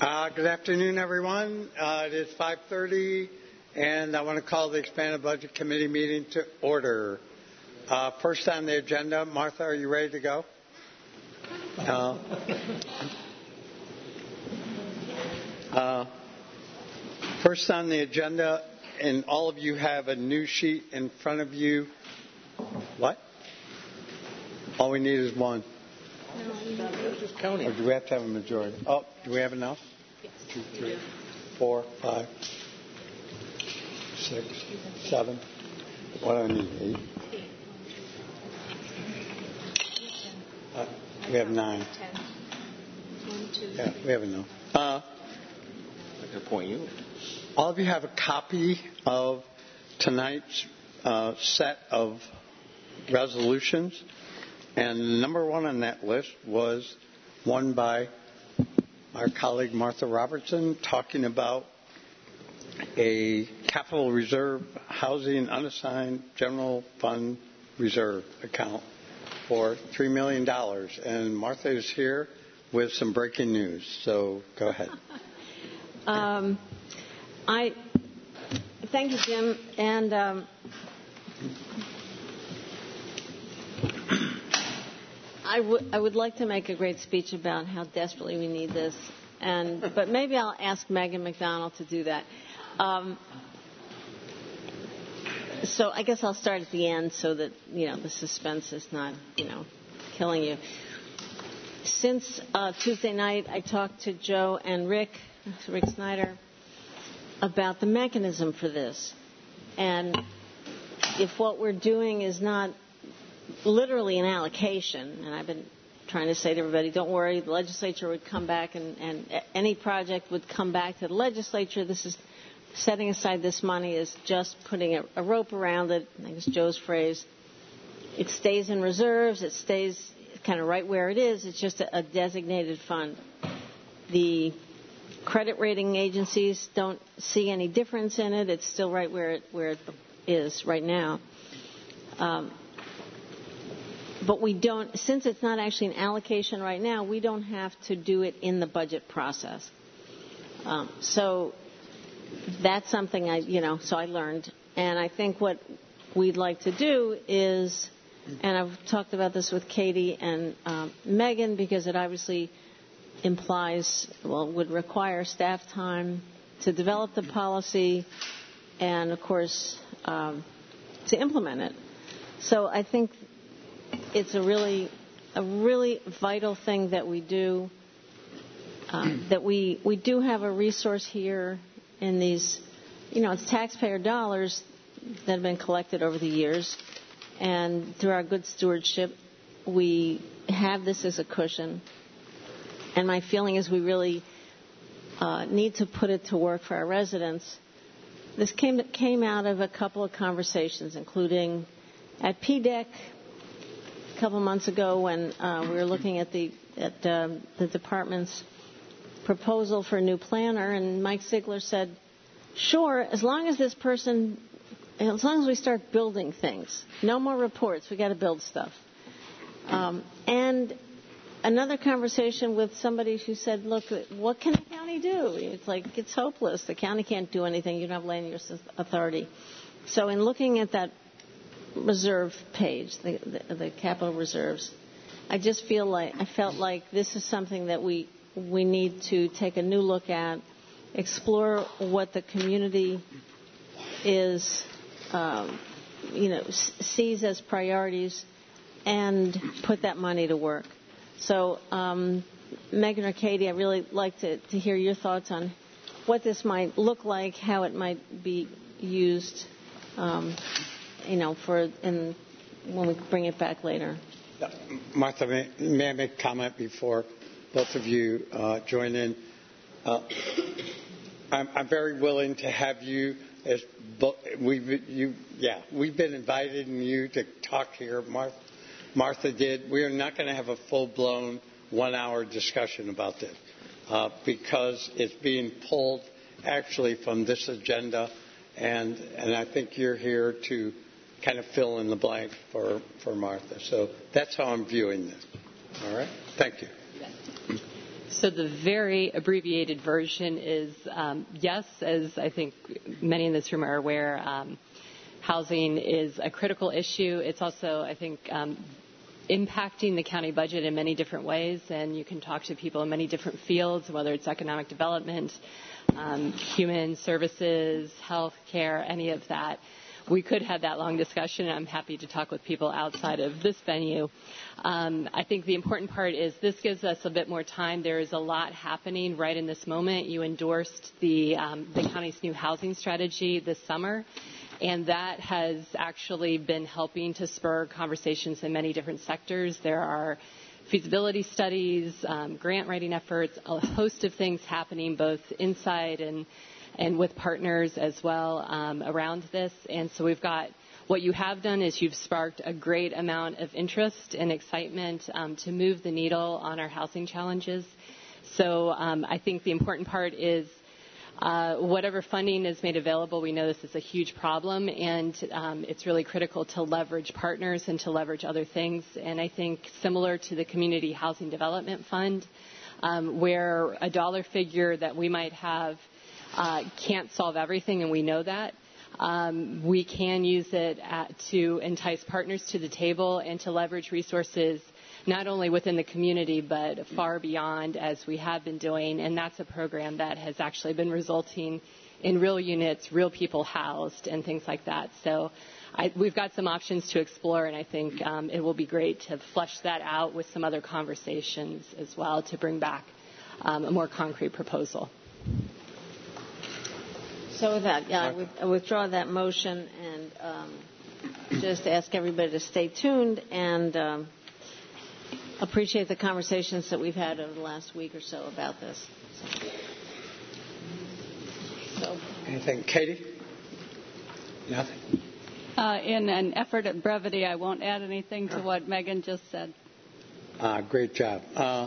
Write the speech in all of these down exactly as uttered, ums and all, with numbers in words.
Uh, good afternoon, everyone. Uh, it is five thirty, and I want to call the Expanded Budget Committee meeting to order. Uh, first on the agenda, Martha, are you ready to go? Uh, uh, first on the agenda, and all of you have a new sheet in front of you. What? All we need is one. No, just counting. Or do we have to have a majority? Oh, do we have enough? Yes. Two, three, four, five, six, seven. What do I need? Eight. Uh, we have nine. Yeah, we have enough. Uh, I can point you. all of you have a copy of tonight's uh, set of resolutions, and number one on that list was one by our colleague Martha Robertson talking about a capital reserve housing unassigned general fund reserve account for three million dollars. And Martha is here with some breaking news. So go ahead. um, I thank you, Jim. And um, I, w- I would like to make a great speech about how desperately we need this, and but maybe I'll ask Megan McDonald to do that. Um, so I guess I'll start at the end so that you know the suspense is not you know killing you. Since uh, Tuesday night, I talked to Joe and Rick, Rick Snyder, about the mechanism for this, and if what we're doing is not literally an allocation, and I've been trying to say to everybody, don't worry, the legislature would come back and, and any project would come back to the legislature. This is setting aside this money is just putting a, a rope around it. I think it's Joe's phrase. It stays in reserves. It stays kind of right where it is. It's just a, a designated fund. The credit rating agencies don't see any difference in it. It's still right where it, where it is right now. Um, But we don't, since it's not actually an allocation right now, we don't have to do it in the budget process. Um, so that's something I, you know, so I learned. And I think what we'd like to do is, and I've talked about this with Katie and um, Megan, because it obviously implies, well, would require staff time to develop the policy and, of course, um, to implement it. So I think it's a really, a really vital thing that we do. Um, that we we do have a resource here in these, you know, it's taxpayer dollars that have been collected over the years, and through our good stewardship, we have this as a cushion. And my feeling is we really uh, need to put it to work for our residents. This came came out of a couple of conversations, including at P D E C. A couple months ago when uh, we were looking at the at um, the department's proposal for a new planner, and Mike Ziegler said, sure, as long as this person, as long as we start building things, no more reports, we got to build stuff. Um, and another conversation with somebody who said, look, what can the county do? It's like, it's hopeless. The county can't do anything. You don't have land use authority. So in looking at that reserve page, the, the, the capital reserves, I just feel like I felt like this is something that we we need to take a new look at, explore what the community is, um, you know, s- sees as priorities, and put that money to work. So, um, Megan or Katie, I'd really like to, to hear your thoughts on what this might look like, how it might be used. Um, you know, for in, when we bring it back later. Martha, may, may I make a comment before both of you uh, join in? Uh, I'm, I'm very willing to have you as we've you yeah we've been inviting you to talk here. Martha, Martha did. We are not going to have a full-blown one-hour discussion about this uh, because it's being pulled actually from this agenda, and and I think you're here to kind of fill in the blank for, for Martha. So that's how I'm viewing this. All right? Thank you. So the very abbreviated version is um, yes, as I think many in this room are aware, um, housing is a critical issue. It's also, I think, um, impacting the county budget in many different ways, and you can talk to people in many different fields, whether it's economic development, um, human services, health care, any of that. We could have that long discussion, and I'm happy to talk with people outside of this venue. Um, I think the important part is this gives us a bit more time. There is a lot happening right in this moment. You endorsed the, um, the county's new housing strategy this summer, and that has actually been helping to spur conversations in many different sectors. There are feasibility studies, um, grant writing efforts, a host of things happening both inside and and with partners as well um, around this. And so we've got what you have done is you've sparked a great amount of interest and excitement um, to move the needle on our housing challenges. So um, I think the important part is uh, whatever funding is made available, we know this is a huge problem, and um, it's really critical to leverage partners and to leverage other things. And I think similar to the Community Housing Development Fund, um, where a dollar figure that we might have Uh, can't solve everything, and we know that. Um, we can use it at, to entice partners to the table and to leverage resources not only within the community but far beyond, as we have been doing. And that's a program that has actually been resulting in real units, real people housed, and things like that. So I, we've got some options to explore, and I think um, it will be great to flesh that out with some other conversations as well to bring back um, a more concrete proposal. So with that, yeah, I, would, I withdraw that motion and um, just ask everybody to stay tuned and um, appreciate the conversations that we've had over the last week or so about this. So, so. Anything? Katie? Nothing? Uh, in an effort at brevity, I won't add anything to what Megan just said. Uh, great job. Uh,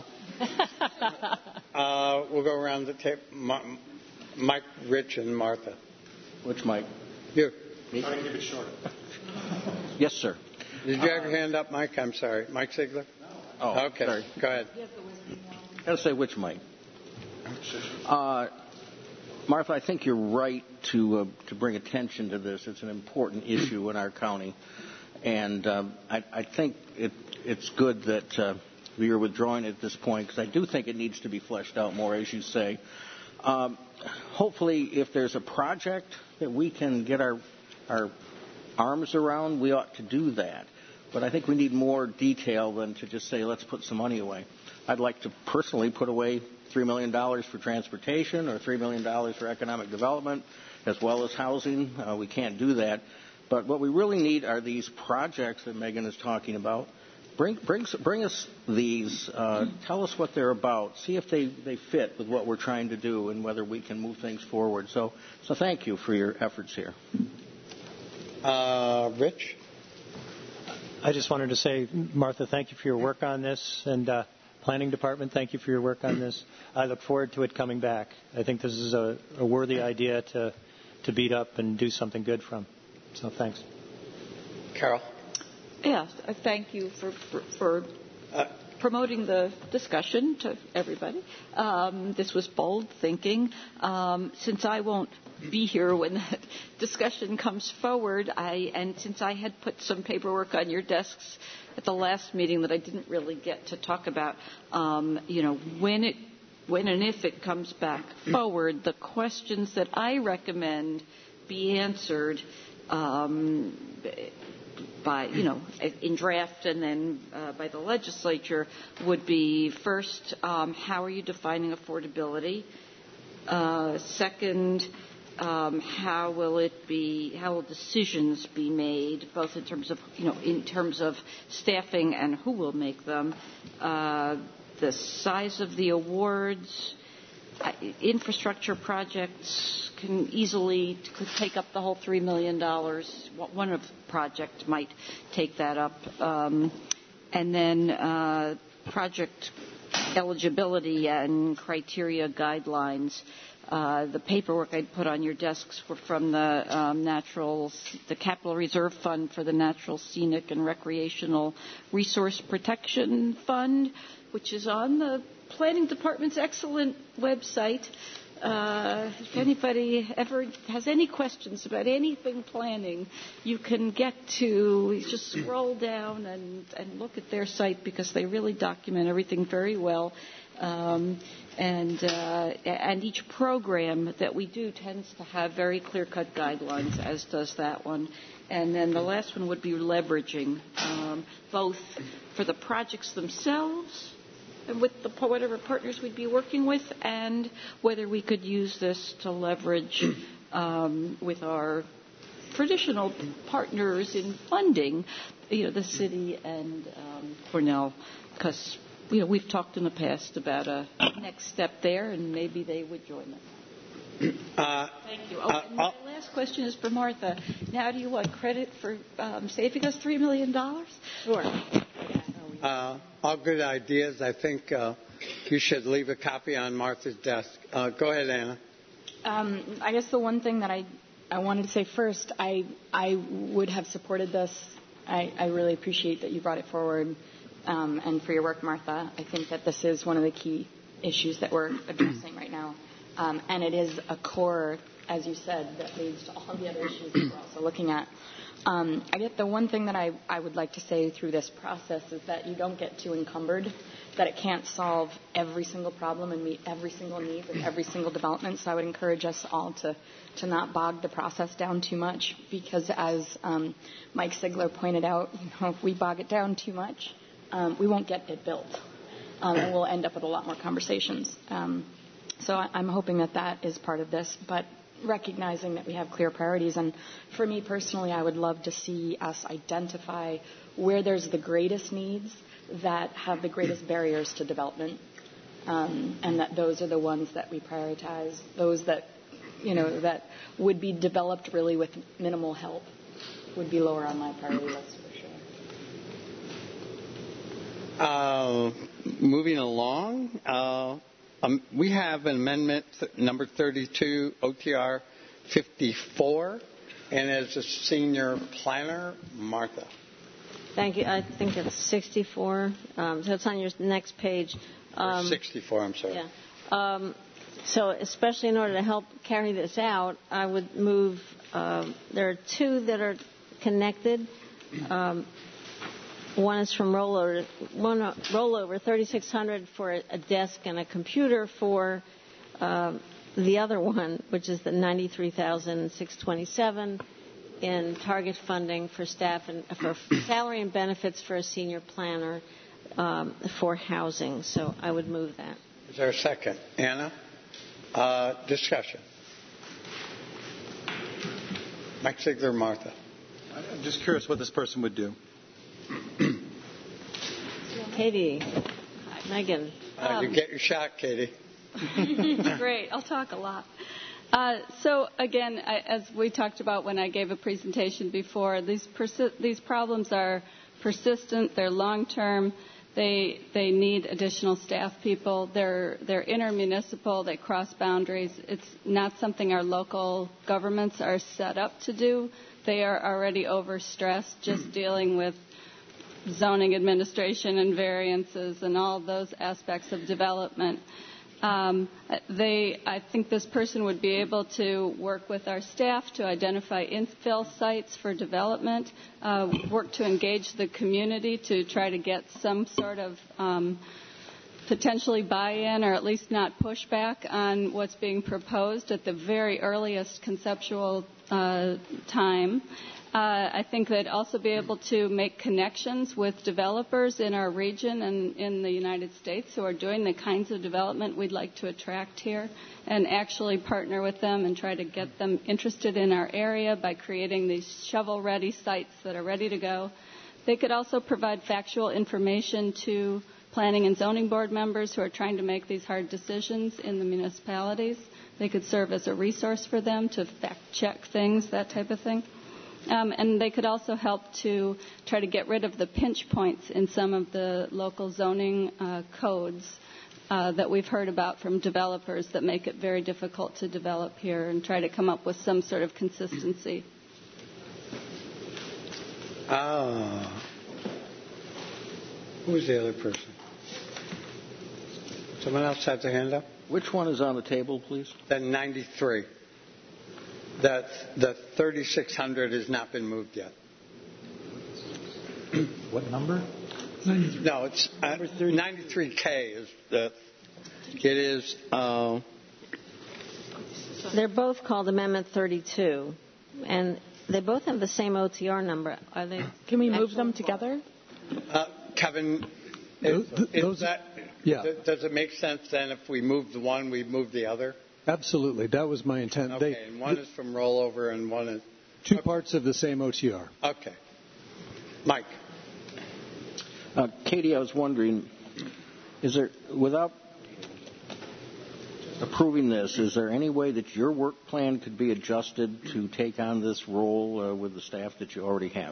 uh, we'll go around the table. Mike, Rich, and Martha. Which Mike? You. Me? Try to keep it short. Yes, sir. Did you have your hand up, Mike? I'm sorry. Mike Ziegler? Oh, okay. Sorry. Go ahead. I gotta say which Mike. Uh, Martha, I think you're right to uh, to bring attention to this. It's an important issue in our county, and uh, I, I think it, it's good that uh, you're withdrawing at this point, because I do think it needs to be fleshed out more, as you say. Um, hopefully, if there's a project that we can get our our arms around, we ought to do that. But I think we need more detail than to just say, let's put some money away. I'd like to personally put away three million dollars for transportation or three million dollars for economic development, as well as housing. Uh, we can't do that. But what we really need are these projects that Megan is talking about. Bring, bring, bring us these. Uh, tell us what they're about. See if they, they fit with what we're trying to do and whether we can move things forward. So, so thank you for your efforts here. Uh, Rich? I just wanted to say, Martha, thank you for your work on this, and uh, Planning Department, thank you for your work on this. I look forward to it coming back. I think this is a, a worthy idea to to beat up and do something good from. So thanks. Carol? Yes, I thank you for for, for uh, promoting the discussion to everybody. Um, this was bold thinking. Um, since I won't be here when that discussion comes forward, I and since I had put some paperwork on your desks at the last meeting that I didn't really get to talk about, um, you know, when it when and if it comes back forward, the questions that I recommend be answered um, by, you know, in draft and then uh, by the legislature would be, first, um, how are you defining affordability? Uh, second, um, how will it be, how will decisions be made, both in terms of, you know, in terms of staffing and who will make them, uh, the size of the awards, uh, infrastructure projects can easily could take up the whole three million dollars. One of the project might take that up. Um, and then uh, project eligibility and criteria guidelines. Uh, the paperwork I'd put on your desks were from the um, natural, the Capital Reserve Fund for the Natural, Scenic, and Recreational Resource Protection Fund, which is on the Planning Department's excellent website. Uh, if anybody ever has any questions about anything planning, you can get to just scroll down and, and look at their site because they really document everything very well. Um, and uh, and each program that we do tends to have very clear-cut guidelines, as does that one. And then the last one would be leveraging, um, both for the projects themselves and with the whatever partners we'd be working with, and whether we could use this to leverage um, with our traditional partners in funding, you know, the city and um, Cornell, because you know we've talked in the past about a next step there, and maybe they would join us. Uh, Thank you. Oh, and my last question is for Martha. Now, do you want credit for um, saving us three million dollars? Sure. Uh, all good ideas. I think uh, you should leave a copy on Martha's desk. Uh, go ahead, Anna. Um, I guess the one thing that I, I wanted to say first, I I would have supported this. I, I really appreciate that you brought it forward um, and for your work, Martha. I think that this is one of the key issues that we're addressing right now. Um, and it is a core, as you said, that leads to all the other issues that we're also looking at. Um, I get the one thing that I, I would like to say through this process is that you don't get too encumbered, that it can't solve every single problem and meet every single need with every single development. So I would encourage us all to, to not bog the process down too much, because as um, Mike Sigler pointed out, you know, if we bog it down too much, um, we won't get it built, um, and we'll end up with a lot more conversations. Um, so I, I'm hoping that that is part of this, but recognizing that we have clear priorities. And for me personally, I would love to see us identify where there's the greatest needs that have the greatest barriers to development, um, and that those are the ones that we prioritize, those that, you know, that would be developed really with minimal help would be lower on my priority list for sure. Uh, moving along, uh, Um, we have an amendment th- number thirty-two, O T R fifty-four, and as a senior planner, Martha. Thank you. I think it's sixty-four. Um, so it's on your next page. Um, or sixty-four, I'm sorry. Yeah. Um, so especially in order to help carry this out, I would move, uh, there are two that are connected. Um, One is from rollover, one uh, rollover thirty-six hundred for a desk and a computer for uh, the other one, which is the ninety-three thousand six hundred twenty-seven in target funding for staff and for salary and benefits for a senior planner um, for housing. So I would move that. Is there a second? Anna? Uh, discussion. Mike Sigler, Martha. I'm just curious what this person would do. Katie, Megan. Uh, you get your shot, Katie. Great. I'll talk a lot. Uh, so again, I, as we talked about when I gave a presentation before, these persi- these problems are persistent. They're long-term. They they need additional staff people. They're they're intermunicipal. They cross boundaries. It's not something our local governments are set up to do. They are already overstressed just dealing with zoning administration and variances and all those aspects of development. Um, they, I think this person would be able to work with our staff to identify infill sites for development, uh, work to engage the community to try to get some sort of um, potentially buy-in or at least not pushback on what's being proposed at the very earliest conceptual uh, time. Uh, I think they'd also be able to make connections with developers in our region and in the United States who are doing the kinds of development we'd like to attract here, and actually partner with them and try to get them interested in our area by creating these shovel-ready sites that are ready to go. They could also provide factual information to planning and zoning board members who are trying to make these hard decisions in the municipalities. They could serve as a resource for them to fact-check things, that type of thing. Um, and they could also help to try to get rid of the pinch points in some of the local zoning uh, codes uh, that we've heard about from developers that make it very difficult to develop here, and try to come up with some sort of consistency. Ah. Who's the other person? Someone else has their hand up? Which one is on the table, please? The ninety-three. That the thirty-six hundred has not been moved yet. What number? No, it's uh, ninety-three K is the. It is. Uh, They're both called Amendment thirty-two, and they both have the same O T R number. Are they? Can we move them together? Uh, Kevin, is, is that, yeah. does it make sense then if we move the one, we move the other? Absolutely. That was my intent. Okay, they, and one is from rollover and one is... Two okay. parts of the same O T R. Okay. Mike. Uh, Katie, I was wondering, is there, without approving this, is there any way that your work plan could be adjusted to take on this role uh, with the staff that you already have?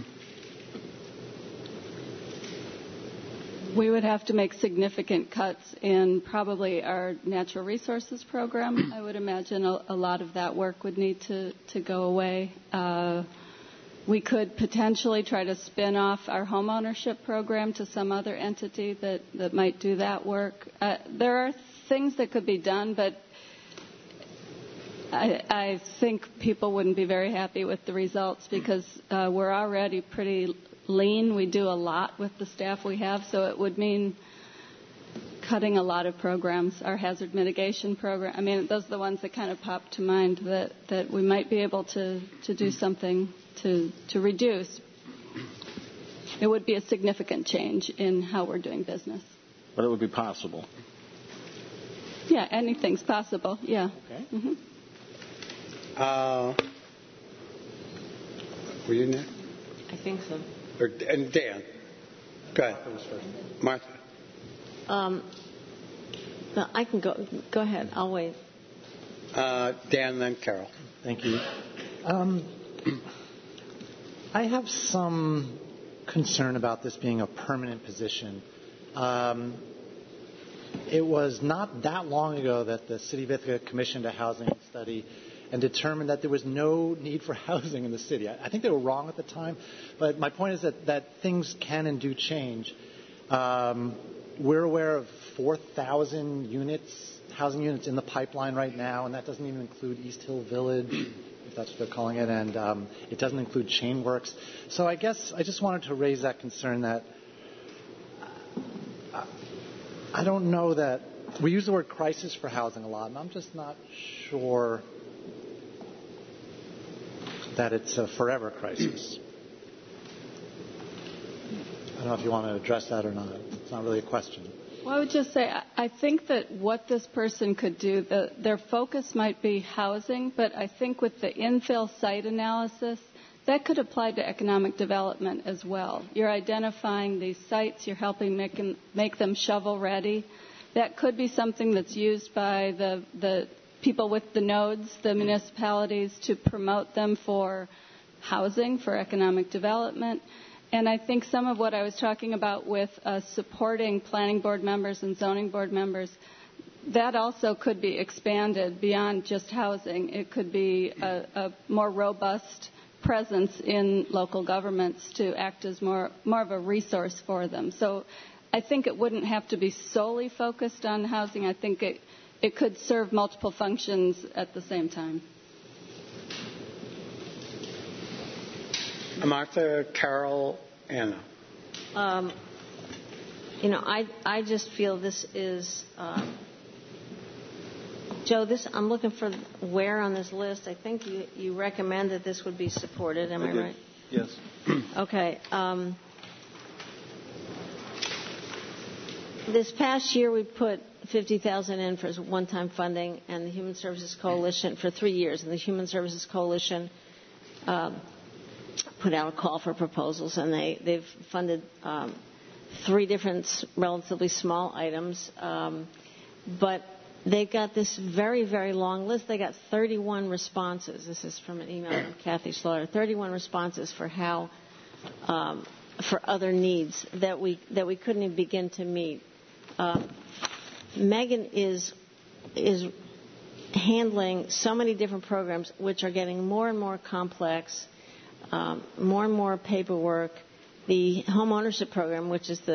We would have to make significant cuts in probably our natural resources program. I would imagine a, a lot of that work would need to, to go away. Uh, we could potentially try to spin off our home ownership program to some other entity that, that might do that work. Uh, there are things that could be done, but I, I think people wouldn't be very happy with the results because uh, we're already pretty lean. We do a lot with the staff we have, so it would mean cutting a lot of programs. Our hazard mitigation program, I mean, those are the ones that kind of pop to mind that, that we might be able to, to do something to, to reduce. It would be a significant change in how we're doing business. But it would be possible. Yeah, anything's possible, yeah. Okay. Mm-hmm. Uh, were you next? I think so. Or, and Dan. Go ahead. Martha. Um, no, I can go. Go ahead. I'll wait. Uh, Dan, then Carol. Thank you. Um, I have some concern about this being a permanent position. Um, it was not that long ago that the City of Ithaca commissioned a housing study and determined that there was no need for housing in the city. I think they were wrong at the time, but my point is that, that things can and do change. Um, we're aware of four thousand units, housing units in the pipeline right now, and that doesn't even include East Hill Village, if that's what they're calling it, and um, it doesn't include Chainworks. So I guess I just wanted to raise that concern that uh, I don't know that we use the word crisis for housing a lot, and I'm just not sure that it's a forever crisis. I don't know if you want to address that or not. It's not really a question. Well, I would just say I think that what this person could do, the, their focus might be housing, but I think with the infill site analysis, that could apply to economic development as well. You're identifying these sites, you're helping make them, make them shovel ready. That could be something that's used by the, the people with the nodes, the municipalities, to promote them for housing, for economic development. And I think some of what I was talking about with uh, supporting planning board members and zoning board members, that also could be expanded beyond just housing. It could be a, a more robust presence in local governments to act as more, more of a resource for them. So I think it wouldn't have to be solely focused on housing. I think it, it could serve multiple functions at the same time. Martha, Carol, Anna. Um, you know, I I just feel this is uh, Joe. This I'm looking for where on this list. I think you you recommend that this would be supported. Am I, I right? Yes. Okay. Um, this past year, we put fifty thousand in for one-time funding, and the Human Services Coalition for three years, and the Human Services Coalition. Um, put out a call for proposals, and they, they've funded um, three different relatively small items. Um, but they've got this very, very long list. They got thirty-one responses. This is from an email from Kathy Slaughter. thirty-one responses for how, um, for other needs that we that we couldn't even begin to meet. Um, Megan is is handling so many different programs, which are getting more and more complex. Um, more and more paperwork. The home ownership program, which is the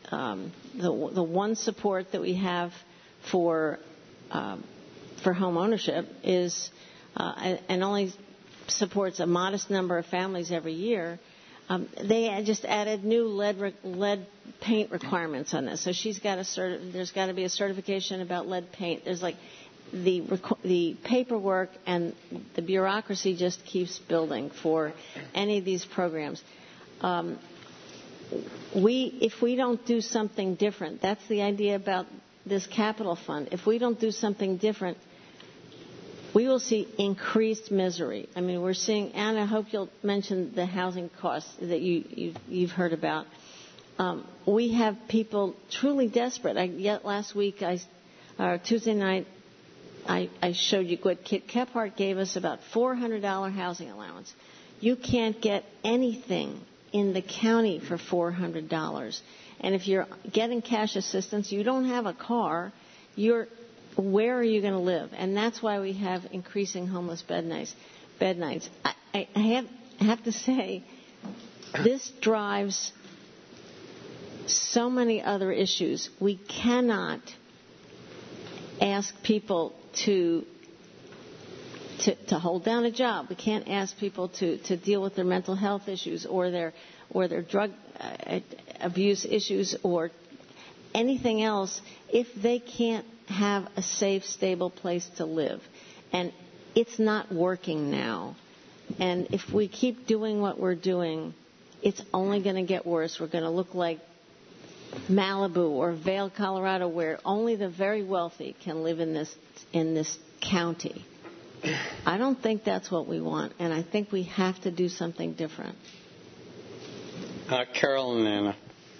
um, the the one support that we have for um, for home ownership is uh, and only supports a modest number of families every year. Um, they just added new lead lead paint requirements on this. So she's got a cert- there's got to be a certification about lead paint. There's like the the paperwork and the bureaucracy just keeps building for any of these programs. Um, we if we don't do something different, that's the idea about this capital fund. If we don't do something different, we will see increased misery. I mean, we're seeing, and I hope you'll mention the housing costs that you, you've, you've heard about. Um, we have people truly desperate. I, yet last week, I, uh, Tuesday night, I, I showed you what Kit Kephart gave us about four hundred dollars housing allowance. You can't get anything in the county for four hundred dollars. And if you're getting cash assistance, you don't have a car, you're where are you going to live? And that's why we have increasing homeless bed nights. Bed nights. I, I, have, I have to say, this drives so many other issues. We cannot ask people to, to to hold down a job. We can't ask people to, to deal with their mental health issues or their or their drug uh, abuse issues or anything else if they can't have a safe, stable place to live. And it's not working now. And if we keep doing what we're doing, it's only going to get worse. We're going to look like Malibu or Vail, Colorado, where only the very wealthy can live in this in this county. I don't think that's what we want, and I think we have to do something different. Uh, Carol and Anna.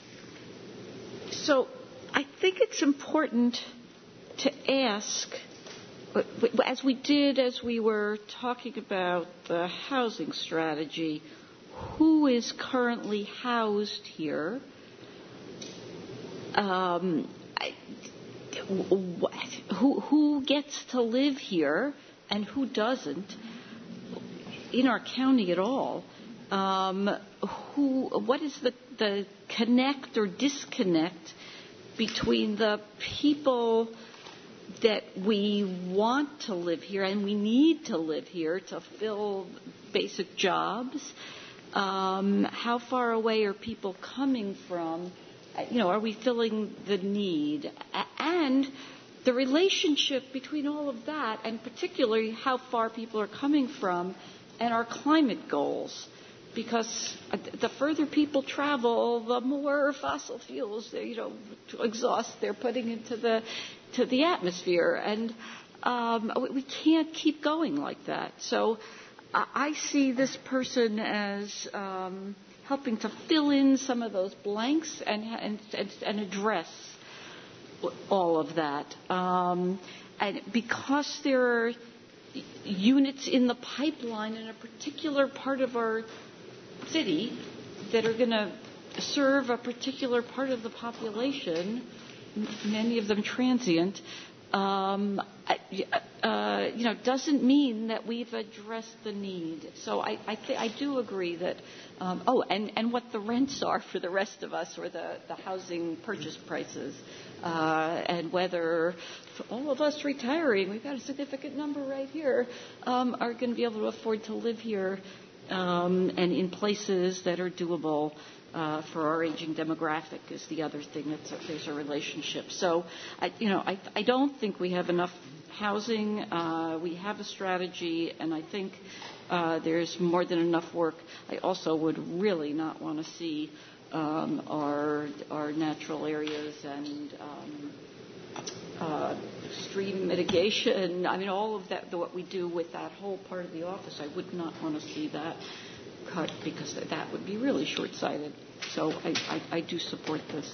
So I think it's important to ask, as we did as we were talking about the housing strategy, who is currently housed here? Um, I, who, who gets to live here and who doesn't in our county at all? Um, who? What is the, the connect or disconnect between the people that we want to live here and we need to live here to fill basic jobs? Um, how far away are people coming from? You know, are we filling the need? And the relationship between all of that, and particularly how far people are coming from, and our climate goals. Because the further people travel, the more fossil fuels, they, you know, to exhaust they're putting into the to the atmosphere, and um, we can't keep going like that. So I see this person as um, helping to fill in some of those blanks and and, and address all of that. Um, and because there are units in the pipeline in a particular part of our city that are going to serve a particular part of the population, many of them transient, um, uh, you know, doesn't mean that we've addressed the need. So I, I, th- I do agree that, um, oh, and, and what the rents are for the rest of us, or the, the housing purchase prices, uh, and whether for all of us retiring, we've got a significant number right here, um, are going to be able to afford to live here um, and in places that are doable. Uh, for our aging demographic is the other thing. That's a, there's a relationship. So, I, you know, I, I don't think we have enough housing. Uh, we have a strategy, and I think uh, there's more than enough work. I also would really not want to see um, our our natural areas and um, uh, stream mitigation. I mean, all of that, what we do with that whole part of the office, I would not want to see that cut, because that would be really short-sighted. So I, I, I do support this.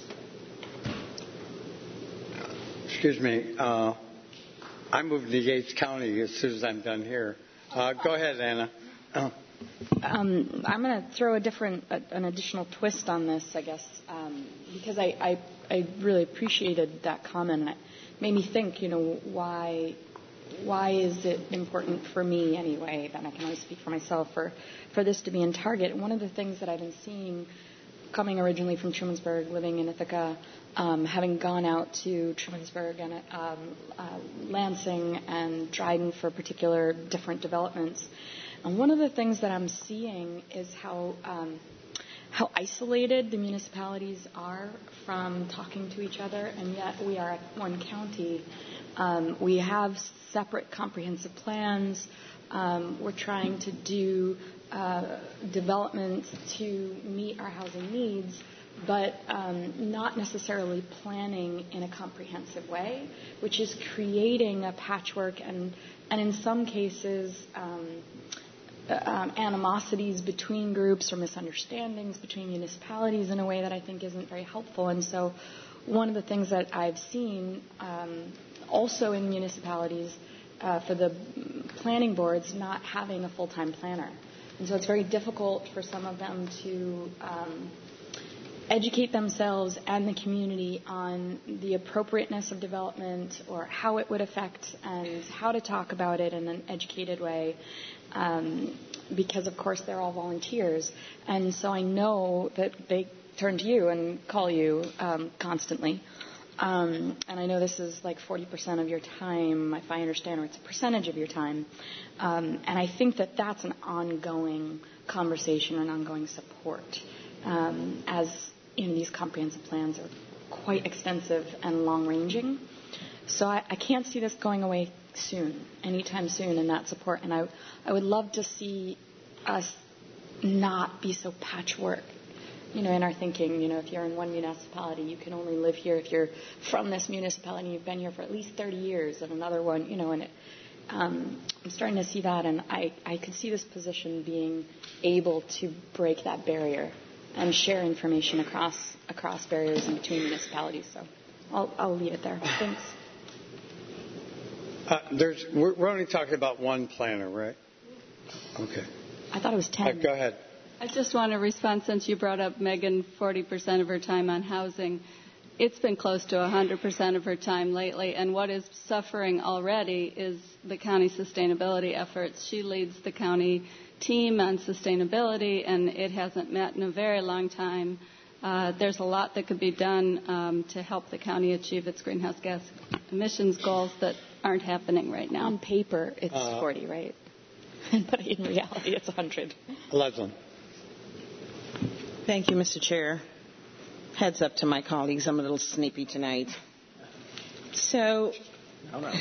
Excuse me. Uh, I moved to Yates County as soon as I'm done here. Uh, go ahead, Anna. Uh. Um, I'm going to throw a different, a, an additional twist on this, I guess, um, because I, I, I really appreciated that comment. And it made me think, you know, why why is it important for me anyway, then I can only speak for myself, for, for this to be in Target. And one of the things that I've been seeing coming originally from Trumansburg, living in Ithaca, um, having gone out to Trumansburg and um, uh, Lansing and Dryden for particular different developments. And one of the things that I'm seeing is how um, how isolated the municipalities are from talking to each other, and yet we are one county. Um, we have separate comprehensive plans. Um, we're trying to do uh, development to meet our housing needs, but um, not necessarily planning in a comprehensive way, which is creating a patchwork and, and in some cases, um, um, animosities between groups or misunderstandings between municipalities in a way that I think isn't very helpful. And so one of the things that I've seen um, also in municipalities uh, for the planning boards not having a full-time planner. And so it's very difficult for some of them to um, educate themselves and the community on the appropriateness of development or how it would affect and how to talk about it in an educated way. Um, because, of course, they're all volunteers. And so I know that they turn to you and call you um, constantly. Um, and I know this is like forty percent of your time, if I understand, or it's a percentage of your time. Um, and I think that that's an ongoing conversation, an ongoing support, um, as you know, these comprehensive plans are quite extensive and long-ranging. So I, I can't see this going away soon, anytime soon, in that support. And I, I would love to see us not be so patchwork, you know, in our thinking. You know, if you're in one municipality, you can only live here if you're from this municipality, you've been here for at least thirty years, and another one, you know, and it, um, I'm starting to see that, and I, I could see this position being able to break that barrier and share information across across barriers in between municipalities. So I'll, I'll leave it there. Thanks. Uh, there's, we're, we're only talking about one planner, right? Okay. I thought it was ten. Uh, go ahead. I just want to respond, since you brought up Megan, forty percent of her time on housing. It's been close to one hundred percent of her time lately, and what is suffering already is the county sustainability efforts. She leads the county team on sustainability, and it hasn't met in a very long time. Uh, there's a lot that could be done um, to help the county achieve its greenhouse gas emissions goals that aren't happening right now. On paper, it's uh, forty, right? But in reality, it's one hundred. Leslie. Thank you, Mister Chair. Heads up to my colleagues, I'm a little snippy tonight. So, no, no.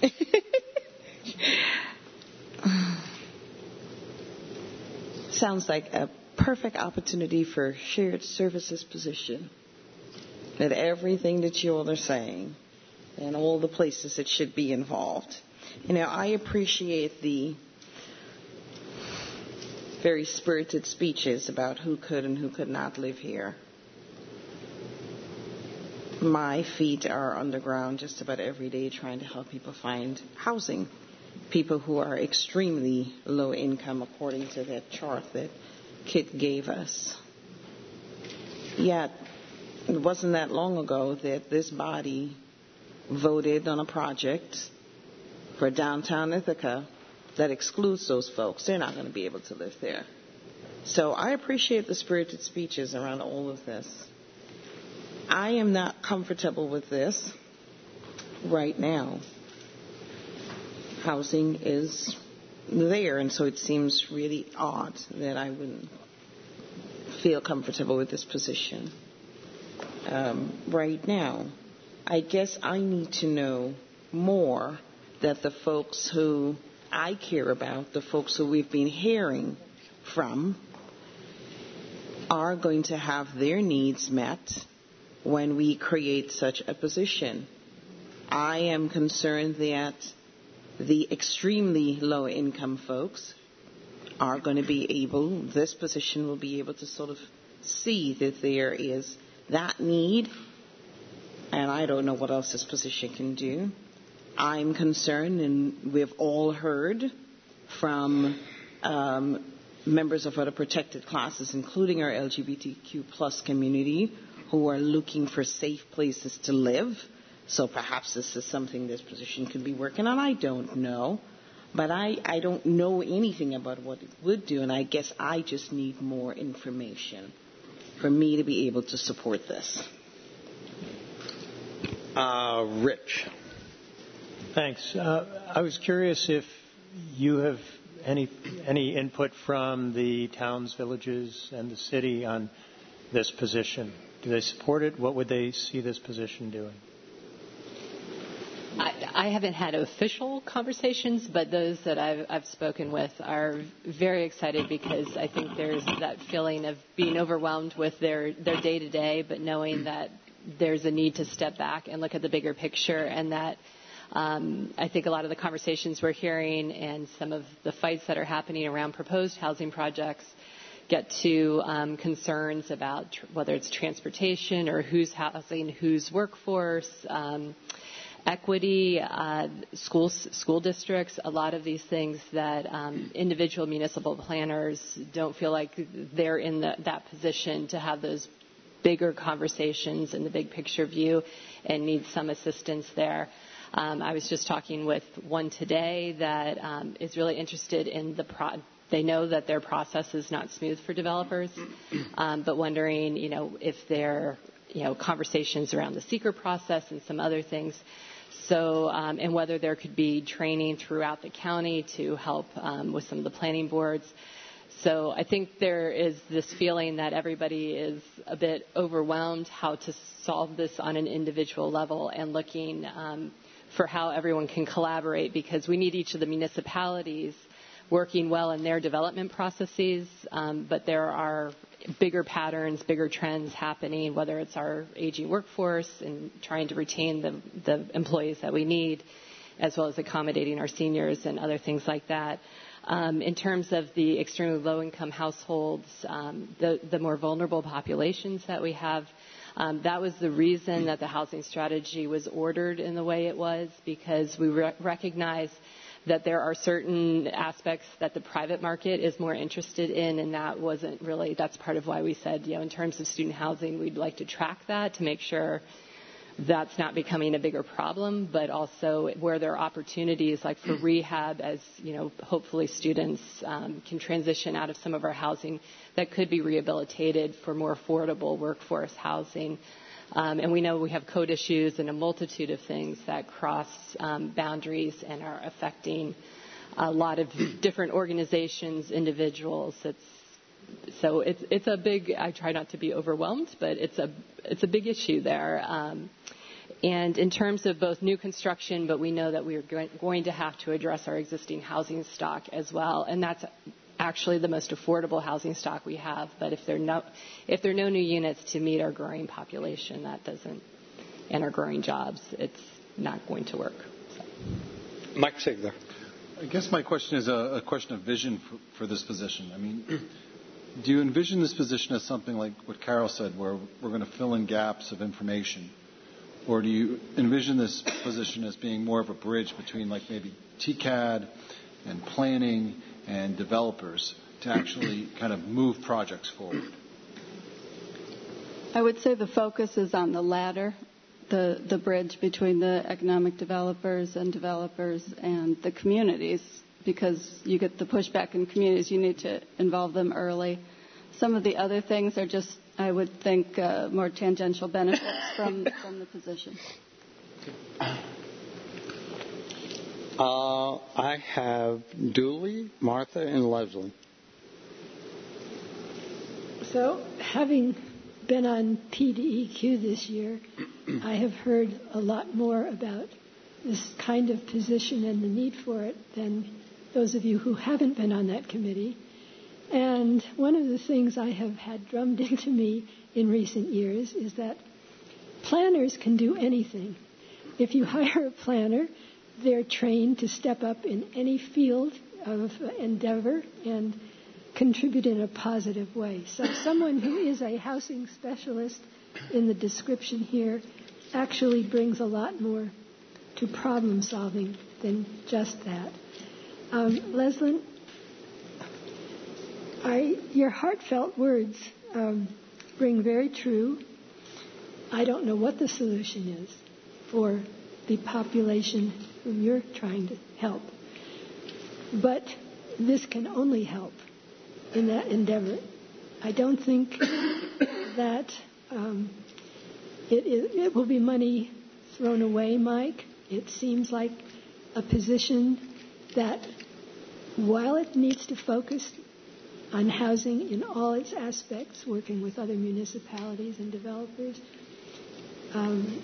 Sounds like a perfect opportunity for shared services position. That everything that you all are saying and all the places that should be involved. You know, I appreciate the very spirited speeches about who could and who could not live here. My feet are underground just about every day trying to help people find housing. People who are extremely low income, according to that chart that Kit gave us. Yet, it wasn't that long ago that this body voted on a project for downtown Ithaca that excludes those folks. They're not going to be able to live there. So I appreciate the spirited speeches around all of this. I am not comfortable with this right now. Housing is there, and so it seems really odd that I wouldn't feel comfortable with this position um, right now. I guess I need to know more that the folks who I care about, the folks who we've been hearing from, are going to have their needs met when we create such a position. I am concerned that the extremely low income folks are going to be able, this position will be able to sort of see that there is that need, and I don't know what else this position can do. I'm concerned, and we've all heard from um, members of other protected classes, including our L G B T Q plus community, who are looking for safe places to live. So perhaps this is something this position could be working on. I don't know. But I, I don't know anything about what it would do, and I guess I just need more information. for me to be able to support this. Uh, Rich. Thanks. Uh, I was curious if you have any any input from the towns, villages, and the city on this position. Do they support it? What would they see this position doing? I, I haven't had official conversations, but those that I've, I've spoken with are very excited because I think there's that feeling of being overwhelmed with their, their day-to-day, but knowing that there's a need to step back and look at the bigger picture, and that um, I think a lot of the conversations we're hearing and some of the fights that are happening around proposed housing projects get to um, concerns about tr- whether it's transportation or who's housing whose workforce, um, equity, uh, schools, school districts, a lot of these things that um, individual municipal planners don't feel like they're in the, that position to have those bigger conversations in the big picture view and need some assistance there. Um, I was just talking with one today that um, is really interested in the pro- they know that their process is not smooth for developers, um, but wondering, you know, if there, you know, conversations around the seeker process and some other things. So, um, and whether there could be training throughout the county to help um, with some of the planning boards. So I think there is this feeling that everybody is a bit overwhelmed how to solve this on an individual level and looking um, for how everyone can collaborate, because we need each of the municipalities working well in their development processes, um, but there are bigger patterns, bigger trends happening, whether it's our aging workforce and trying to retain the, the employees that we need, as well as accommodating our seniors and other things like that. Um, in terms of the extremely low-income households, um, the, the more vulnerable populations that we have, um, that was the reason that the housing strategy was ordered in the way it was, because we re- recognize that there are certain aspects that the private market is more interested in, and that wasn't really, that's part of why we said, you know, in terms of student housing, we'd like to track that to make sure that's not becoming a bigger problem, but also where there are opportunities like for rehab, as, you know, hopefully students um, can transition out of some of our housing that could be rehabilitated for more affordable workforce housing. Um, and we know we have code issues and a multitude of things that cross um, boundaries and are affecting a lot of different organizations, individuals. It's, so it's it's a big. I try not to be overwhelmed, but it's a it's a big issue there. Um, and in terms of both new construction, but we know that we are going, going to have to address our existing housing stock as well, and that's actually the most affordable housing stock we have. But if there are no if there are no new units to meet our growing population, that doesn't, and our growing jobs, it's not going to work. So. Mike Sigler. I guess my question is a, a question of vision for, for this position. I mean, do you envision this position as something like what Carol said, where we're going to fill in gaps of information? Or do you envision this position as being more of a bridge between like maybe T C A D and planning and developers to actually kind of move projects forward? I would say the focus is on the latter, the, the bridge between the economic developers and developers and the communities, because you get the pushback in communities, you need to involve them early. Some of the other things are just, I would think, uh, more tangential benefits from, from the position. Uh, I have Dooley, Martha, and Leslie. So, having been on P D E Q this year, I have heard a lot more about this kind of position and the need for it than those of you who haven't been on that committee. And one of the things I have had drummed into me in recent years is that planners can do anything. If you hire a planner, they're trained to step up in any field of endeavor and contribute in a positive way. So someone who is a housing specialist in the description here actually brings a lot more to problem solving than just that. Um, Leslyn, I, your heartfelt words um, ring very true. I don't know what the solution is for the population whom you're trying to help. But this can only help in that endeavor. I don't think that um, it, it, it will be money thrown away, Mike. It seems like a position that, while it needs to focus on housing in all its aspects, working with other municipalities and developers, um,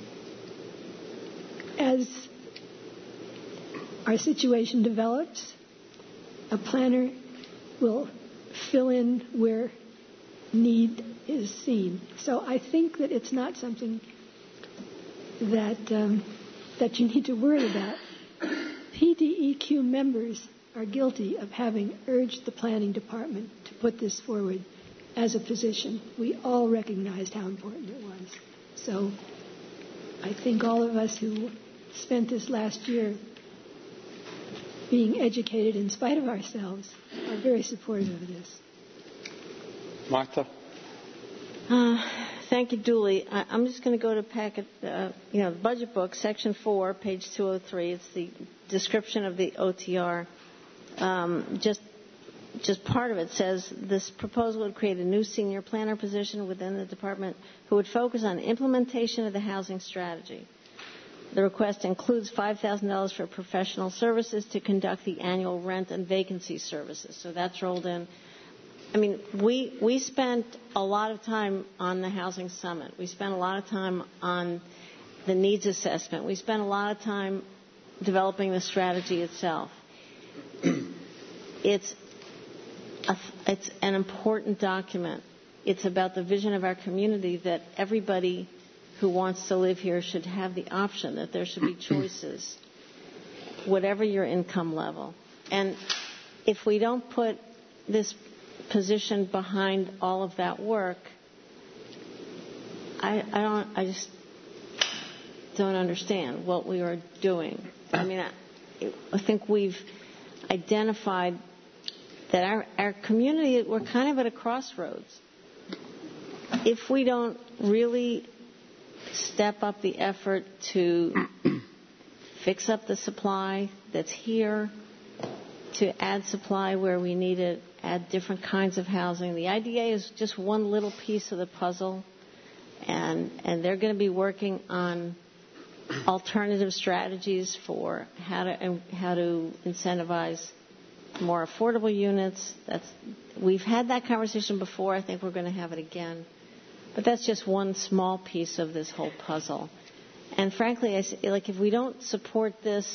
as our situation develops, a planner will fill in where need is seen. So I think that it's not something that um, that you need to worry about. P D E Q members are guilty of having urged the planning department to put this forward as a position. We all recognized how important it was. So I think all of us who spent this last year being educated in spite of ourselves are very supportive of this. Martha? Uh, thank you, Julie. I, I'm just going to go to packet, uh, you know, the budget book, section four, page two oh three. It's the description of the O T R. Um, just, just part of it says this proposal would create a new senior planner position within the department who would focus on implementation of the housing strategy. The request includes five thousand dollars for professional services to conduct the annual rent and vacancy services. So that's rolled in. I mean, we we spent a lot of time on the Housing Summit. We spent a lot of time on the needs assessment. We spent a lot of time developing the strategy itself. It's a, it's an important document. It's about the vision of our community that everybody who wants to live here should have the option, that there should be choices, whatever your income level. And if we don't put this position behind all of that work, I, I don't. I just don't understand what we are doing. I mean, I, I think we've identified that our, our community, we're kind of at a crossroads. If we don't really step up the effort to fix up the supply that's here, to add supply where we need it, add different kinds of housing. The I D A is just one little piece of the puzzle, and and they're going to be working on alternative strategies for how to how to incentivize more affordable units. That's we've had that conversation before. I think we're going to have it again. But that's just one small piece of this whole puzzle. And frankly, I, like if we don't support this,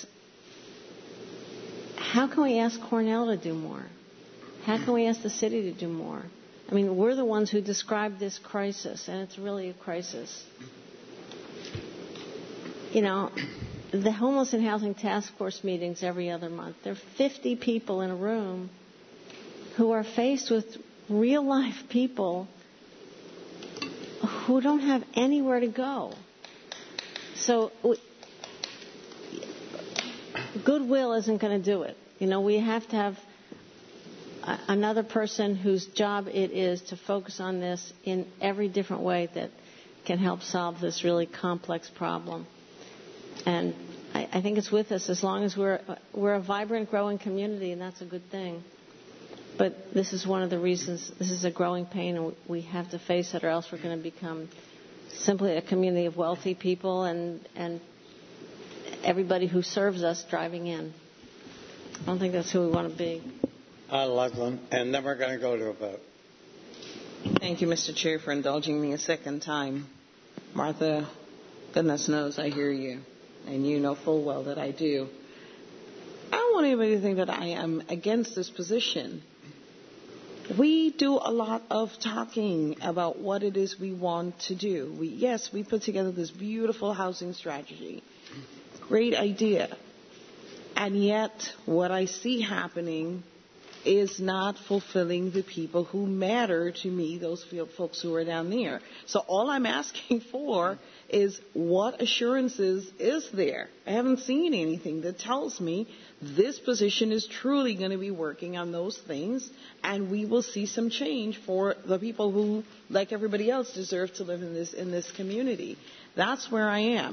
how can we ask Cornell to do more? How can we ask the city to do more? I mean, we're the ones who described this crisis, and it's really a crisis. You know, the Homeless and Housing Task Force meetings every other month, there are fifty people in a room who are faced with real-life people who don't have anywhere to go. So goodwill isn't going to do it. You know, we have to have a, another person whose job it is to focus on this in every different way that can help solve this really complex problem. And I, I think it's with us as long as we're we're a vibrant, growing community, and that's a good thing. But this is one of the reasons, this is a growing pain, and we have to face it, or else we're going to become simply a community of wealthy people and, and everybody who serves us driving in. I don't think that's who we want to be. I love them. And then we're going to go to a vote. Thank you, Mister Chair, for indulging me a second time. Martha, goodness knows I hear you, and you know full well that I do. I don't want anybody to think that I am against this position. We do a lot of talking about what it is we want to do. We, yes, we put together this beautiful housing strategy. Great idea. And yet, what I see happening is not fulfilling the people who matter to me, those folks who are down there. So all I'm asking for is what assurances is there? I haven't seen anything that tells me this position is truly going to be working on those things, and we will see some change for the people who, like everybody else, deserve to live in this in this community. That's where I am.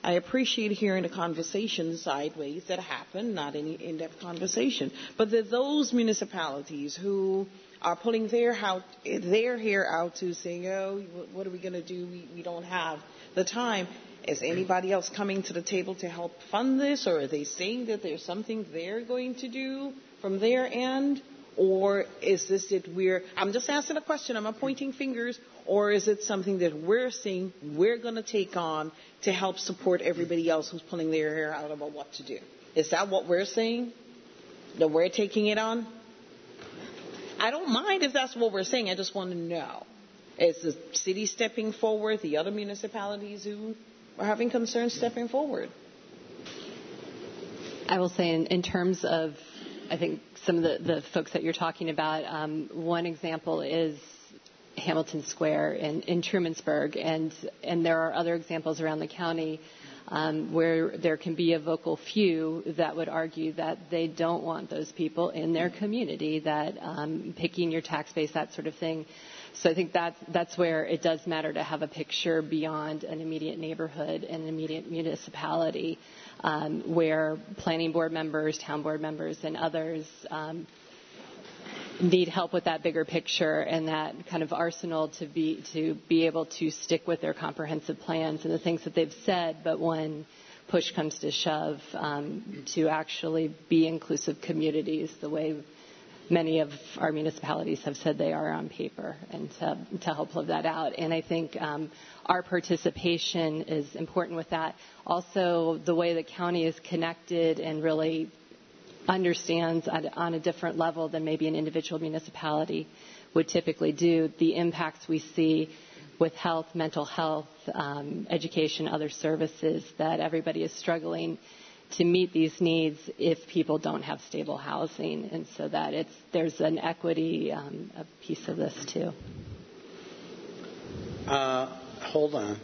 I appreciate hearing the conversation sideways that happen, not any in-depth conversation. But there are those municipalities who are pulling their, out, their hair out to saying, oh, what are we going to do? We, we don't have the time. Is anybody else coming to the table to help fund this, or are they saying that there's something they're going to do from their end? Or is this it we're, I'm just asking a question, I'm not pointing fingers, or is it something that we're saying we're going to take on to help support everybody else who's pulling their hair out about what to do? Is that what we're saying? That we're taking it on? I don't mind if that's what we're saying, I just want to know. Is the city stepping forward, the other municipalities who are having concerns stepping forward? I will say in, in terms of, I think, some of the, the folks that you're talking about, um, one example is Hamilton Square in, in Trumansburg, and, and there are other examples around the county um, where there can be a vocal few that would argue that they don't want those people in their community, that um, picking your tax base, that sort of thing. So I think that's, that's where it does matter to have a picture beyond an immediate neighborhood and an immediate municipality, um, where planning board members, town board members, and others um, need help with that bigger picture and that kind of arsenal to be to be able to stick with their comprehensive plans and the things that they've said, but when push comes to shove, um, to actually be inclusive communities the way many of our municipalities have said they are on paper, and to, to help live that out. And I think um, our participation is important with that. Also, the way the county is connected and really understands on, on a different level than maybe an individual municipality would typically do, the impacts we see with health, mental health, um, education, other services, that everybody is struggling to meet these needs if people don't have stable housing, and so that it's there's an equity um, a piece of this too. Uh, hold on.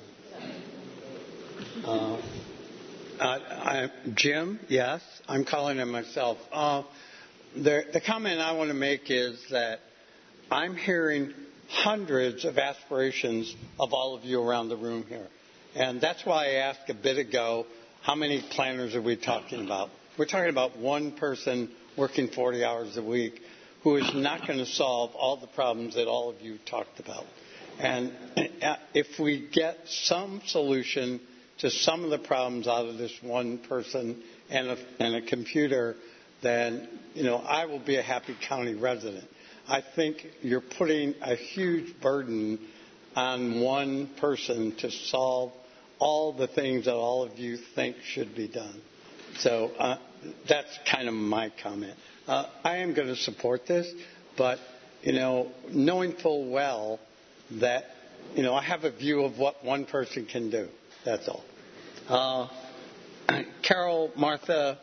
Uh, uh, I, Jim, yes, I'm calling him myself. Uh, the, the comment I want to make is that I'm hearing hundreds of aspirations of all of you around the room here, and that's why I asked a bit ago, how many planners are we talking about? We're talking about one person working forty hours a week who is not going to solve all the problems that all of you talked about. And if we get some solution to some of the problems out of this one person and a, and a computer, then, you know, I will be a happy county resident. I think you're putting a huge burden on one person to solve all the things that all of you think should be done. So uh, that's kind of my comment. Uh, I am going to support this, but, you know, knowing full well that, you know, I have a view of what one person can do. That's all. Uh, Carol, Martha,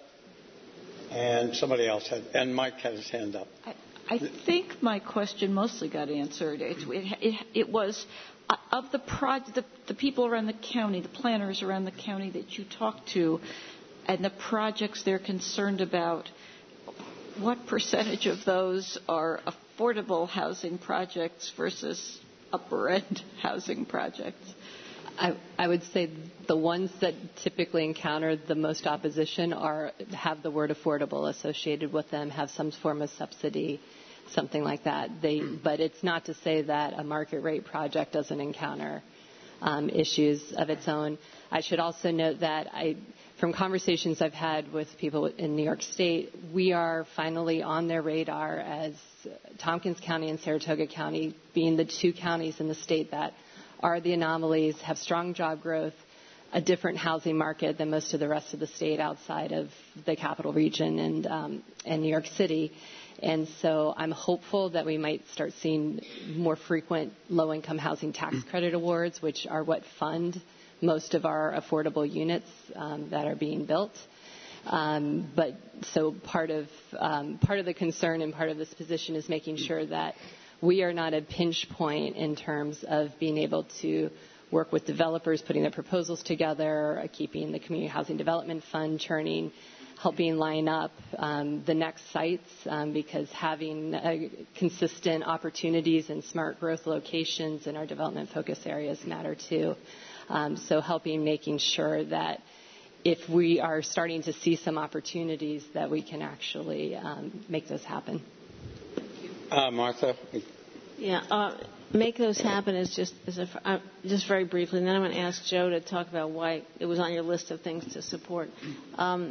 and somebody else had, and Mike had his hand up. I, I think my question mostly got answered. It, it, it, it was, of the, proj- the, the people around the county, the planners around the county that you talk to, and the projects they're concerned about, what percentage of those are affordable housing projects versus upper-end housing projects? I, I would say the ones that typically encounter the most opposition are have the word affordable associated with them, have some form of subsidy, something like that. They, but it's not to say that a market rate project doesn't encounter um, issues of its own. I should also note that I, from conversations I've had with people in New York State, we are finally on their radar as Tompkins County and Saratoga County being the two counties in the state that are the anomalies, have strong job growth, a different housing market than most of the rest of the state outside of the capital region and, um, and New York City. And so I'm hopeful that we might start seeing more frequent low-income housing tax credit awards, which are what fund most of our affordable units um, that are being built. Um, but so part of um, part of the concern and part of this position is making sure that we are not a pinch point in terms of being able to work with developers, putting their proposals together, keeping the Community Housing Development Fund churning, helping line up um, the next sites, um, because having uh, consistent opportunities and smart growth locations in our development focus areas matter too. Um, so helping making sure that if we are starting to see some opportunities that we can actually um, make those happen. Uh, Martha? Yeah, uh, make those happen is just is a, uh, just very briefly, and then I'm going to ask Joe to talk about why it was on your list of things to support. Um,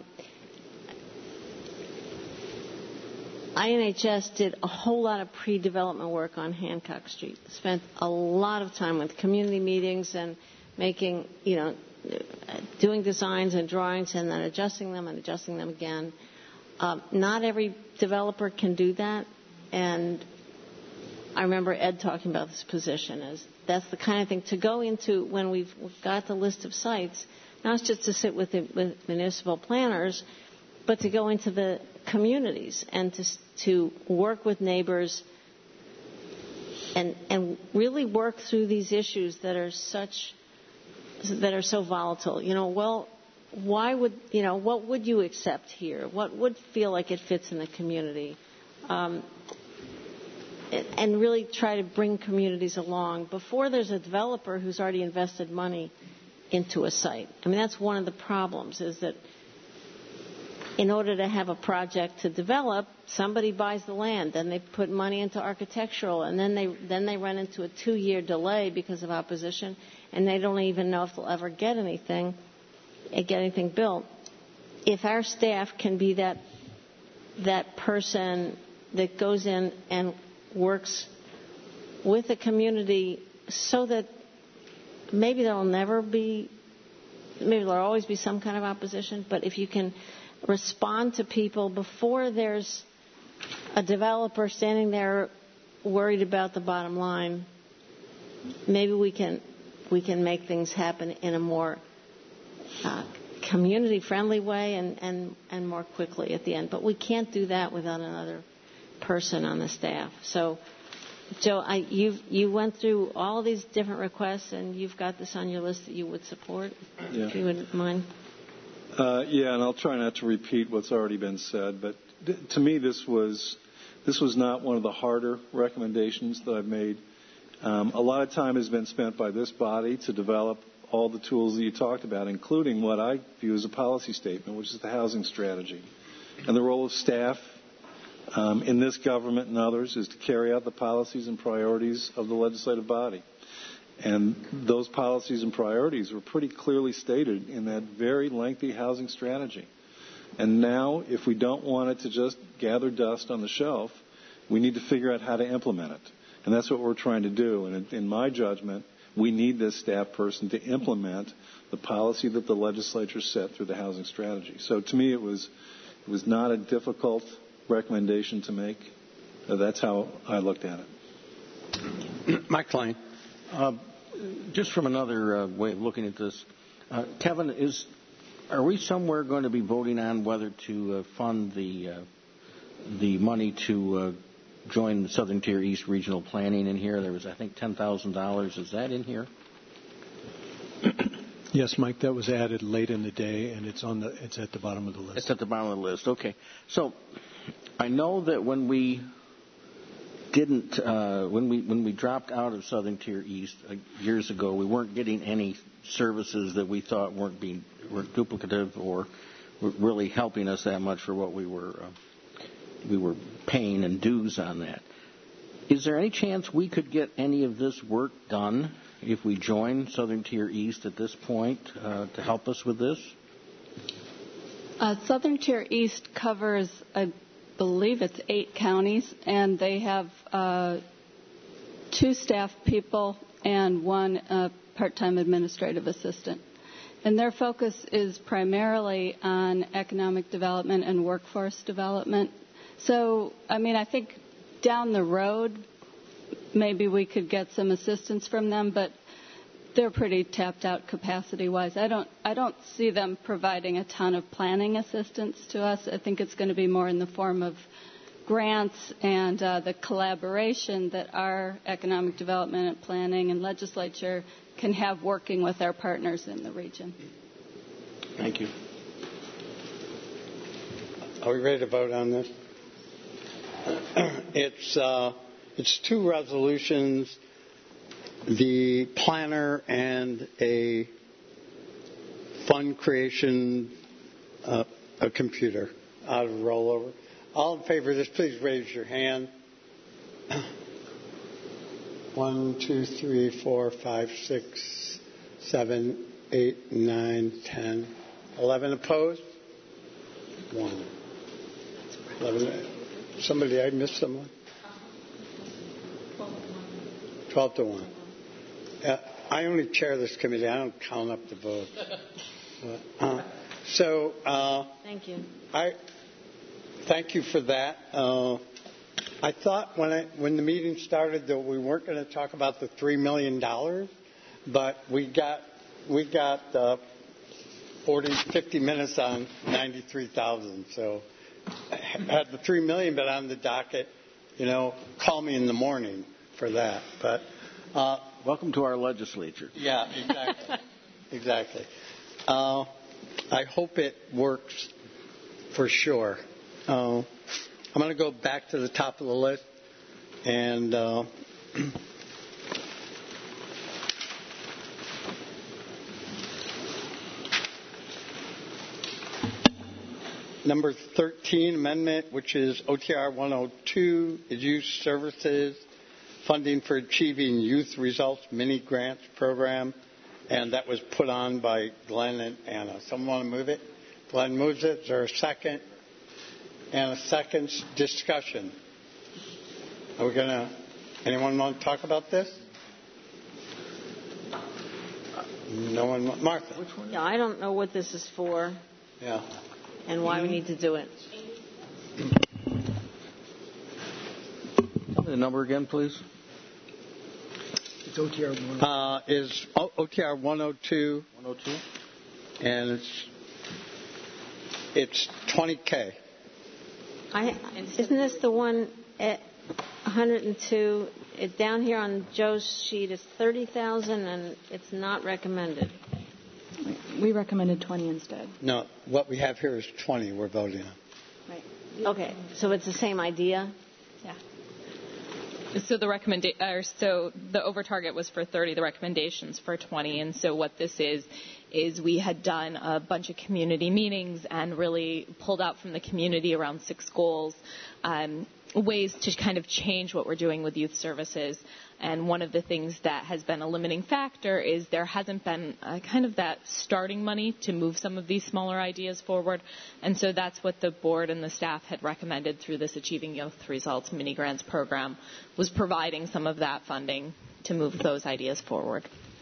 I N H S did a whole lot of pre-development work on Hancock Street. Spent a lot of time with community meetings and making, you know, doing designs and drawings and then adjusting them and adjusting them again. Um, not every developer can do that, and I remember Ed talking about this position as that's the kind of thing to go into when we've, we've got the list of sites, not just to sit with the with municipal planners, but to go into the communities and to to work with neighbors and and really work through these issues that are such that are so volatile. You know, well, why would, you know, what would you accept here? What would feel like it fits in the community? Um, and really try to bring communities along before there's a developer who's already invested money into a site. I mean, that's one of the problems is that in order to have a project to develop, somebody buys the land, then they put money into architectural, and then they then they run into a two-year delay because of opposition, and they don't even know if they'll ever get anything, get anything built. If our staff can be that that person that goes in and works with the community so that maybe there'll never be, maybe there'll always be some kind of opposition, but if you can respond to people before there's a developer standing there worried about the bottom line, maybe we can we can make things happen in a more uh, community-friendly way and, and, and more quickly at the end. But we can't do that without another person on the staff. So, Joe, I, you've, you went through all these different requests, and you've got this on your list that you would support, yeah. if you wouldn't mind. Uh, yeah, and I'll try not to repeat what's already been said, but th- to me this was this was not one of the harder recommendations that I've made. Um, a lot of time has been spent by this body to develop all the tools that you talked about, including what I view as a policy statement, which is the housing strategy. And the role of staff um, in this government and others is to carry out the policies and priorities of the legislative body. And those policies and priorities were pretty clearly stated in that very lengthy housing strategy. And now, if we don't want it to just gather dust on the shelf, we need to figure out how to implement it. And that's what we're trying to do. And in my judgment, we need this staff person to implement the policy that the legislature set through the housing strategy. So to me, it was it was not a difficult recommendation to make. That's how I looked at it. Mike Klein. Uh, just from another uh, way of looking at this, uh, Kevin, is are we somewhere going to be voting on whether to uh, fund the uh, the money to uh, join the Southern Tier East Regional Planning in here? There was, I think, ten thousand dollars. Is that in here? Yes, Mike, that was added late in the day, and it's on the it's at the bottom of the list. It's at the bottom of the list. Okay. So I know that when we didn't uh, when we when we dropped out of Southern Tier East uh, years ago, we weren't getting any services that we thought weren't being weren't duplicative or were really helping us that much for what we were uh, we were paying in dues on that. Is there any chance we could get any of this work done if we join Southern Tier East at this point uh, to help us with this? Uh, Southern Tier East covers a believe it's eight counties, and they have uh, two staff people and one uh, part-time administrative assistant. And their focus is primarily on economic development and workforce development. So, I mean, I think down the road, maybe we could get some assistance from them, but they're pretty tapped out capacity-wise. I don't, I don't see them providing a ton of planning assistance to us. I think it's going to be more in the form of grants and uh, the collaboration that our economic development and planning and legislature can have working with our partners in the region. Thank you. Are we ready to vote on this? It's uh, it's two resolutions the planner and a fund creation, uh, a computer out of rollover. All in favor of this, please raise your hand. One, two, three, four, five, six, seven, eight, nine, ten, eleven opposed. One. Eleven. Somebody, I missed someone. Twelve to one. Uh, I only chair this committee. I don't count up the votes. Uh, so, uh, thank you. I thank you for that. Uh, I thought when I when the meeting started that we weren't going to talk about the three million dollars, but we got we got uh, forty, fifty minutes on ninety-three thousand. So, had the three million been on the docket, you know, call me in the morning for that. But uh, welcome to our legislature. Yeah, exactly, exactly. Uh, I hope it works for sure. Uh, I'm going to go back to the top of the list and uh, number thirteen amendment, which is O T R one oh two, is youth services funding for achieving youth results mini grants program, and that was put on by Glenn and Anna. Someone want to move it? Glenn moves it. Is there a second? And a second discussion. Are we going to, anyone want to talk about this? No one, Martha. Which one? Yeah, I don't know what this is for. Yeah. And why we need to do it. Tell me the number again, please. It's O T R one oh two. Uh, is O T R one oh two. one oh two? And it's it's twenty K. I, isn't this the one at one hundred two? It, down here on Joe's sheet is thirty thousand, and it's not recommended. We recommended twenty instead. No, what we have here is twenty we're voting on. Right. Okay, so it's the same idea? Yeah. So the recommenda- or so the over target was for thirty, the recommendations for twenty, and so what this is is we had done a bunch of community meetings and really pulled out from the community around six goals, um, ways to kind of change what we're doing with youth services. And one of the things that has been a limiting factor is there hasn't been uh, kind of that starting money to move some of these smaller ideas forward. And so that's what the board and the staff had recommended through this Achieving Youth Results mini grants program, was providing some of that funding to move those ideas forward.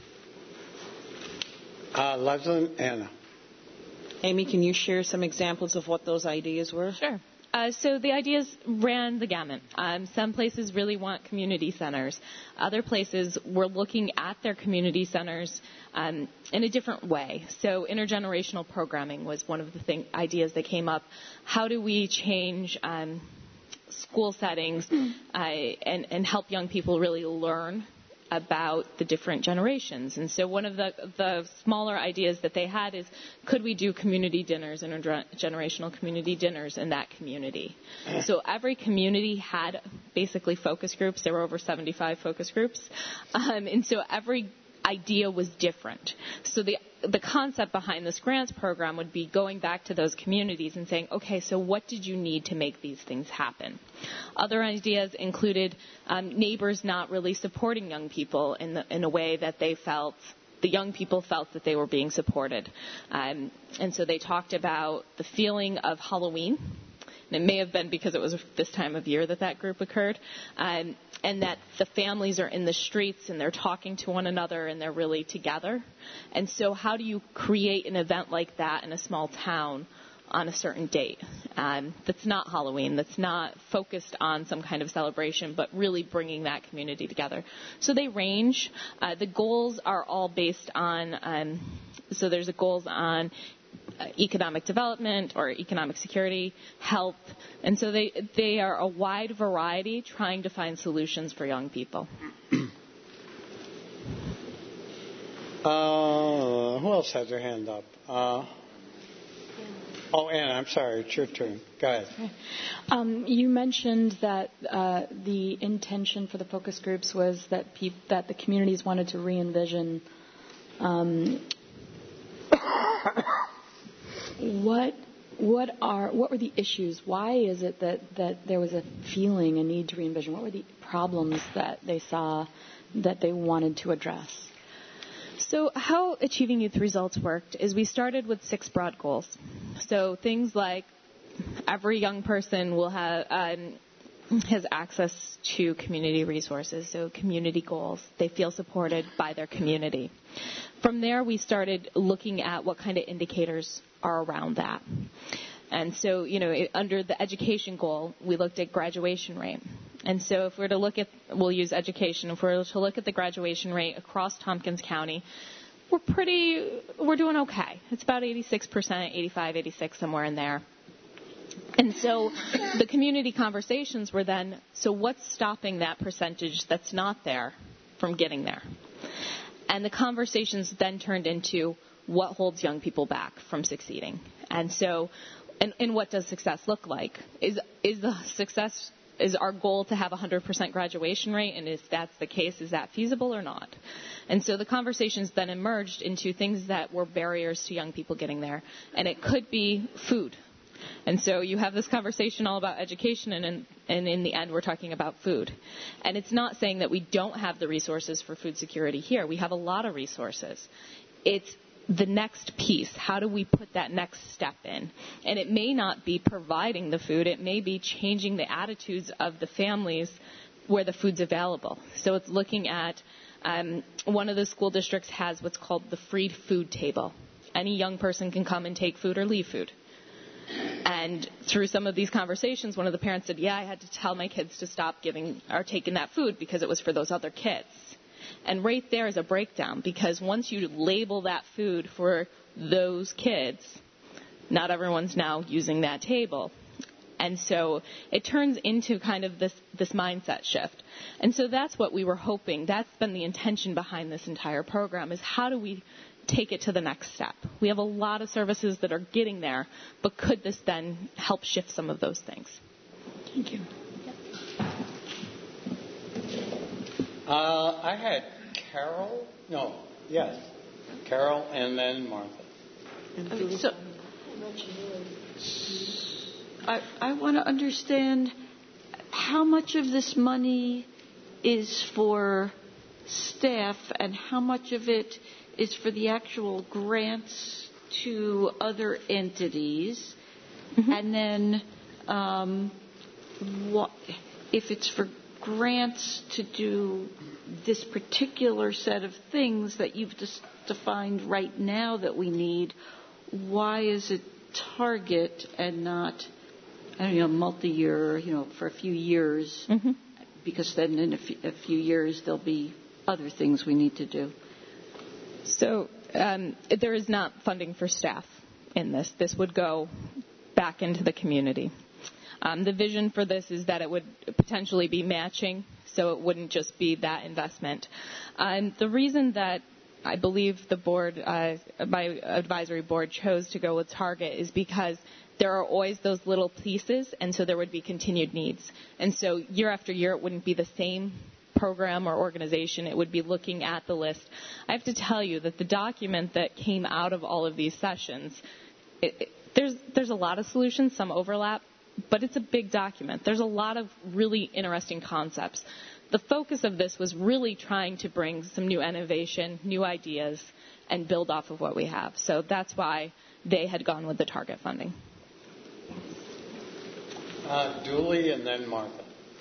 Uh, Leslie, Anna. Amy, can you share some examples of what those ideas were? Sure. Uh, so the ideas ran the gamut. Um, some places really want community centers. Other places were looking at their community centers um, in a different way. So intergenerational programming was one of the thing, ideas that came up. How do we change um, school settings uh, and, and help young people really learn about the different generations? And so one of the, the smaller ideas that they had is, could we do community dinners, intergenerational community dinners in that community? So every community had basically focus groups. There were over seventy-five focus groups. Um, and so every idea was different. So the the concept behind this grants program would be going back to those communities and saying, okay, so what did you need to make these things happen? Other ideas included um, neighbors not really supporting young people in the, in a way that they felt, the young people felt that they were being supported. Um, and so they talked about the feeling of Halloween. And it may have been because it was this time of year that that group occurred. Um, and that the families are in the streets and they're talking to one another and they're really together. And so how do you create an event like that in a small town on a certain date um, that's not Halloween, that's not focused on some kind of celebration, but really bringing that community together? So they range. Uh, the goals are all based on, um, so there's a goals on Uh, economic development or economic security, health, and so they they are a wide variety trying to find solutions for young people. Uh, who else has their hand up? Uh, Oh, Anna, I'm sorry. It's your turn. Go ahead. Okay. Um, you mentioned that uh, the intention for the focus groups was that peop- that the communities wanted to re-envision. Um, what what are what were the issues? Why is it that, that there was a feeling, a need to re-envision? What were the problems that they saw that they wanted to address? So how Achieving Youth Results worked is we started with six broad goals. So things like every young person will have um, has access to community resources, so community goals. They feel supported by their community. From there, we started looking at what kind of indicators are around that. And so, you know, it, under the education goal, we looked at graduation rate. And so if we're to look at, we'll use education, if we're to look at the graduation rate across Tompkins County, we're pretty, we're doing okay. It's about eighty-six percent, eighty-five, eighty-six, somewhere in there. And so the community conversations were then, so what's stopping that percentage that's not there from getting there? And the conversations then turned into what holds young people back from succeeding. And so, and, and what does success look like? Is is the success, is our goal to have a one hundred percent graduation rate? And if that's the case, is that feasible or not? And so the conversations then emerged into things that were barriers to young people getting there. And it could be food. And so you have this conversation all about education, and in, and in the end we're talking about food. And it's not saying that we don't have the resources for food security here. We have a lot of resources. It's the next piece. How do we put that next step in? And it may not be providing the food. It may be changing the attitudes of the families where the food's available. So it's looking at, um, one of the school districts has what's called the free food table. Any young person can come and take food or leave food. And through some of these conversations, one of the parents said, yeah, I had to tell my kids to stop giving or taking that food because it was for those other kids. And right there is a breakdown, because once you label that food for those kids, not everyone's now using that table. And so it turns into kind of this, this mindset shift. And so that's what we were hoping. That's been the intention behind this entire program, is how do we take it to the next step? We have a lot of services that are getting there, but could this then help shift some of those things? Thank you. Uh, I had Carol. No, yes, Carol, and then Martha. Uh, so, I, I want to understand how much of this money is for staff and how much of it is for the actual grants to other entities. Mm-hmm. And then um, what, if it's for grants to do this particular set of things that you've just defined right now that we need, why is it target and not, I don't know, multi-year, you know, for a few years? Mm-hmm. Because then in a few, a few years there'll be other things we need to do. So um, there is not funding for staff in this. This would go back into the community. Um, the vision for this is that it would potentially be matching, so it wouldn't just be that investment. And the reason that I believe the board, uh, my advisory board, chose to go with Target is because there are always those little pieces, and so there would be continued needs. And so year after year, it wouldn't be the same program or organization. It would be looking at the list. I have to tell you that the document that came out of all of these sessions, it, it, there's there's a lot of solutions, some overlap, but it's a big document. There's a lot of really interesting concepts. The focus of this was really trying to bring some new innovation, new ideas, and build off of what we have. So that's why they had gone with the target funding. Uh, Julie and then Martha.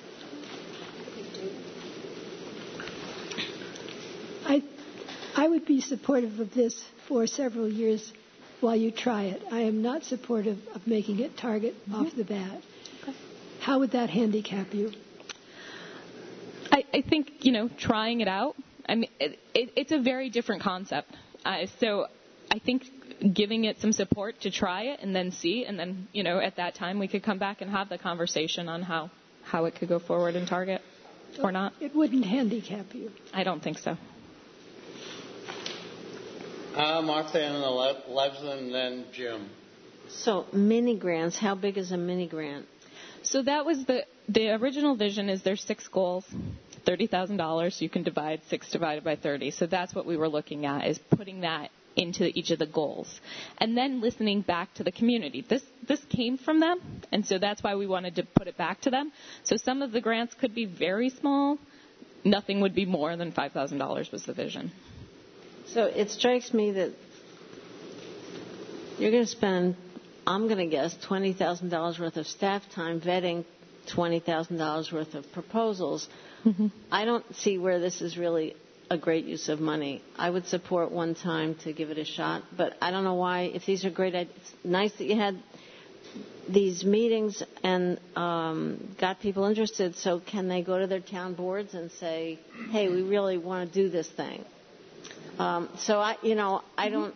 I, I would be supportive of this for several years while you try it. I am not supportive of making it target mm-hmm. off the bat. Okay. How would that handicap you? I, I think, you know, trying it out, I mean, it, it, it's a very different concept. Uh, so I think giving it some support to try it and then see, and then, you know, at that time we could come back and have the conversation on how, how it could go forward in Target so or not. It wouldn't handicap you. I don't think so. Uh, Martha and Leslie and then Jim. So mini grants, how big is a mini grant? So that was the, the original vision is there's six goals, thirty thousand dollars. You can divide six divided by thirty. So that's what we were looking at, is putting that into each of the goals. And then listening back to the community. This this came from them, and so that's why we wanted to put it back to them. So some of the grants could be very small. Nothing would be more than five thousand dollars was the vision. So it strikes me that you're going to spend, I'm going to guess, twenty thousand dollars worth of staff time vetting twenty thousand dollars worth of proposals. Mm-hmm. I don't see where this is really a great use of money. I would support one time to give it a shot, but I don't know why. If these are great, it's nice that you had these meetings and um, got people interested. So can they go to their town boards and say, "Hey, we really want to do this thing"? Um, so I, you know, I don't.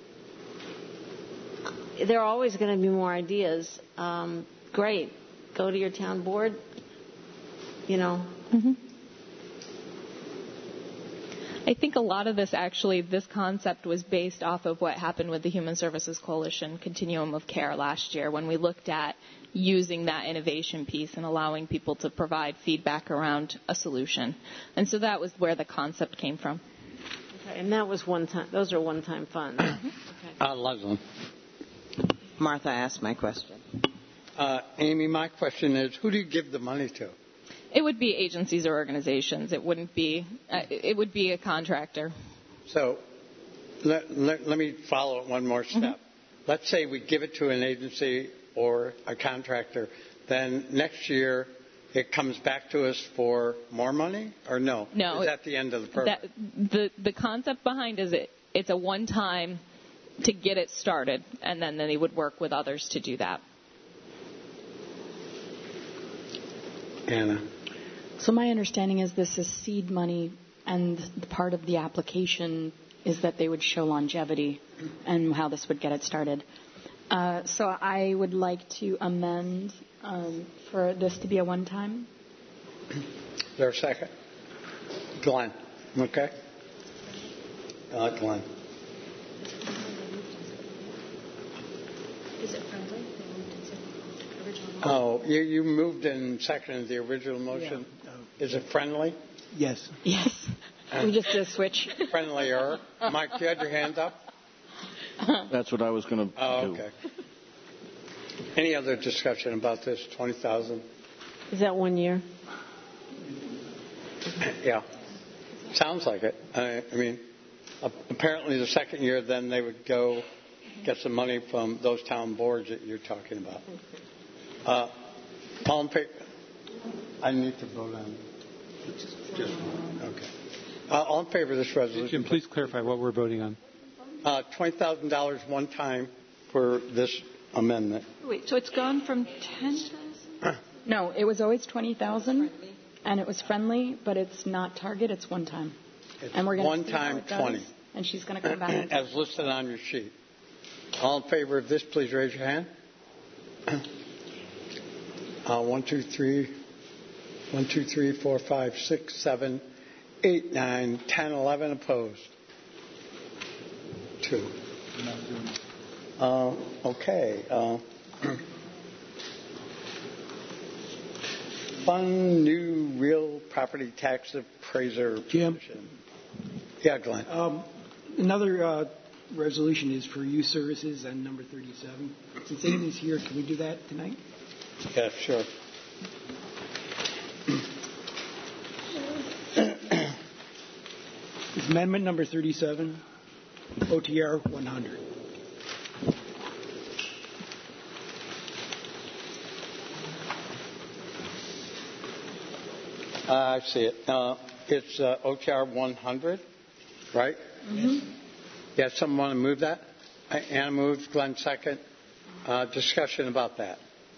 There are always going to be more ideas. Um, great, go to your town board. You know. Mm-hmm. I think a lot of this, actually, this concept was based off of what happened with the Human Services Coalition Continuum of Care last year, when we looked at using that innovation piece and allowing people to provide feedback around a solution. And so that was where the concept came from. Okay, and that was one time. Those are one-time funds. Okay. Uh, Leslie. Martha asked my question. Uh, Amy, my question is, who do you give the money to? It would be agencies or organizations. It wouldn't be. Uh, it would be a contractor. So, let, let, let me follow it one more step. Mm-hmm. Let's say we give it to an agency or a contractor. Then next year, it comes back to us for more money, or no? No. Is that the end of the program? That, the the concept behind is it. It's a one-time to get it started, and then, then they would work with others to do that. Anna. So my understanding is this is seed money, and the part of the application is that they would show longevity and how this would get it started. Uh, so I would like to amend um, for this to be a one-time. Is there a second? Glenn. Okay. Uh, Glenn. Is it friendly? Oh, you, you moved and seconded the original motion. Yeah. Is it friendly? Yes. Yes. We just did a switch. Friendlier. Mike, you had your hand up? That's what I was going to oh, do. Okay. Any other discussion about this twenty thousand? Is that one year? Yeah. Sounds like it. I, I mean, apparently the second year, then they would go get some money from those town boards that you're talking about. Uh, all in favor? I need to vote on it. Just, just okay. Uh, all in favor of this resolution? Jim, please clarify what we're voting on. Uh, twenty thousand dollars one time for this amendment. Wait, so it's gone from ten thousand? No, it was always twenty thousand, and it was friendly, but it's not target. It's one time. It's and we're going one time twenty. And she's going to come back as listed on your sheet. All in favor of this, please raise your hand. Uh, one, two, three. One, two, three, four, five, six, seven, eight, nine, ten, eleven opposed. Two. Uh, okay. Uh, fund new real property tax appraiser Jim. position. Yeah, Glenn. Um, another uh, resolution is for youth services and number thirty-seven. Since Amy's here, can we do that tonight? Yeah, sure. It's amendment number thirty-seven, O T R one hundred. Uh, I see it. Uh, it's uh, O T R one hundred, right? Mm-hmm. Yeah, someone want to move that? Anna moves, Glenn second. Uh, discussion about that.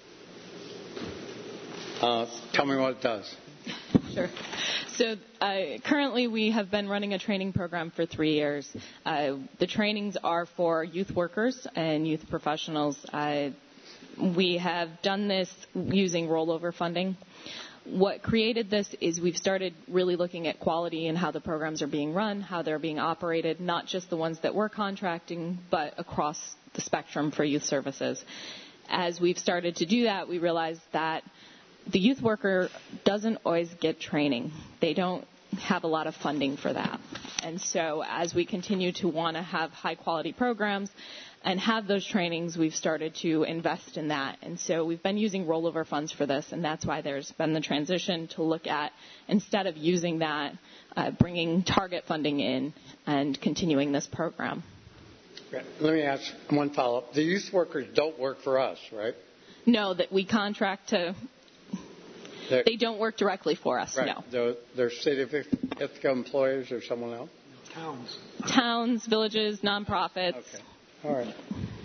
Uh, tell me what it does. Sure. So uh, currently we have been running a training program for three years. Uh, the trainings are for youth workers and youth professionals. Uh, we have done this using rollover funding. What created this is we've started really looking at quality and how the programs are being run, how they're being operated, not just the ones that we're contracting, but across the spectrum for youth services. As we've started to do that, we realized that the youth worker doesn't always get training. They don't have a lot of funding for that. And so as we continue to want to have high-quality programs and have those trainings, we've started to invest in that. And so we've been using rollover funds for this, and that's why there's been the transition to look at, instead of using that, uh, bringing target funding in and continuing this program. Let me ask one follow-up. The youth workers don't work for us, right? No, that we contract to... They're, they don't work directly for us, right. no. They're, they're state of Ithaca employees or someone else? Towns. Towns, villages, nonprofits. Okay. All right.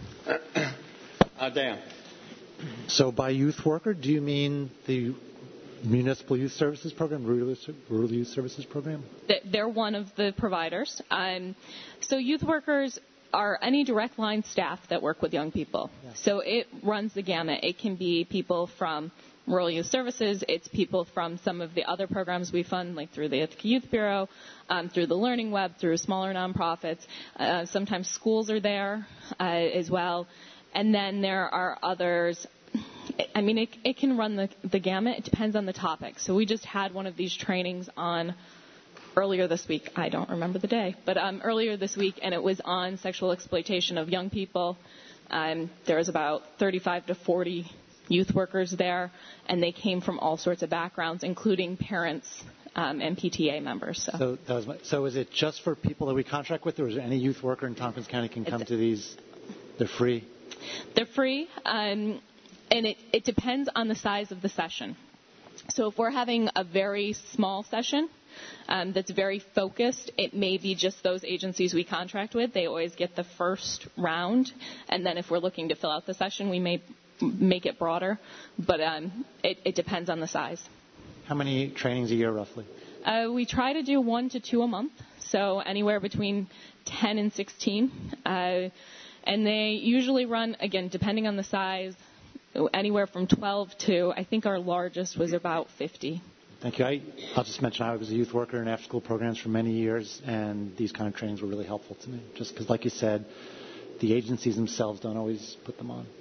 uh, Dan. So by youth worker, do you mean the Municipal Youth Services Program, Rural, Rural Youth Services Program? They're one of the providers. Um, so youth workers are any direct line staff that work with young people. Yeah. So it runs the gamut. It can be people from Rural Youth Services. It's people from some of the other programs we fund, like through the Ithaca Youth Bureau, um, through the Learning Web, through smaller nonprofits. Uh, sometimes schools are there uh, as well. And then there are others. I mean, it, it can run the, the gamut. It depends on the topic. So we just had one of these trainings on earlier this week. I don't remember the day, but um, earlier this week, and it was on sexual exploitation of young people. Um, there was about thirty-five to forty youth workers there, and they came from all sorts of backgrounds, including parents um, and P T A members. So. So, that was my, so is it just for people that we contract with, or is there any youth worker in Tompkins County can come it's, to these? They're free? They're free, um, and it, it depends on the size of the session. So if we're having a very small session um, that's very focused, it may be just those agencies we contract with. They always get the first round, and then if we're looking to fill out the session, we may make it broader, but um, it, it depends on the size. How many trainings a year, roughly? Uh, we try to do one to two a month, so anywhere between ten and sixteen. Uh, and they usually run, again, depending on the size, anywhere from twelve to, I think our largest was about fifty. Thank you. I, I'll just mention I was a youth worker in after-school programs for many years, and these kind of trainings were really helpful to me, just because, like you said, the agencies themselves don't always put them on.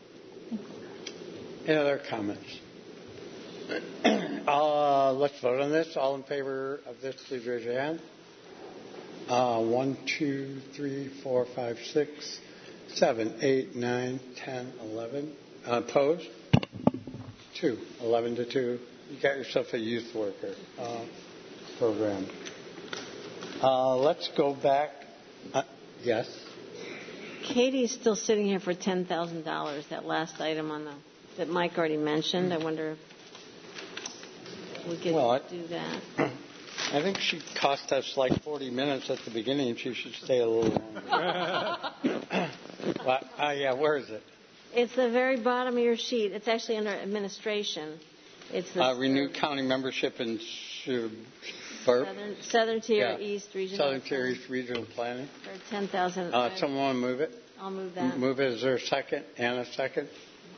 Any other comments? Uh, let's vote on this. All in favor of this, please raise your hand. Uh, one, two, three, four, five, six, seven, eight, nine, ten, eleven. Uh, opposed? Two. Eleven to two. You got yourself a youth worker uh, program. Uh, let's go back. Uh, yes. Katie's still sitting here for ten thousand dollars. That last item on the that Mike already mentioned. I wonder if we could well, I, do that. I think she cost us like forty minutes at the beginning. She should stay a little longer. well, uh, yeah, where is it? It's the very bottom of your sheet. It's actually under administration. It's the uh, renew county membership in Southern, Southern Tier yeah. East Regional Southern Tier East Regional Planning. For ten thousand. Uh, someone want to move it? I'll move that. Move it. Is there a second? And a second?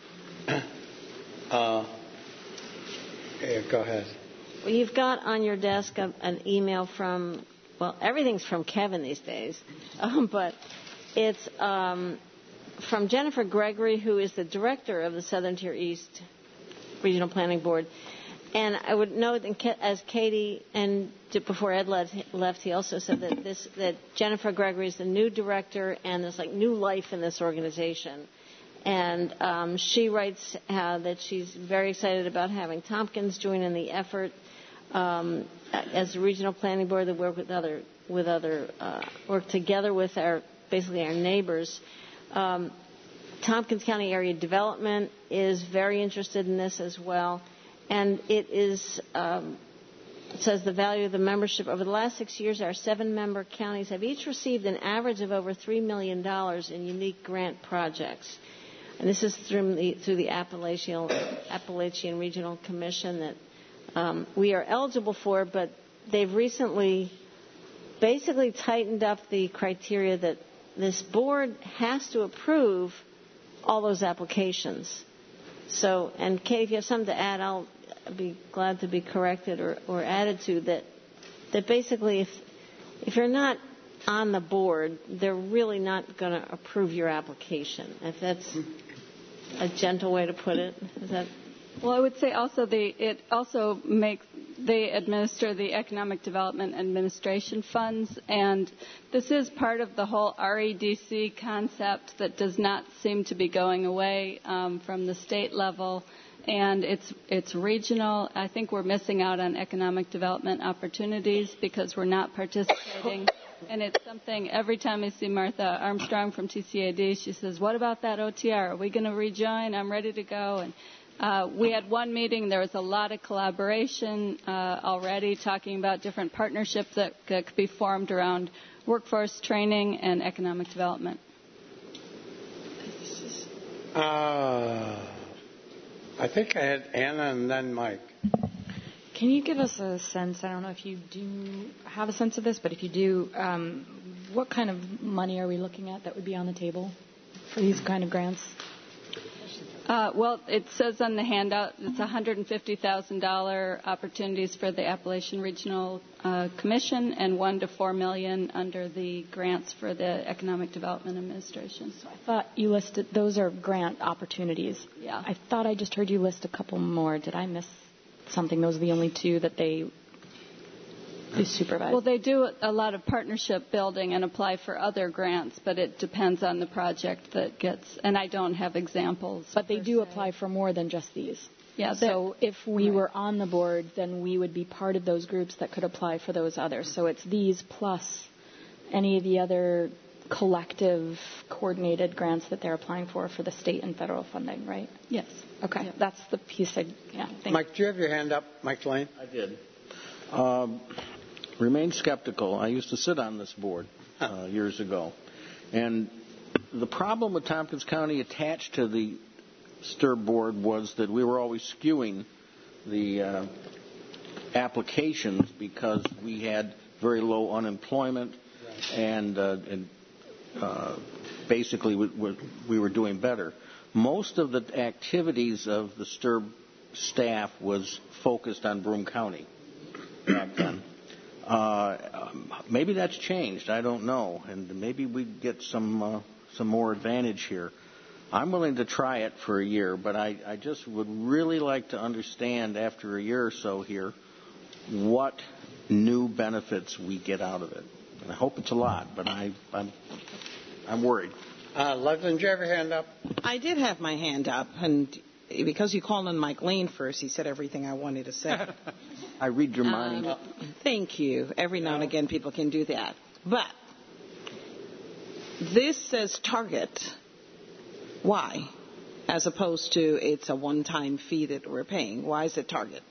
uh, yeah, go ahead. Well, you've got on your desk a, an email from, well, everything's from Kevin these days, um, but it's um, from Jennifer Gregory, who is the director of the Southern Tier East Regional Planning Board. And I would note, as Katie and before Ed left, he also said that this that Jennifer Gregory is the new director, and there's like new life in this organization. And um, she writes uh, that she's very excited about having Tompkins join in the effort um, as a regional planning board that work with other with other uh, work together with our basically our neighbors. Um, Tompkins County Area Development is very interested in this as well. And it is, um, it says the value of the membership. Over the last six years, our seven-member counties have each received an average of over three million dollars in unique grant projects. And this is through the, through the Appalachian, Appalachian Regional Commission that um, we are eligible for, but they've recently basically tightened up the criteria that this board has to approve all those applications. So, and Kate, if you have something to add, I'll be glad to be corrected or, or added to that. That basically, if if you're not on the board, they're really not going to approve your application. If that's a gentle way to put it, is that? Well, I would say also the it also makes they administer the Economic Development Administration funds, and this is part of the whole R E D C concept that does not seem to be going away um, from the state level, and it's it's regional. I think we're missing out on economic development opportunities because we're not participating. And it's something every time I see Martha Armstrong from T C A D, she says, "What about that O T R? Are we going to rejoin? I'm ready to go." And Uh, we had one meeting. There was a lot of collaboration uh, already, talking about different partnerships that could be formed around workforce training and economic development. Uh, I think I had Anna and then Mike. Can you give us a sense, I don't know if you do have a sense of this, but if you do, um, what kind of money are we looking at that would be on the table for these kind of grants? Uh, well, it says on the handout it's one hundred fifty thousand dollars opportunities for the Appalachian Regional uh, Commission and one to four million dollars under the grants for the Economic Development Administration. So I thought you listed those are grant opportunities. Yeah. I thought I just heard you list a couple more. Did I miss something? Those are the only two that they they supervise. Well, they do a lot of partnership building and apply for other grants, but it depends on the project that gets, and I don't have examples. But they do se. apply for more than just these. Yeah. So if we right. were on the board, then we would be part of those groups that could apply for those others. So it's these plus any of the other collective coordinated grants that they're applying for for the state and federal funding, right? Yes. Okay. Yep. That's the piece I, yeah. Mike, do you have your hand up? Mike Lane? I did. Um, remain skeptical. I used to sit on this board uh, years ago. And the problem with Tompkins County attached to the S T R B board was that we were always skewing the uh, applications because we had very low unemployment right. and, uh, and uh, basically we, we were doing better. Most of the activities of the S T R B staff was focused on Broome County back then. Uh, maybe that's changed. I don't know, and maybe we get some uh, some more advantage here. I'm willing to try it for a year, but I, I just would really like to understand after a year or so here what new benefits we get out of it. And I hope it's a lot, but I, I'm I'm worried. Uh, Leslie, did you have your hand up? I did have my hand up, and because you called on Mike Lane first, he said everything I wanted to say. I read your mind. Um, thank you. Every now and again, people can do that. But this says target. Why? As opposed to it's a one-time fee that we're paying. Why is it target?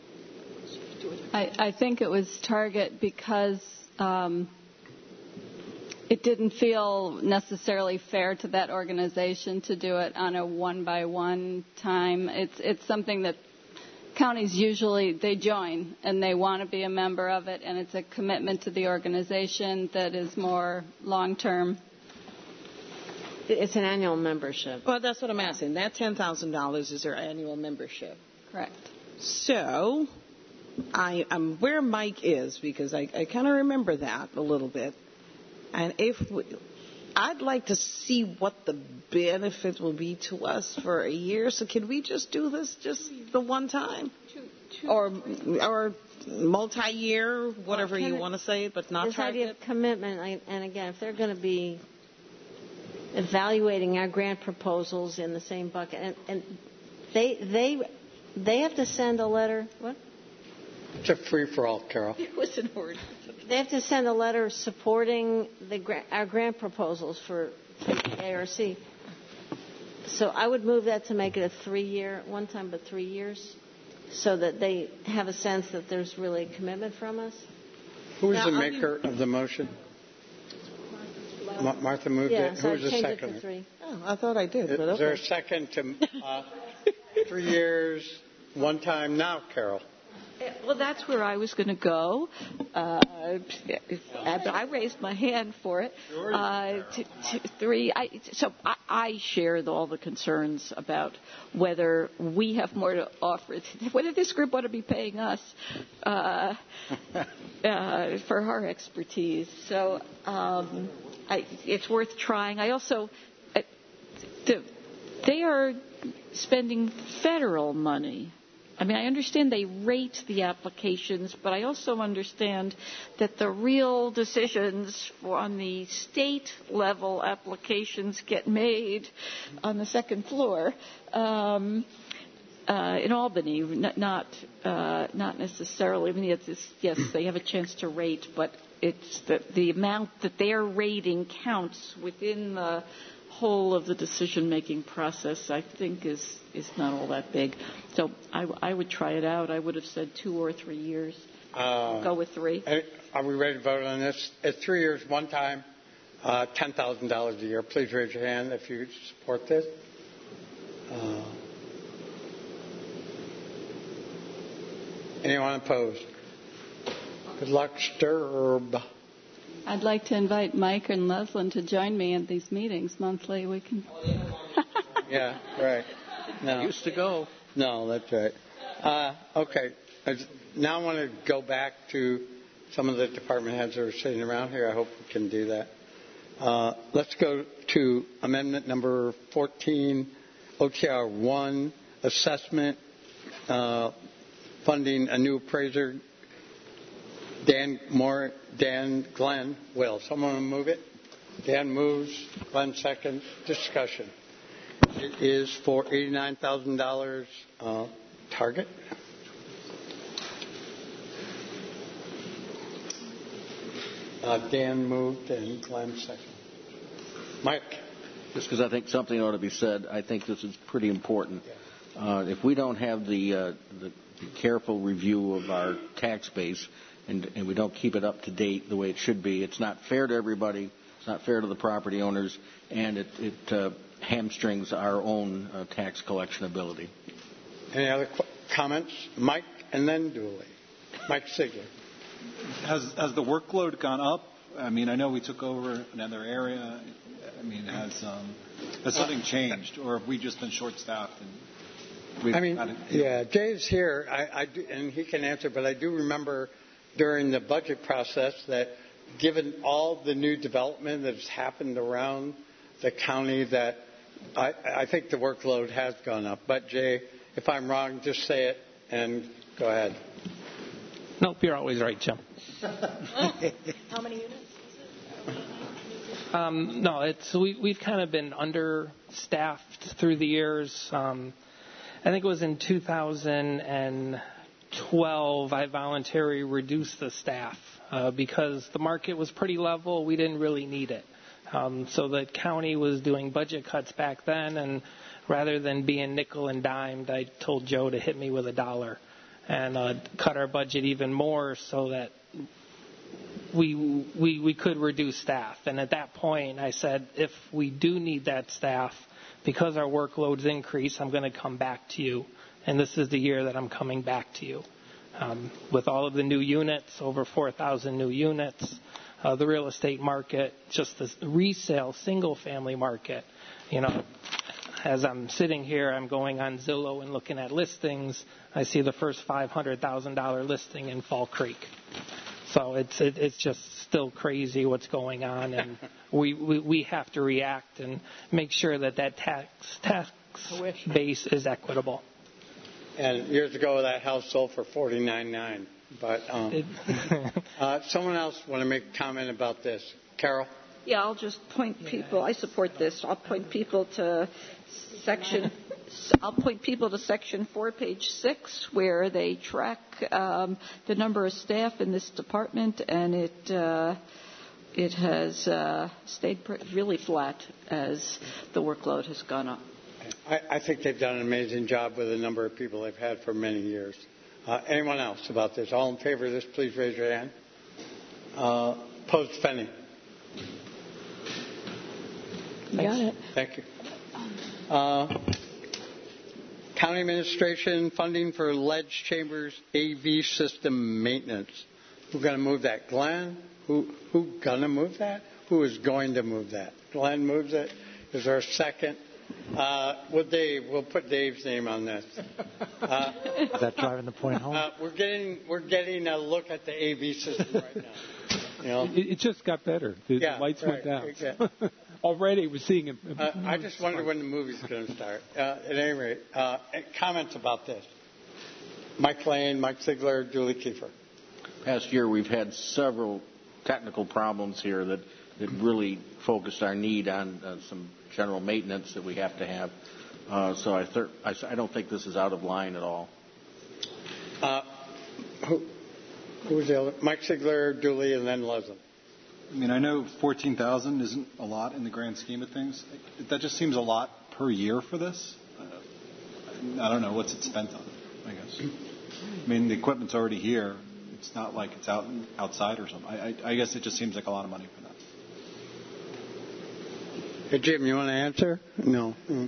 I, I think it was target because um, it didn't feel necessarily fair to that organization to do it on a one-by-one time. It's it's something that counties usually, they join and they want to be a member of it, and it's a commitment to the organization that is more long-term. It's an annual membership. Well, that's what I'm asking. That ten thousand dollars is their annual membership. Correct. So I, I'm where Mike is because I, I kind of remember that a little bit. And if we, I'd like to see what the benefit will be to us for a year. So can we just do this just the one time? Two, two, or or multi-year, whatever well, you want to say, but not this target? idea of commitment, and again, if they're going to be evaluating our grant proposals in the same bucket, and, and they they they have to send a letter. What? It's a free-for-all, Carol. It was an word. They have to send a letter supporting the gra- our grant proposals for A R C. So I would move that to make it a three-year, one time, but three years, so that they have a sense that there's really a commitment from us. Who was Now, the I'll maker be... of the motion? Ma- Martha moved yeah, it. So Who was the change second? It to three. Oh, I thought I did. Is but okay. there a second to uh, three years, one time now, Carol? Well, that's where I was going to go. Uh, I raised my hand for it. Uh, t- t- three. I, so I, I share all the concerns about whether we have more to offer, whether this group ought to be paying us uh, uh, for our expertise. So um, I, it's worth trying. I also, uh, the, they are spending federal money. I mean, I understand they rate the applications, but I also understand that the real decisions on the state level applications get made on the second floor um, uh, in Albany, not uh, not necessarily. I mean, it's, it's, yes, they have a chance to rate, but it's the, the amount that they're rating counts within the whole of the decision-making process, I think, is is not all that big. So I, I would try it out. I would have said two or three years. Uh, Go with three. Are we ready to vote on this? It's three years, one time, uh, ten thousand dollars a year. Please raise your hand if you support this. Uh, anyone opposed? Good luck, Sturb. I'd like to invite Mike and Leslin to join me at these meetings monthly. We can. Yeah, right. No. I used to go. No, that's right. Uh, okay. Now I want to go back to some of the department heads that are sitting around here. I hope we can do that. Uh, let's go to amendment number fourteen, O T R one, assessment, uh, funding a new appraiser. Dan Moore, Dan Glenn will. Someone move it? Dan moves. Glenn seconds. Discussion. It is for eighty-nine thousand dollars uh, target. Uh, Dan moved and Glenn seconded. Mike. Just because I think something ought to be said, I think this is pretty important. Uh, if we don't have the, uh, the careful review of our tax base, And, and we don't keep it up to date the way it should be, it's not fair to everybody, it's not fair to the property owners, and it, it uh, hamstrings our own uh, tax collection ability. Any other qu- comments? Mike and then Dooley. Mike Sigler. Has, has the workload gone up? I mean, I know we took over another area. I mean, has, um, has something changed, or have we just been short-staffed? And we've I mean, had it, yeah, Jay's here, I, I do, and he can answer, but I do remember during the budget process that given all the new development that has happened around the county that I, I think the workload has gone up. But Jay, if I'm wrong, just say it and go ahead. Nope, you're always right, Jim. How many units? Um, no, it's we, we've kind of been understaffed through the years. Um, I think it was in two thousand twelve I voluntarily reduced the staff uh, because the market was pretty level. We didn't really need it. Um, so the county was doing budget cuts back then, and rather than being nickel and dimed, I told Joe to hit me with a dollar and uh, cut our budget even more so that we, we we could reduce staff. And at that point, I said, if we do need that staff, because our workloads increase, I'm going to come back to you. And this is the year that I'm coming back to you. Um, with all of the new units, over four thousand new units, uh, the real estate market, just the resale single-family market. You know, as I'm sitting here, I'm going on Zillow and looking at listings. I see the first five hundred thousand dollars listing in Fall Creek. So it's it, it's just still crazy what's going on, and we, we, we have to react and make sure that that tax tax base is equitable. And years ago, that house sold for forty-nine nine. But um, uh, someone else want to make a comment about this? Carol? Yeah, I'll just point people. I support this. I'll point people to section. I'll point people to section four, page six, where they track um, the number of staff in this department, and it uh, it has uh, stayed really flat as the workload has gone up. I, I think they've done an amazing job with the number of people they've had for many years. Uh, anyone else about this? All in favor of this, please raise your hand. Uh, opposed, Fenny. Got it. Thank you. Uh, County Administration funding for Ledge Chambers A V system maintenance. Who's going to move that? Glenn? Who who going to move that? Who is going to move that? Glenn moves it. Is there a second? Uh, well, Dave, we'll put Dave's name on this. Uh, is that driving the point home? Uh, we're getting we're getting a look at the A V system right now. You know? it, it just got better. The, yeah, the lights right, went down. Exactly. Already, we're seeing it. Uh, I just wonder when the movie's going to start. Uh, at any rate, uh, comments about this? Mike Lane, Mike Ziegler, Julie Kiefer. Past year, we've had several technical problems here that, that really focused our need on uh, some general maintenance that we have to have. Uh, so I, thir- I, I don't think this is out of line at all. Uh, who, who was the other? Mike Ziegler, Julie, and then Leslie. I mean, I know fourteen thousand isn't a lot in the grand scheme of things. That just seems a lot per year for this. Uh, I don't know what's it spent on, I guess. I mean, the equipment's already here. It's not like it's out outside or something. I, I, I guess it just seems like a lot of money for that. Hey, Jim, you want to answer? No. Mm.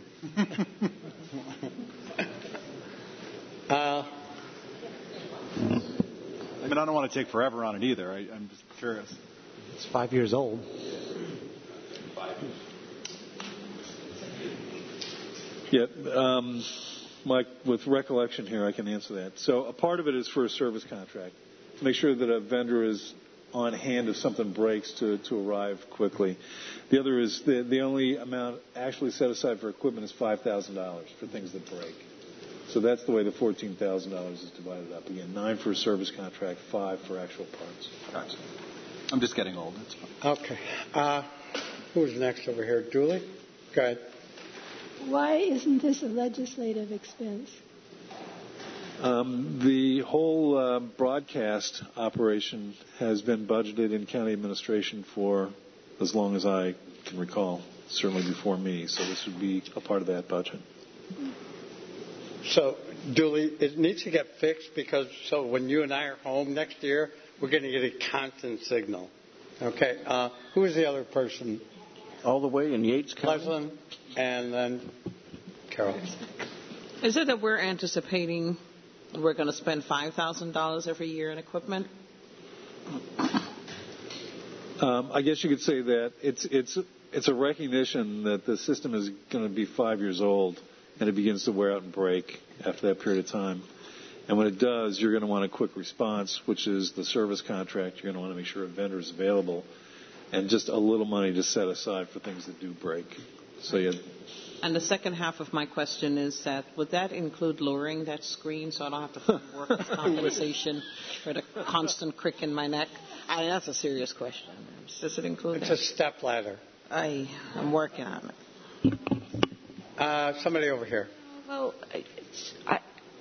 uh, I mean, I don't want to take forever on it either. I, I'm just curious. It's five years old. Yeah, um, Mike, with recollection here, I can answer that. So a part of it is for a service contract, to make sure that a vendor is on hand if something breaks to, to arrive quickly. The other is the, the only amount actually set aside for equipment is five thousand dollars for things that break. So that's the way the fourteen thousand dollars is divided up. Again, nine for a service contract, five for actual parts. Gotcha. I'm just getting old. That's fine. Okay. Uh, who's next over here? Julie? Go ahead. Why isn't this a legislative expense? Um, the whole uh, broadcast operation has been budgeted in county administration for as long as I can recall, certainly before me. So this would be a part of that budget. So, Julie, it needs to get fixed because so when you and I are home next year, we're going to get a constant signal. Okay. Uh, who is the other person? All the way in Yates County. Leslin, and then Carol. Is it that we're anticipating we're going to spend five thousand dollars every year in equipment? Um, I guess you could say that it's it's it's a recognition that the system is going to be five years old and it begins to wear out and break after that period of time. And when it does, you're going to want a quick response, which is the service contract. You're going to want to make sure a vendor is available, and just a little money to set aside for things that do break. So yeah. And the second half of my question is that would that include lowering that screen so I don't have to find workers' compensation for the constant crick in my neck? I mean, that's a serious question. Does it include it's that? It's a step ladder. I am working on it. Uh, somebody over here. Well, it's, I,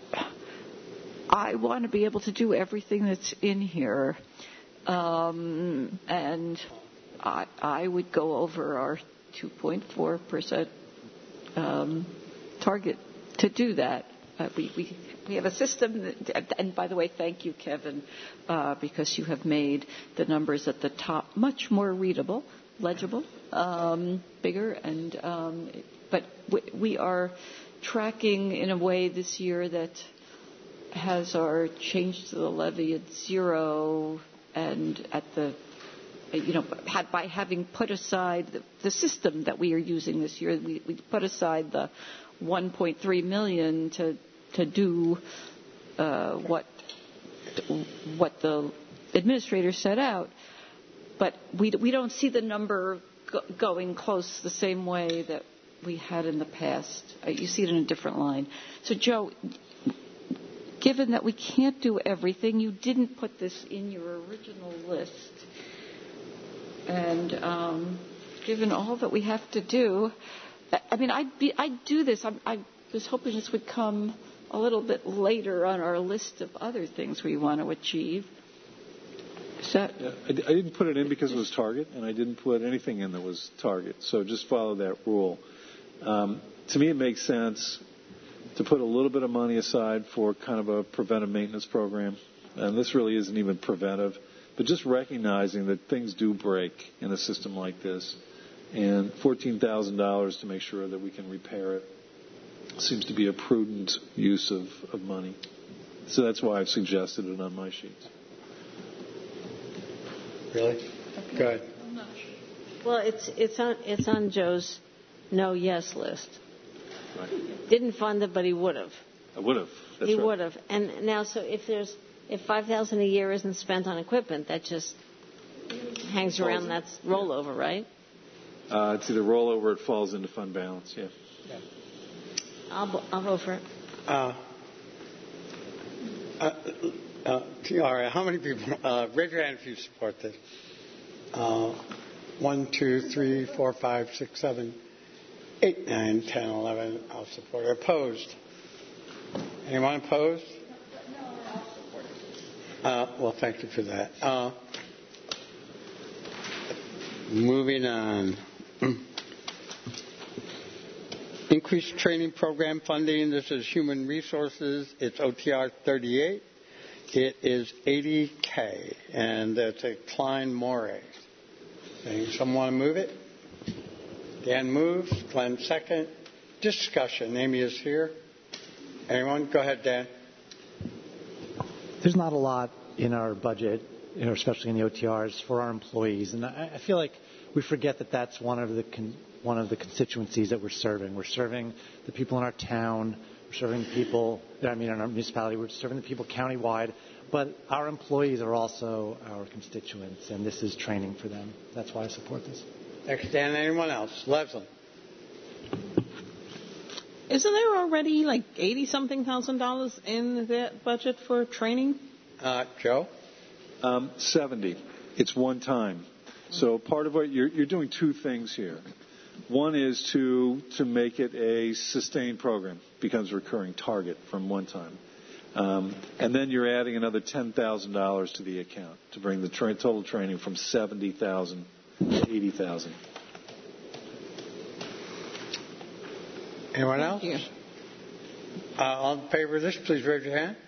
I want to be able to do everything that's in here, um, and I, I would go over our two point four percent um, target to do that. Uh, we, we we have a system, that, and by the way, thank you, Kevin, uh, because you have made the numbers at the top much more readable, legible, um, bigger, and um, but we, we are tracking in a way this year that has our change to the levy at zero, and at the you know, had, by having put aside the, the system that we are using this year, we, we put aside the one point three million to to do uh, what what the administrator set out, but we we don't see the number go, going close the same way that we had in the past. Uh, you see it in a different line. So, Joe, given that we can't do everything, you didn't put this in your original list. And um, given all that we have to do, I mean, I'd, be, I'd do this. I, I was hoping this would come a little bit later on our list of other things we want to achieve. So, yeah, I, I didn't put it in because it was target, and I didn't put anything in that was target. So just follow that rule. Um, to me, it makes sense to put a little bit of money aside for kind of a preventive maintenance program. And this really isn't even preventive, but just recognizing that things do break in a system like this. And fourteen thousand dollars to make sure that we can repair it seems to be a prudent use of, of money. So that's why I've suggested it on my sheets. Really? Go ahead. Well, it's it's on it's on Joe's no yes list. Right. Didn't fund it, but he would have. I would have. That's he right. would have. And now, so if there's if five thousand a year isn't spent on equipment, that just hangs around. That's rollover, right? Uh, it's either rollover or it falls into fund balance. Yeah. yeah. I'll I'll vote for it. Uh, uh, uh, all right. How many people? Uh, raise your hand if you support this. Uh, one, two, three, four, five, six, seven, eight, nine, ten, eleven. I'll support it. Opposed? Anyone opposed? No, I'll support it. Uh, well, thank you for that. Uh, moving on. Increased training program funding. This is human resources. It's O T R thirty-eight. It is eighty K, and it's a Klein Moray. Someone want to move it? Dan moves. Glenn second. Discussion. Amy is here. Anyone? Go ahead, Dan. There's not a lot in our budget, you know, especially in the O T Rs, for our employees, and I, I feel like we forget that that's one of the con- one of the constituencies that we're serving. We're serving the people in our town. We're serving people. I mean, in our municipality, we're serving the people countywide. But our employees are also our constituents, and this is training for them. That's why I support this. Thanks, Dan. Anyone else? Leslie. Isn't there already like eighty-something thousand dollars in that budget for training? Uh, Joe? Um, seventy. It's one time. So part of what you're, you're doing two things here. One is to to make it a sustained program, becomes a recurring target from one time. Um, and then you're adding another ten thousand dollars to the account to bring the tra- total training from seventy thousand dollars to eighty thousand dollars. Anyone else? Uh, all in favor of this, please raise your hand.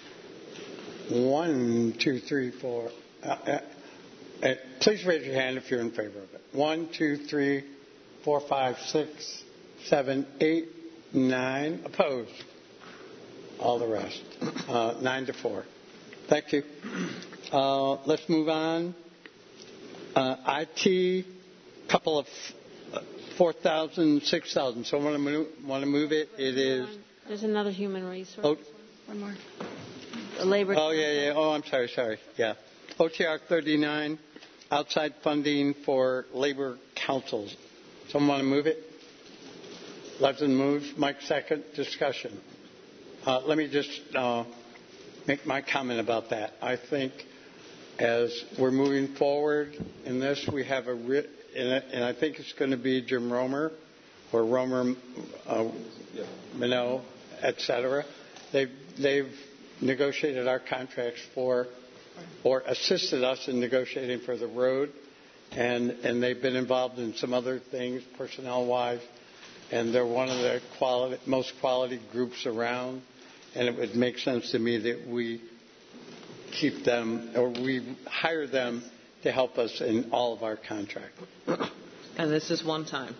One, two, three, four. Uh, uh, uh, please raise your hand if you're in favor of it. One, two, three, four, five, six, seven, eight, nine. Opposed? All the rest. Uh, nine to four. Thank you. Uh, let's move on. Uh, I T, couple of uh, four thousand, six thousand. So I want to move, want to move it. It is. There's another human resource. Oh, one more. The labor. Oh yeah, yeah. Oh, I'm sorry, sorry. Yeah. O T R thirty-nine, outside funding for labor councils. Someone want to move it? Leslie moves. Mike second. Discussion. Uh, let me just uh, make my comment about that. I think as we're moving forward in this, we have a, ri- and I think it's going to be Jim Romer or Romer, uh, Minot, et cetera. They've, they've negotiated our contracts for, or assisted us in negotiating for the road, and, and they've been involved in some other things personnel-wise, and they're one of the quality, most quality groups around. And it would make sense to me that we keep them, or we hire them to help us in all of our contracts. And this is one time.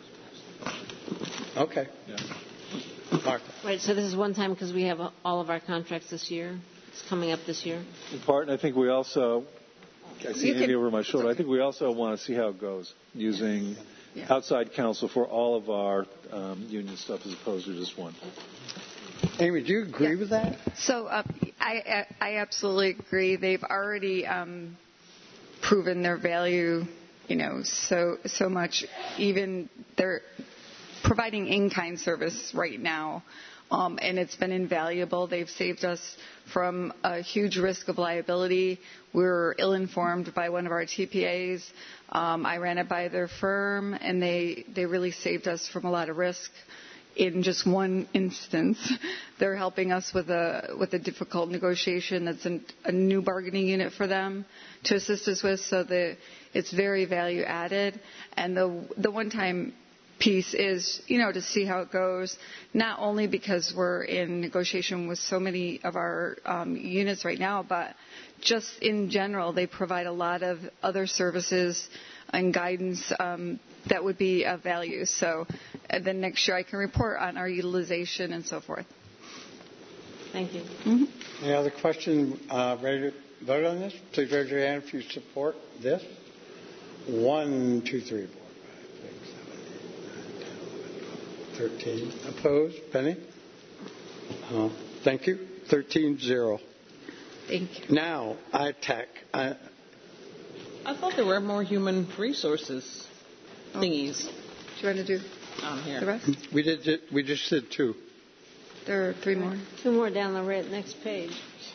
Okay. Yeah. Martha. Right, so this is one time because we have all of our contracts this year. It's coming up this year. In part, and I think we also, I see You Amy can- over my shoulder, I think we also want to see how it goes using Yeah. outside counsel for all of our um, union stuff as opposed to just one. Amy, do you agree Yeah. with that? So uh, I, I absolutely agree. They've already um, proven their value, you know, so so much. Even they're providing in-kind service right now, um, and it's been invaluable. They've saved us from a huge risk of liability. We were ill-informed by one of our T P As. Um, I ran it by their firm, and they, they really saved us from a lot of risk. In just one instance, they're helping us with a with a difficult negotiation that's an, a new bargaining unit for them to assist us with, so that it's very value added. And the the one time piece is, you know, to see how it goes, not only because we're in negotiation with so many of our um, units right now, but just in general, they provide a lot of other services and guidance um, that would be of value. So uh, then next year I can report on our utilization and so forth. Thank you. Mm-hmm. Any other question? Uh, ready to vote on this? Please raise your hand if you support this. One, two, three, four, five, six, seven, eight, nine, ten, eleven, twelve, thirteen. Opposed? Penny? Uh, thank you. Thirteen zero. Thank you. Now, I T A C. I, I thought there were more human resources thingies. Do you want to do on here? The rest? we did. We just did two. There are three more. Two more down the right, next page.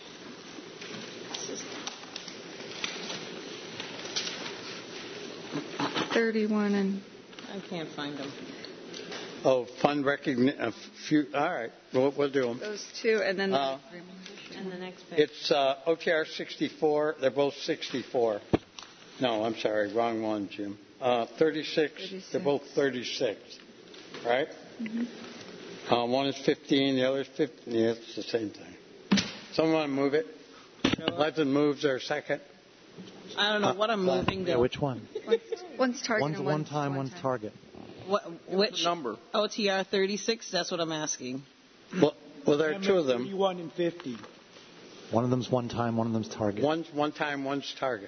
thirty-one and... I can't find them. Oh, fund recognition. Uh, few, all right, we'll, we'll do them. Those two, and then the, uh, and the next page. It's uh, O T R sixty-four. They're both sixty-four. No, I'm sorry, wrong one, Jim. Uh, thirty-six, thirty-six. They're both thirty-six, right? Mm-hmm. Uh, one is fifteen, the other is fifteen. Yeah, it's the same thing. Someone want to move it? Legend moves their second. I don't know what I'm uh, moving. Yeah, which one? One's, one's target One's and one one's time, one one's time. target. What, which number? O T R thirty-six? That's what I'm asking. Well, well, there are two of them. thirty-one and fifty. One of them's one time, one of them's target. One's one time, one's target.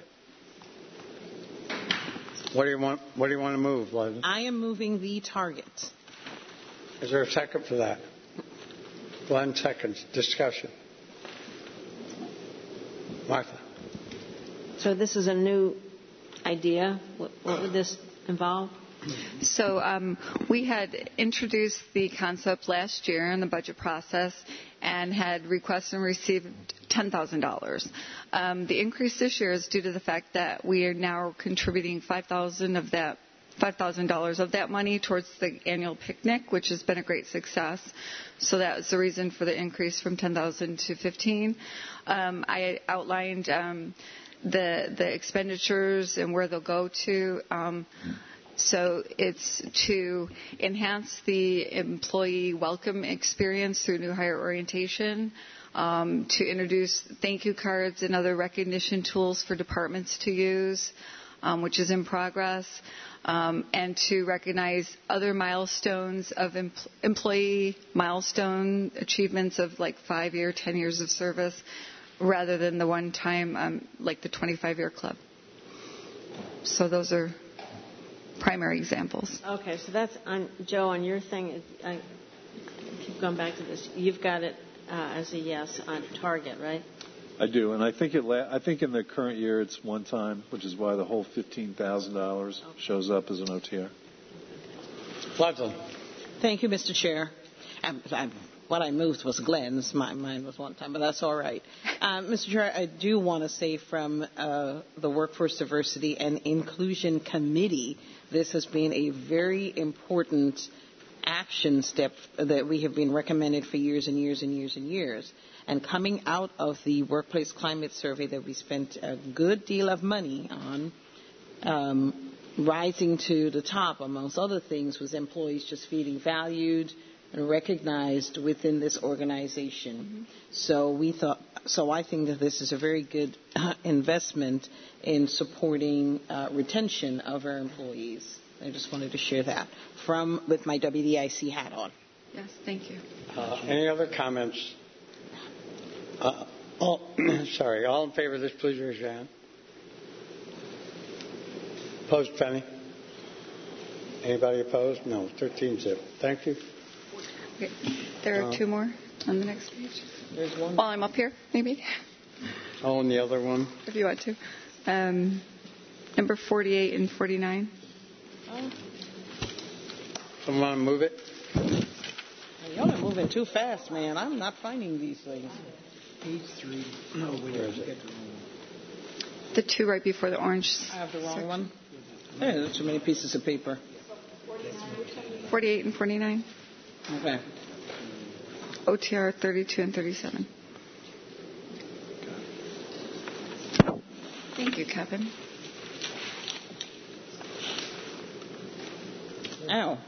What do you want? What do you want to move, Legend? I am moving the target. Is there a second for that? One second. Discussion. Martha. So this is a new idea. What, what would this involve? So um, we had introduced the concept last year in the budget process and had requested and received ten thousand dollars. Um, the increase this year is due to the fact that we are now contributing five thousand dollars of that five thousand dollars of that money towards the annual picnic, which has been a great success. So that was the reason for the increase from ten thousand dollars to fifteen thousand dollars. Um, I outlined um, the the expenditures and where they'll go to. Um, So it's to enhance the employee welcome experience through new hire orientation, um, to introduce thank you cards and other recognition tools for departments to use, um, which is in progress, um, and to recognize other milestones of em- employee milestone achievements of like five year, ten years of service, rather than the one time um, like the twenty-five year club. So those are primary examples. Okay, so that's on Joe. On your thing, I keep going back to this. You've got it uh, as a yes on target, right? I do, and I think it. La- I think in the current year it's one time, which is why the whole fifteen thousand dollars shows up as an O T R. Leslie. Thank you, Mister Chair. I'm, I'm, what I moved was Glenn's. My, mine was one time, but that's all right. Um, Mister Chair, I do want to say from uh, the Workforce Diversity and Inclusion Committee, this has been a very important action step that we have been recommended for years and years and years and years. And coming out of the workplace climate survey that we spent a good deal of money on, um, rising to the top, amongst other things, was employees just feeling valued and recognized within this organization. Mm-hmm. So we thought, so I think that this is a very good uh, investment in supporting uh, retention of our employees. I just wanted to share that from with my W D I C hat on. Yes, thank you. Uh, any other comments? Uh, all, sorry, all in favor of this, please raise your hand. Opposed, Penny? Anybody opposed? No, thirteen zero. Thank you. Okay. There are uh, two more on the next page. There's one. While I'm up here, maybe. Oh, and the other one? If you want to. Um, number forty-eight and forty-nine. Oh. Someone want to move it? Y'all are moving too fast, man. I'm not finding these things. Page three. No, wait, Where is it? The two right before the orange. I have the wrong section. one. Hey, there's too many pieces of paper. forty-eight and forty-nine. Okay. O T R thirty-two and thirty-seven. Thank you, Kevin. Ow.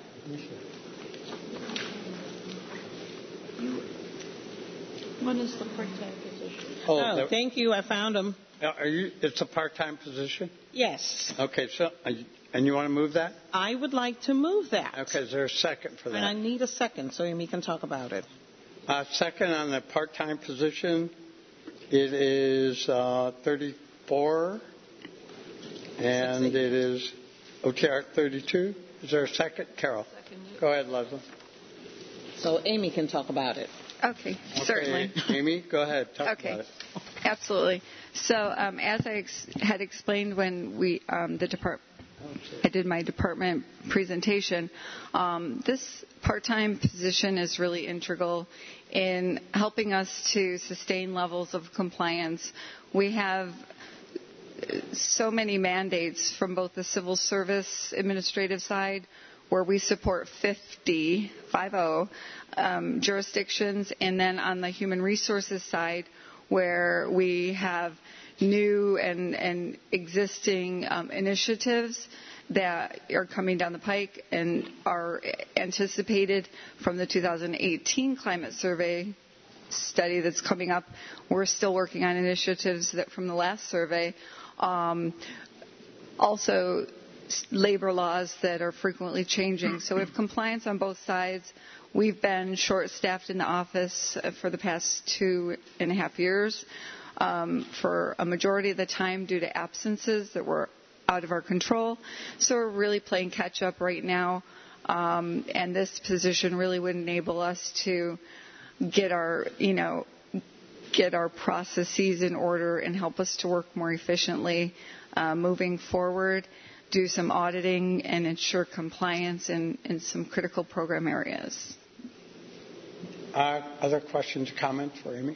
What is the part-time position? Oh, oh the, thank you. I found them. Are you? It's a part-time position. Yes. Okay. So, and you want to move that? I would like to move that. Okay. Is there a second for that? And I need a second so Amy can talk about it. Uh, second on the part-time position, it is uh, thirty-four, and it is O T R thirty-two. Is there a second? Carol. Second. Go ahead, Leslie. So Amy can talk about it. Okay, okay certainly. Amy, go ahead. Talk okay. about it. Absolutely. So um, as I ex- had explained when we um, the depart- I did my department presentation, um, this part-time position is really integral in helping us to sustain levels of compliance. We have so many mandates from both the civil service administrative side, where we support fifty, fifty um, jurisdictions, and then on the human resources side, where we have new and, and existing um, initiatives that are coming down the pike and are anticipated from the two thousand eighteen climate survey study that's coming up. We're still working on initiatives that from the last survey. Um, also, labor laws that are frequently changing. So we have compliance on both sides. We've been short-staffed in the office for the past two and a half years um, for a majority of the time due to absences that were out of our control. So we're really playing catch-up right now. Um, and this position really would enable us to get our, you know, get our processes in order and help us to work more efficiently uh, moving forward, do some auditing, and ensure compliance in, in some critical program areas. Uh, other questions, comments for Amy?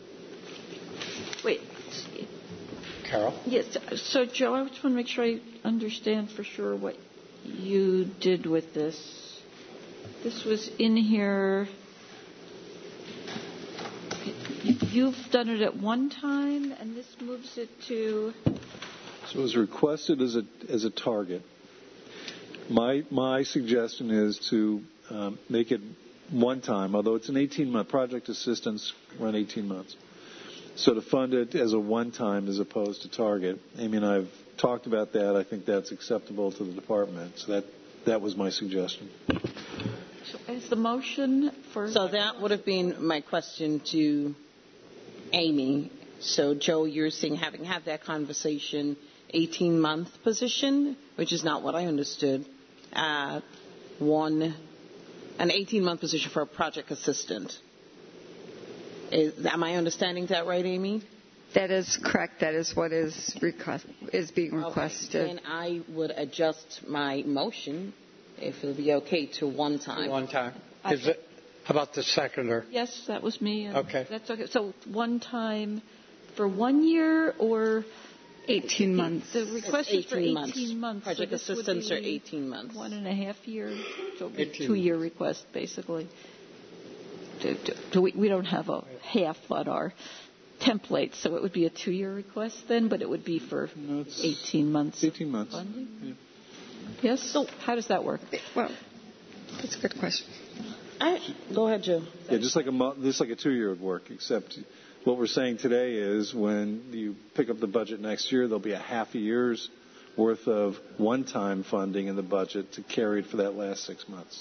Wait. Carol? Yes. So, Joe, I just want to make sure I understand for sure what you did with this. This was in here. You've done it at one time, and this moves it to. So it was requested as a as a target. My my suggestion is to um, make it one time, although it's an eighteen month project assistance, run eighteen months. So to fund it as a one time as opposed to target. Amy and I have talked about that. I think that's acceptable to the department. So that that was my suggestion. So is the motion for? So that would have been my question to Amy. So Joe, you're saying having had that conversation, eighteen month position, which is not what I understood. Uh, one, an eighteen month position for a project assistant. Is, am I understanding that right, Amy? That is correct. That is what is request, is being requested. Okay. Then I would adjust my motion, if it'll be okay, to one time. One time. Is it? How about the seconder? Yes, that was me. And okay. That's okay. So one time for one year or eighteen months. The request is for eighteen months. Project so assistants are eighteen months. One and a half years. So a two-year request, basically. Do, do, do we, we don't have a half on our template, so it would be a two-year request then, but it would be for no, eighteen months. eighteen months. Yeah. Yes. So how does that work? Well, that's a good question. I, go ahead, Joe. Yeah, just like a just like a two-year would work, except what we're saying today is when you pick up the budget next year, there'll be a half a year's worth of one-time funding in the budget to carry it for that last six months.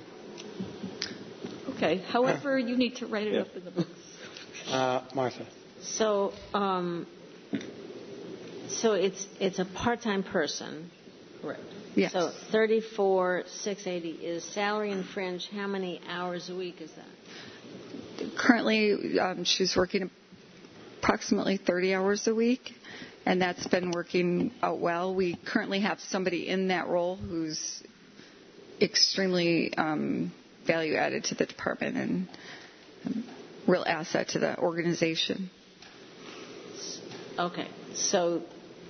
Okay. However, you need to write it yeah. up in the books. Uh, Martha. So, um, so it's it's a part-time person. Correct. Yes. So thirty-four six eighty is salary and fringe. How many hours a week is that? Currently, um, she's working approximately thirty hours a week, and that's been working out well. We currently have somebody in that role who's extremely um, value added to the department and um, real asset to the organization. Okay, so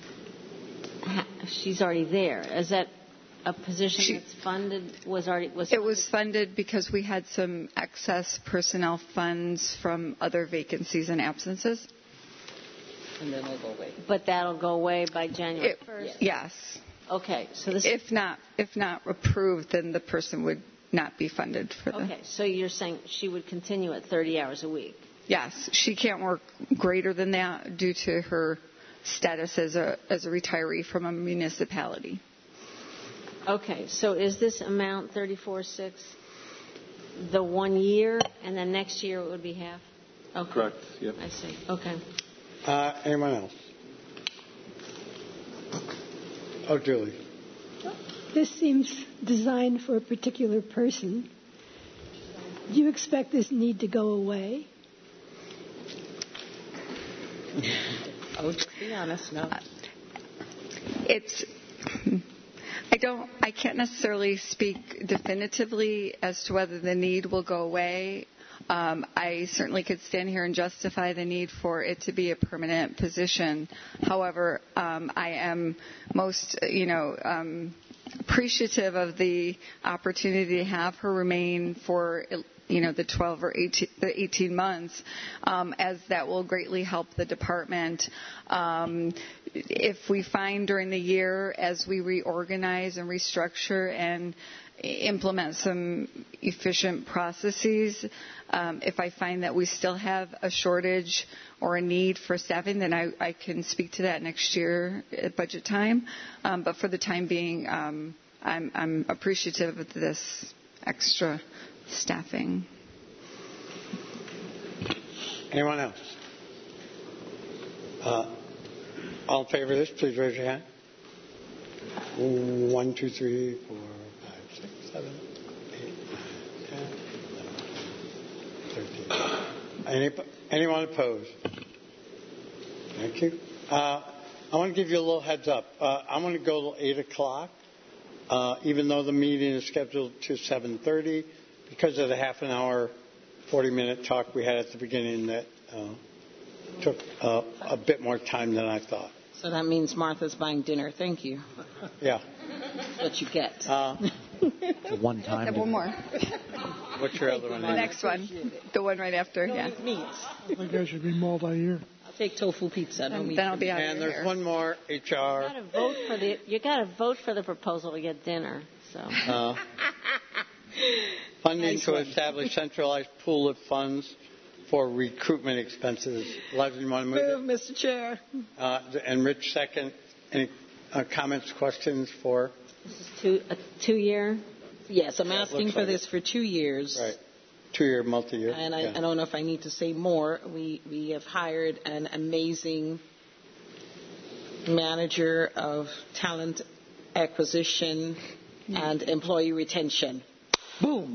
she's already there. Is that a position she, that's funded? Was already was it funded? was funded because we had some excess personnel funds from other vacancies and absences. And then it'll go away. But that'll go away by January first. Yes. Okay, so this. If not, if not approved, then the person would not be funded for the. Okay, so you're saying she would continue at thirty hours a week? Yes, she can't work greater than that due to her status as a as a retiree from a municipality. Okay, so is this amount thirty-four six the one year, and then next year it would be half? Okay. Correct. Yep. I see. Okay. Uh, anyone else? Oh, Julie. This seems designed for a particular person. Do you expect this need to go away? Oh, just be honest, no. It's. I don't. I can't necessarily speak definitively as to whether the need will go away. Um, I certainly could stand here and justify the need for it to be a permanent position. However, um, I am most, you know, um, appreciative of the opportunity to have her remain for, you know, the twelve or eighteen, the eighteen months, um, as that will greatly help the department. Um, if we find during the year, as we reorganize and restructure and implement some efficient processes, um, if I find that we still have a shortage or a need for staffing, then I, I can speak to that next year at budget time. Um, but for the time being, um, I'm, I'm appreciative of this extra staffing. Anyone else? Uh, all in favor of this, please raise your hand. One, two, three, four, five, six, seven, eight, nine, ten, eleven, thirteen. Any, anyone opposed? Thank you. Uh, I want to give you a little heads up. Uh, I'm going to go till eight o'clock, uh, even though the meeting is scheduled to seven thirty, because of the half an hour, forty-minute talk we had at the beginning that uh, took uh, a bit more time than I thought. So that means Martha's buying dinner. Thank you. Yeah. That's what you get. Uh, one time. Have one more. What's your other one? The next one. The one right after. No yeah. meats. I think I should be multi-year. I'll take tofu pizza. No meat. Then I'll be out And of there's here. one more H R. You got to vote for the. You got to vote for the proposal to get dinner. So. Uh, funding Nice to one. establish centralized pool of funds for recruitment expenses. Leslie, you want to move it? Move, Mister Chair. Uh, and Rich, second. Any uh, comments, questions for? This is two a two year. Yes, I'm Yeah, it asking looks for like this it. for two years. Right. Two-year, multi-year. And I, yeah. I don't know if I need to say more. We we have hired an amazing manager of talent acquisition and employee retention. Boom.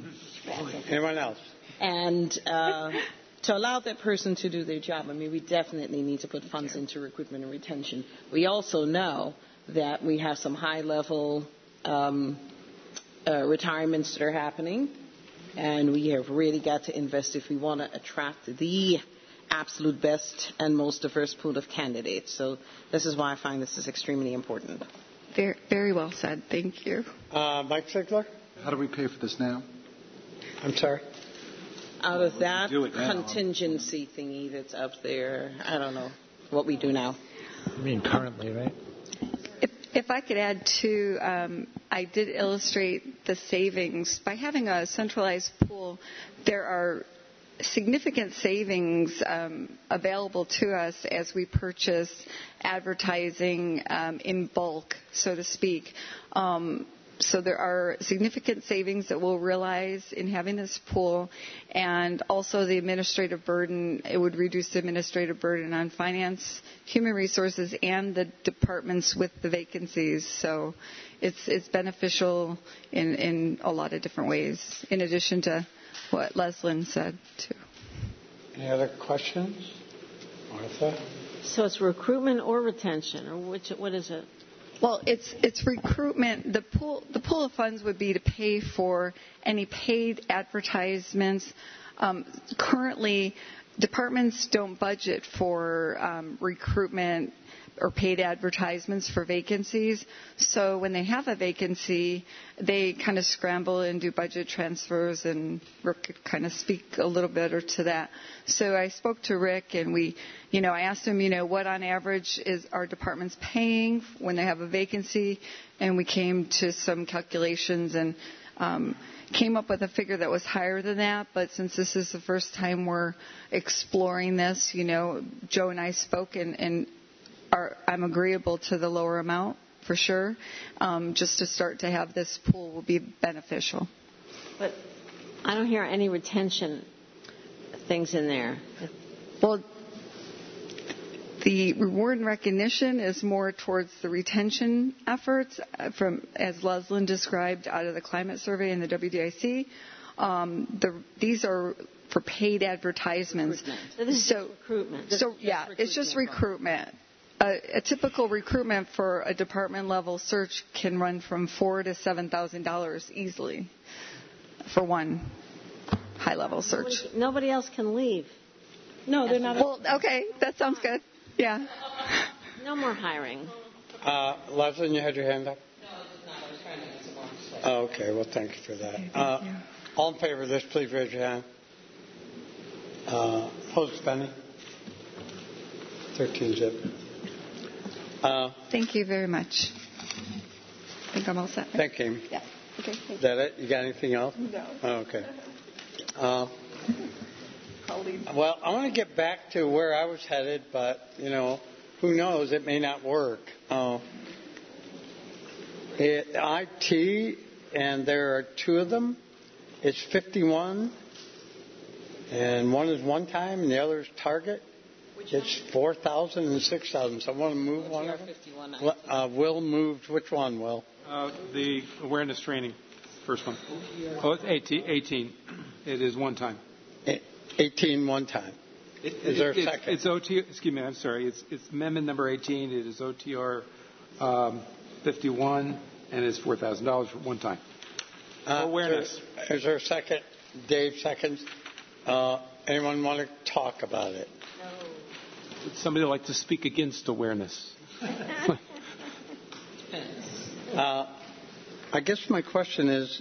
Anyone else? And uh, to allow that person to do their job, I mean, we definitely need to put funds into recruitment and retention. We also know that we have some high-level um, uh, retirements that are happening, and we have really got to invest if we want to attract the absolute best and most diverse pool of candidates. So this is why I find this is extremely important. Very, very well said. Thank you. Uh, Mike Ziegler? How do we pay for this now? I'm sorry? Out of that do it now. contingency thingy that's up there, I don't know what we do now. I mean, currently, right? If, if I could add to, um, I did illustrate the savings. By having a centralized pool, there are significant savings um, available to us as we purchase advertising um, in bulk, so to speak. Um, so there are significant savings that we'll realize in having this pool, and also the administrative burden. It would reduce the administrative burden on finance, human resources, and the departments with the vacancies. So it's it's beneficial in, in a lot of different ways, in addition to what Leslyn said, too. Any other questions? Martha? So it's recruitment or retention, or which? What is it? Well, it's it's recruitment. The pool the pool of funds would be to pay for any paid advertisements. Um, currently, departments don't budget for um, recruitment or paid advertisements for vacancies. So when they have a vacancy, they kind of scramble and do budget transfers, and Rick could kind of speak a little bit or to that. So I spoke to Rick, and we, you know, I asked him, you know, what on average is our departments paying when they have a vacancy, and we came to some calculations, and um, came up with a figure that was higher than that, but since this is the first time we're exploring this, you know, Joe and I spoke, and, and are, I'm agreeable to the lower amount for sure. Um, just to start to have this pool will be beneficial. But I don't hear any retention things in there. Well, the reward and recognition is more towards the retention efforts from, as Leslyn described, out of the climate survey and the W D I C. Um, the, these are for paid advertisements. Recruitment. So this is so, just recruitment. So yeah, recruitment. It's just recruitment. A, a typical recruitment for a department level search can run from four to seven thousand dollars easily for one high level search. Nobody, nobody else can leave. No, they're not. Well, okay, that sounds good. Yeah. No more hiring. Uh, Leslie, you had your hand up? No, I was not. I was trying to answer one. Oh, okay. Well, thank you for that. Okay, uh, you. All in favor of this, please raise your hand. Uh, opposed, Benny? thirteen zip. Uh, thank you very much. I think I'm all set. Right? Thank you. Yeah. Okay. Is that it? You got anything else? No. Oh, okay. Uh, well, I want to get back to where I was headed, but, you know, who knows? It may not work. Uh, it, I T, and there are two of them. It's fifty-one, and one is one time, and the other is target. Which it's four thousand and six thousand. So I want to move one of them. Uh, Will moved. Which one, Will? Uh, the awareness training, first one. Oh, it's eighteen. eighteen. It is one time. eighteen one time. It, is there a it's, second? It's O T. Excuse me. I'm sorry. It's it's amendment number eighteen. It is O T R um, fifty-one, and it's four thousand dollars for one time. Uh, awareness. Is there, is there a second? Dave seconds. Uh, anyone want to talk about it? No. Would somebody like to speak against awareness? uh, I guess my question is,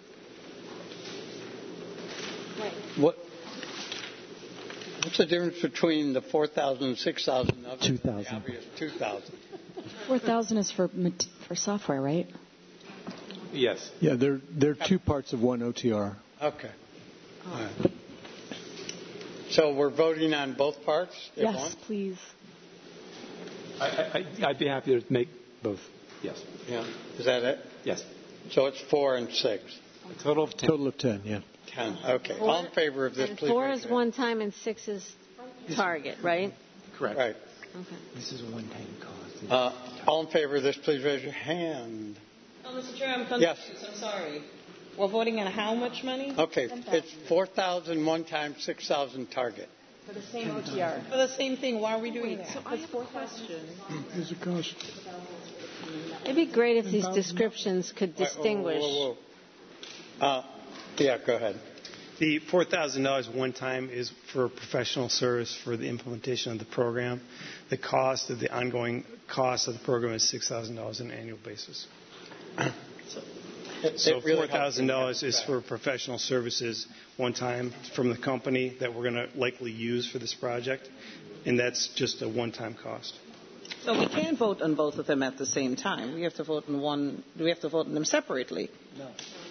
what what's the difference between the four thousand and six thousand? Two thousand. Two thousand. Four thousand is for for software, right? Yes. Yeah, they're they're two parts of one O T R. Okay. All right. So we're voting on both parts? Yes, one? please. I, I, I'd be happy to make both. Yes. Yeah. Is that it? Yes. So it's four and six. A total of ten. Total of ten. Yeah. Ten. Okay. Four, all in favor of this, and please? Four is one time and six is target, right? Correct. Right. Okay. This is a one-time cost. Uh, all in favor of this, please raise your hand. Oh, Mister Chair, I'm confused. Yes. I'm sorry. We're voting on how much money? Okay. It's four thousand one time, six thousand target. For the same O T R. For the same thing. Why are we doing that? So I have a question. Here's a cost. It'd be great if these descriptions could distinguish. Whoa, whoa, whoa. Uh, yeah, go ahead. The four thousand dollars one time is for professional service for the implementation of the program. The cost of the ongoing cost of the program is six thousand dollars on an annual basis. So, it, so it really four thousand dollars is for professional services one time from the company that we're going to likely use for this project, and that's just a one-time cost. So we can't vote on both of them at the same time. We have to vote on one. Do we have to vote on them separately? No.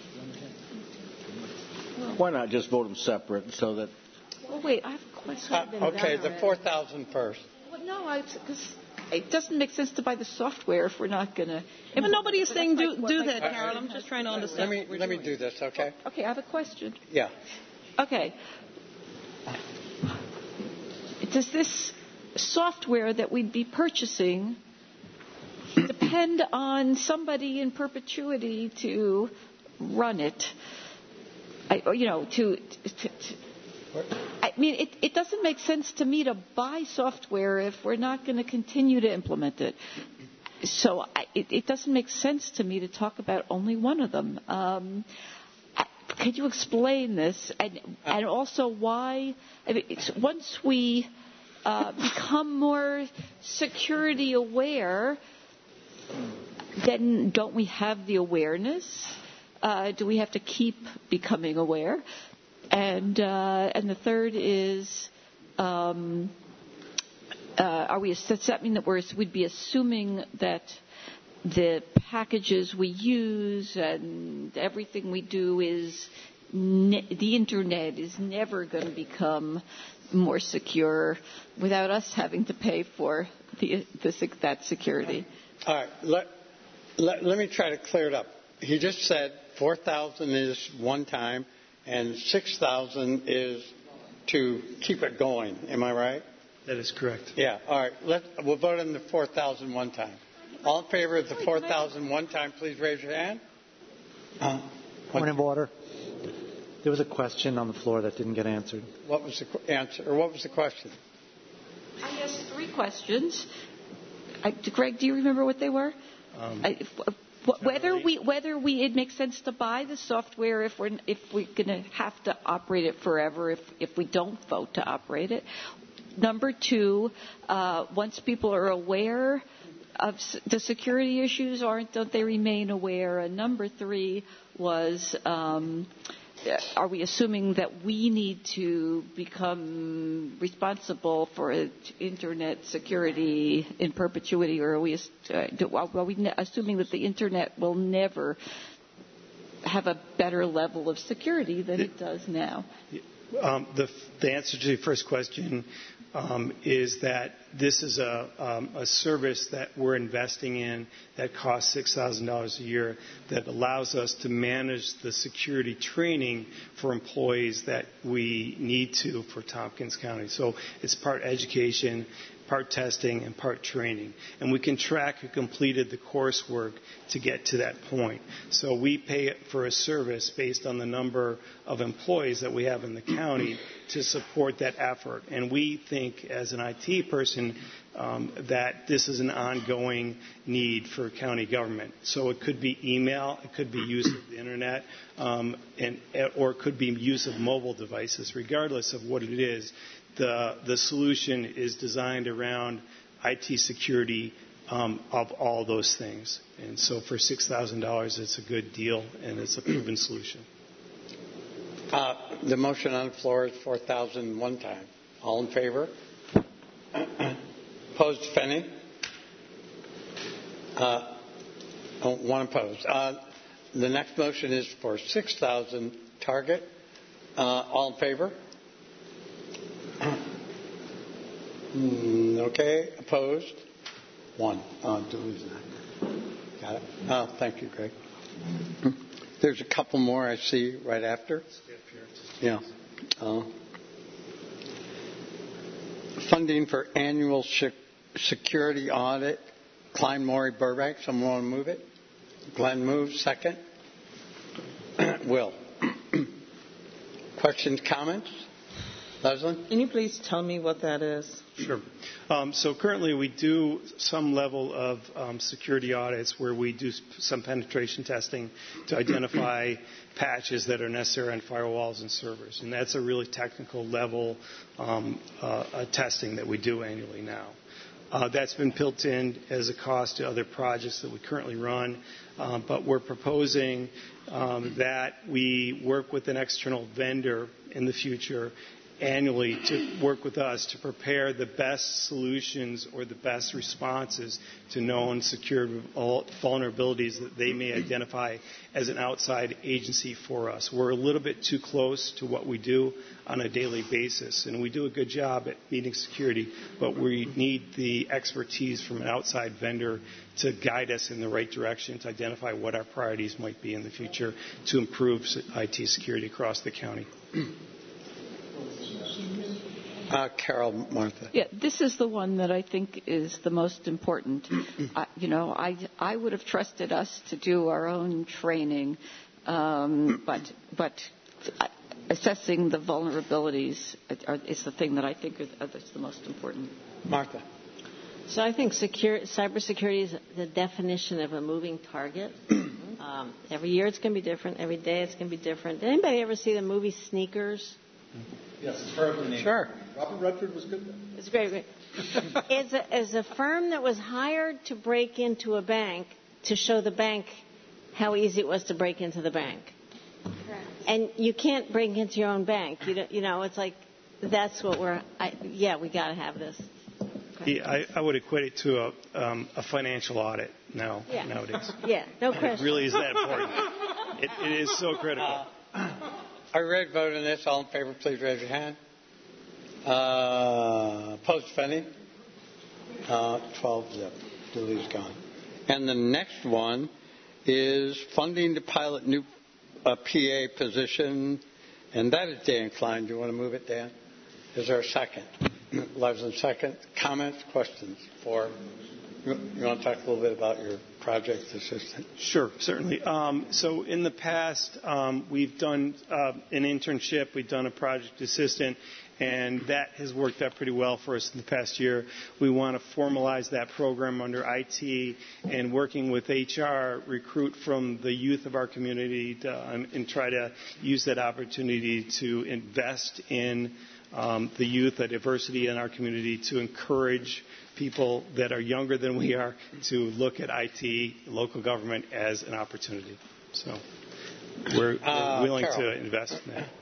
Why not just vote them separate so that? Well, wait. I have a question. Uh, okay, the four thousand first. Well, no, because it doesn't make sense to buy the software if we're not going to. But nobody is saying do do that, Carol. I'm just trying to understand. Let me let me do this, okay? Okay, I have a question. Yeah. Okay. Does this software that we'd be purchasing depend on somebody in perpetuity to run it? I, you know, to, to, to I mean, it, it doesn't make sense to me to buy software if we're not going to continue to implement it. So I, it, it doesn't make sense to me to talk about only one of them. Um, could you explain this, and and also why? I mean, it's, once we uh, become more security aware, then don't we have the awareness? Uh, do we have to keep becoming aware? And uh, and the third is, um, uh, are we? Does that mean that we're, we'd be assuming that the packages we use and everything we do is ne- the internet is never going to become more secure without us having to pay for the, the, that security. All right. Let, let, let me try to clear it up. He just said four thousand is one time and six thousand is to keep it going. Am I right? That is correct. Yeah. All right. Let, we'll vote on the four thousand one time. All in favor of the four thousand one time, please raise your hand. Uh, Point of order. There was a question on the floor that didn't get answered. What was the answer, or what was the question? I asked three questions. I, Greg, do you remember what they were? Um, I, if, whether we whether we it makes sense to buy the software if we're if we're going to have to operate it forever if if we don't vote to operate it. Number two, uh, once people are aware of the security issues, aren't don't they remain aware? And number three was. Um, Are we assuming that we need to become responsible for internet security in perpetuity, or are we, uh, are we assuming that the internet will never have a better level of security than it does now? Um, the, the answer to the first question um, is that this is a, um, a service that we're investing in that costs six thousand dollars a year that allows us to manage the security training for employees that we need to for Tompkins County. So it's part education, part testing, and part training. And we can track who completed the coursework to get to that point. So we pay for a service based on the number of employees that we have in the county to support that effort. And we think, as an I T person, um, that this is an ongoing need for county government. So it could be email, it could be use of the internet, um, and, or it could be use of mobile devices. Regardless of what it is, the, the solution is designed around I T security um, of all those things. And so for six thousand dollars, it's a good deal, and it's a proven solution. Uh, the motion on the floor is four thousand one time. All in favor? Opposed, if any? Uh, oh, one opposed. Uh, the next motion is for six thousand target. Uh, all in favor? mm, okay. Opposed? One. Uh, Got it. Oh, thank you, Greg. There's a couple more I see right after. Yeah. Uh, funding for annual sh- security audit. Klein Maury Burbank. Someone want to move it? Glenn moves. Second. Will. Questions, comments? Leslie? Can you please tell me what that is? Sure. Um, so currently we do some level of um, security audits where we do some penetration testing to identify patches that are necessary on firewalls and servers. And that's a really technical level um, uh, testing that we do annually now. Uh, that's been built in as a cost to other projects that we currently run. Um, but we're proposing um, that we work with an external vendor in the future annually to work with us to prepare the best solutions or the best responses to known security vulnerabilities that they may identify as an outside agency for us. We're a little bit too close to what we do on a daily basis, and we do a good job at meeting security, but we need the expertise from an outside vendor to guide us in the right direction to identify what our priorities might be in the future to improve I T security across the county. Uh, Carol, Martha. Yeah, this is the one that I think is the most important. I, you know, I I would have trusted us to do our own training, um, but but assessing the vulnerabilities is the thing that I think is, is the most important. Martha. So I think secure, cybersecurity is the definition of a moving target. um, every year it's going to be different. Every day it's going to be different. Did anybody ever see the movie Sneakers? Yes, it's terribly named. Sure. Robert Redford was good then. It's great. great. As, a, as a firm that was hired to break into a bank to show the bank how easy it was to break into the bank. Correct. And you can't break into your own bank. You, don't, you know, it's like that's what we're. I, yeah, we got to have this. Okay. Yeah, I, I would equate it to a, um, a financial audit now Yeah. nowadays. Yeah, no It question. really is that important. It, it is so critical. Uh, are you ready to vote on this? All in favor, please raise your hand. Uh, opposed, if any? Uh, twelve zip. Dewey's gone. And the next one is funding to pilot new uh, P A position, and that is Dan Klein. Do you want to move it, Dan? Is there a second? Leslie, second. Comments, questions for? You, you want to talk a little bit about your project assistant? Sure, certainly. Um, so in the past, um, we've done uh, an internship, we've done a project assistant, and that has worked out pretty well for us in the past year. We want to formalize that program under I T and working with H R, recruit from the youth of our community to, um, and try to use that opportunity to invest in um, the youth, the diversity in our community, to encourage people that are younger than we are to look at I T, local government, as an opportunity. So we're, we're Uh, willing Carol. to invest in that.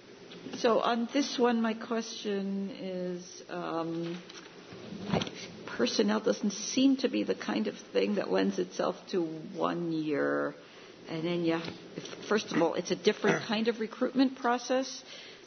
So on this one, my question is, um, I, personnel doesn't seem to be the kind of thing that lends itself to one year. And then, yeah, if, first of all, it's a different kind of recruitment process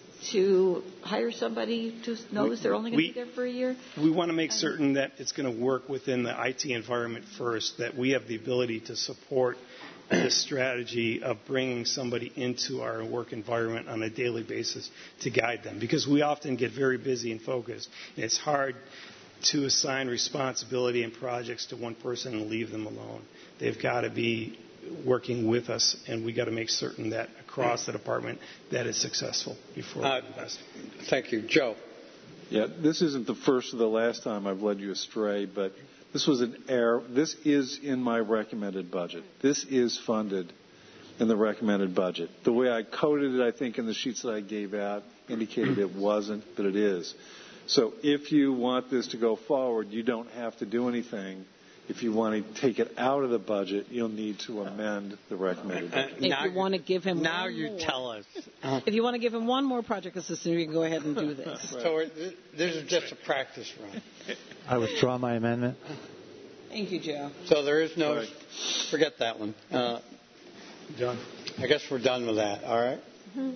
to hire somebody who knows they're only going to We- be there for a year. We want to make certain that it's going to work within the I T environment first, that we have the ability to support this strategy of bringing somebody into our work environment on a daily basis to guide them. Because we often get very busy and focused. And it's hard to assign responsibility and projects to one person and leave them alone. They've got to be working with us, and we got to make certain that across the department that is successful before Uh, we invest. Thank you. Joe. Yeah, this isn't the first or the last time I've led you astray, but this was an error. This is in my recommended budget. This is funded in the recommended budget. The way I coded it, I think, in the sheets that I gave out indicated it wasn't, but it is. So if you want this to go forward, you don't have to do anything. If you want to take it out of the budget, you'll need to amend the recommended budget. If you want to give him Now one you more, tell us. if you want to give him one more project assistant, you can go ahead and do this. So it- this is just a practice run. I withdraw my amendment. Thank you, Joe. So there is no, forget that one. Uh, Done. I guess we're done with that, all right?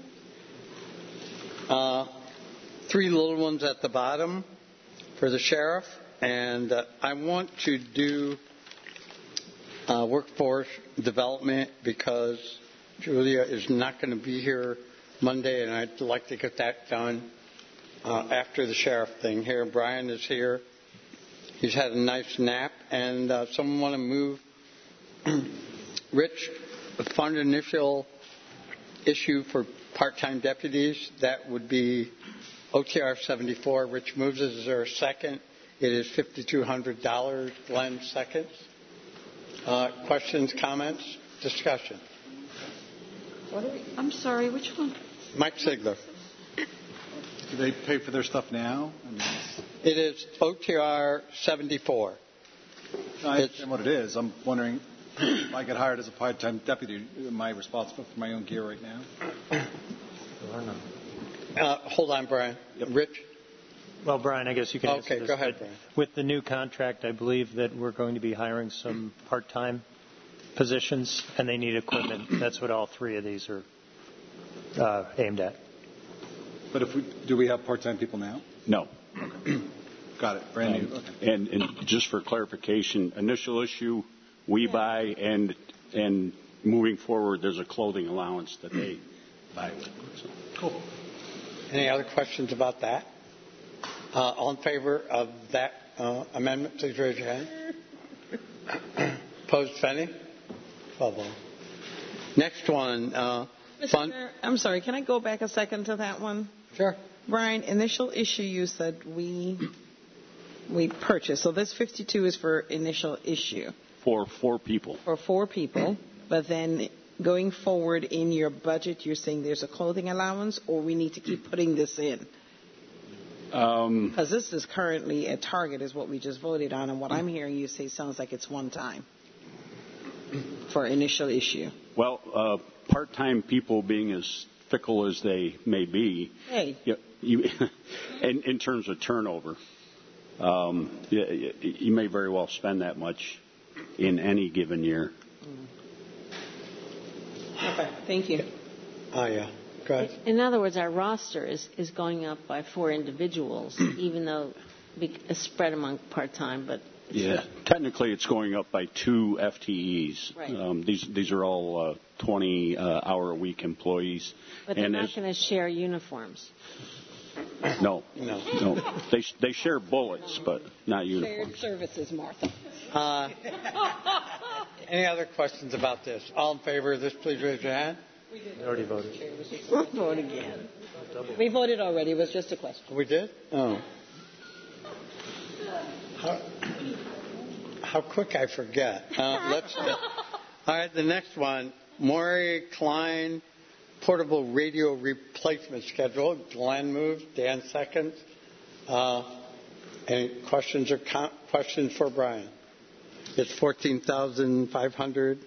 Uh, three little ones at the bottom for the sheriff. And uh, I want to do uh, workforce development because Julia is not going to be here Monday, and I'd like to get that done uh, after the sheriff thing here. Brian is here. He's had a nice nap. And uh, someone want to move Rich, fund initial issue for part-time deputies. That would be O T R seventy-four. Rich moves it. Is there a second? It is five thousand two hundred dollars. Glenn seconds. Uh, questions, comments, discussion? What are we, I'm sorry, which one? Mike Sigler. Do they pay for their stuff now? I mean, It is O T R seventy-four. I understand what it is. I'm wondering if I get hired as a part-time deputy, am I responsible for my own gear right now? Uh, hold on, Brian. Rich? Well, Brian, I guess you can answer Okay, this. go ahead, But Brian. With the new contract, I believe that we're going to be hiring some part-time positions, and they need equipment. That's what all three of these are uh, aimed at. But if we, do we have part-time people now? No. Got it. Brand Um, new. Okay. and, and just for clarification, initial issue, we buy, and and moving forward, there's a clothing allowance that they buy with. So. Cool. Any other questions about that? Uh, all in favor of that uh, amendment, please raise your hand. Opposed, if any? twelve. Next one. Uh, fund. Mister I'm sorry, can I go back a second to that one? Sure. Brian, initial issue you said we we purchased. So this fifty-two is for initial issue For four people. for four people, but then going forward in your budget, you're saying there's a clothing allowance, or we need to keep putting this in? Um, Because this is currently a target, is what we just voted on, and what I'm hearing you say sounds like it's one time for initial issue. well, uh, part-time people being as fickle as they may be, Hey. you, you, in, in terms of turnover, um, you, you may very well spend that much in any given year. Okay, thank you. Oh, yeah. Go ahead. In other words, our roster is, is going up by four individuals, even though it's spread among part-time, but yeah, technically it's going up by two F T Es. Right. Um, these these are all uh, twenty uh, hour a week employees. But they're and not as, going to share uniforms. No, no, no. They they share bullets, but not uniforms. Shared services, Martha. Uh, any other questions about this? All in favor of this, please raise your hand. We already voted. Vote again. We voted already. It was just a question. We did? Oh. How, how quick I forget. Uh, let's. Uh, all right, the next one, Maury Klein portable radio replacement schedule. Glenn moved. Dan seconds. Uh, any questions or com- questions for Brian? It's fourteen thousand five hundred.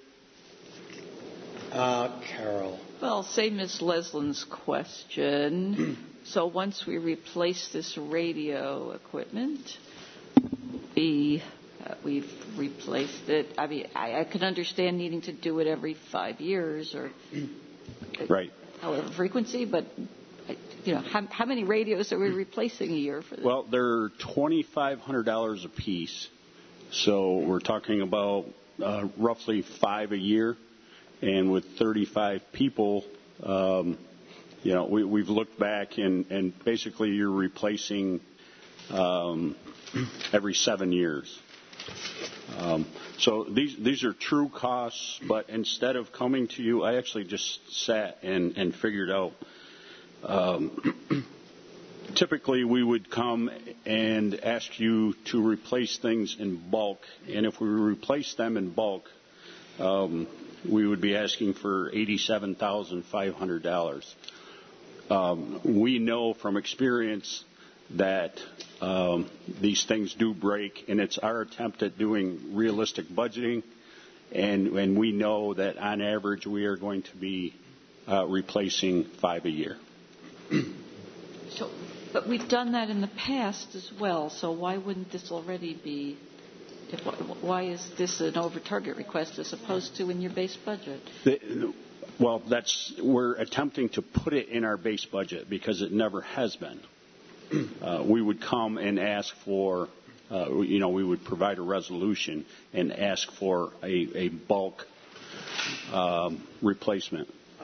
Uh, Carol. Well, same as Leslie's question. So once we replace this radio equipment, we, uh, we've replaced it. I mean, I, I can understand needing to do it every five years or right. however frequency, but you know, how, how many radios are we replacing a year for this? Well, they're twenty-five hundred dollars a piece, so we're talking about uh, roughly five a year. And with thirty-five people, um, you know, we, we've looked back and, and basically you're replacing um, every seven years. Um, so these these are true costs, but instead of coming to you, I actually just sat and, and figured out. Um, typically, we would come and ask you to replace things in bulk, and if we replace them in bulk, um, we would be asking for eighty-seven thousand five hundred dollars. Um, we know from experience that um, these things do break, and it's our attempt at doing realistic budgeting, and, and we know that on average we are going to be uh, replacing five a year. So, but we've done that in the past as well, so why wouldn't this already be? If, why is this an over-target request as opposed to in your base budget? The, well, that's we're attempting to put it in our base budget because it never has been. Uh, we would come and ask for, uh, you know, we would provide a resolution and ask for a, a bulk um, replacement.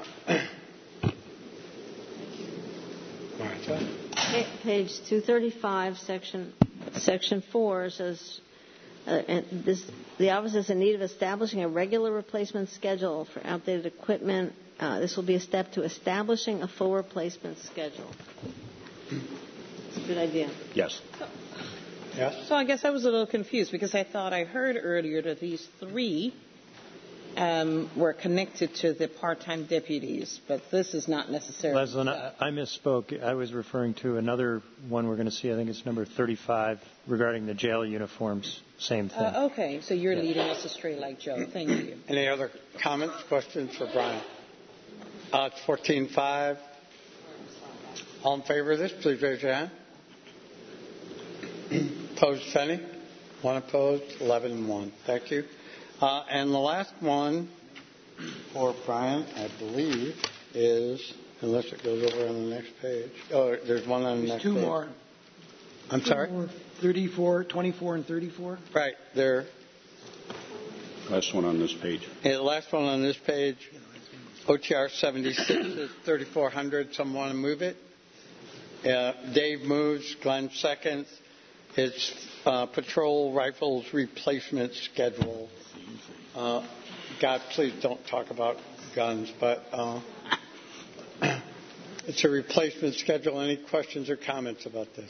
Page two thirty-five, section section four says. Uh, and this, the office is in need of establishing a regular replacement schedule for outdated equipment. Uh, this will be a step to establishing a full replacement schedule. It's a good idea. Yes. Yes. So I guess I was a little confused because I thought I heard earlier that these three um, were connected to the part-time deputies, but this is not necessarily. Leslie, I, I misspoke. I was referring to another one we're going to see. I think it's number thirty-five regarding the jail uniforms. Same thing. Uh, okay, so you're leading us astray like Joe. Thank you. Any other comments, questions for Brian? Uh, it's fourteen five. All in favor of this, please raise your hand. Opposed, if any? One opposed, eleven and one. Thank you. Uh, and the last one for Brian, I believe, is, unless it goes over on the next page. Oh, there's one on the There's next two page. more. I'm two sorry? More. thirty-four, twenty-four, and thirty-four. Right, there. Last one on this page. Yeah, the last one on this page, O T R seventy-six is thirty-four hundred. Someone want to move it? Uh, Dave moves. Glenn seconds. It's uh, patrol rifles replacement schedule. Uh, God, please don't talk about guns, but uh, it's a replacement schedule. Any questions or comments about this?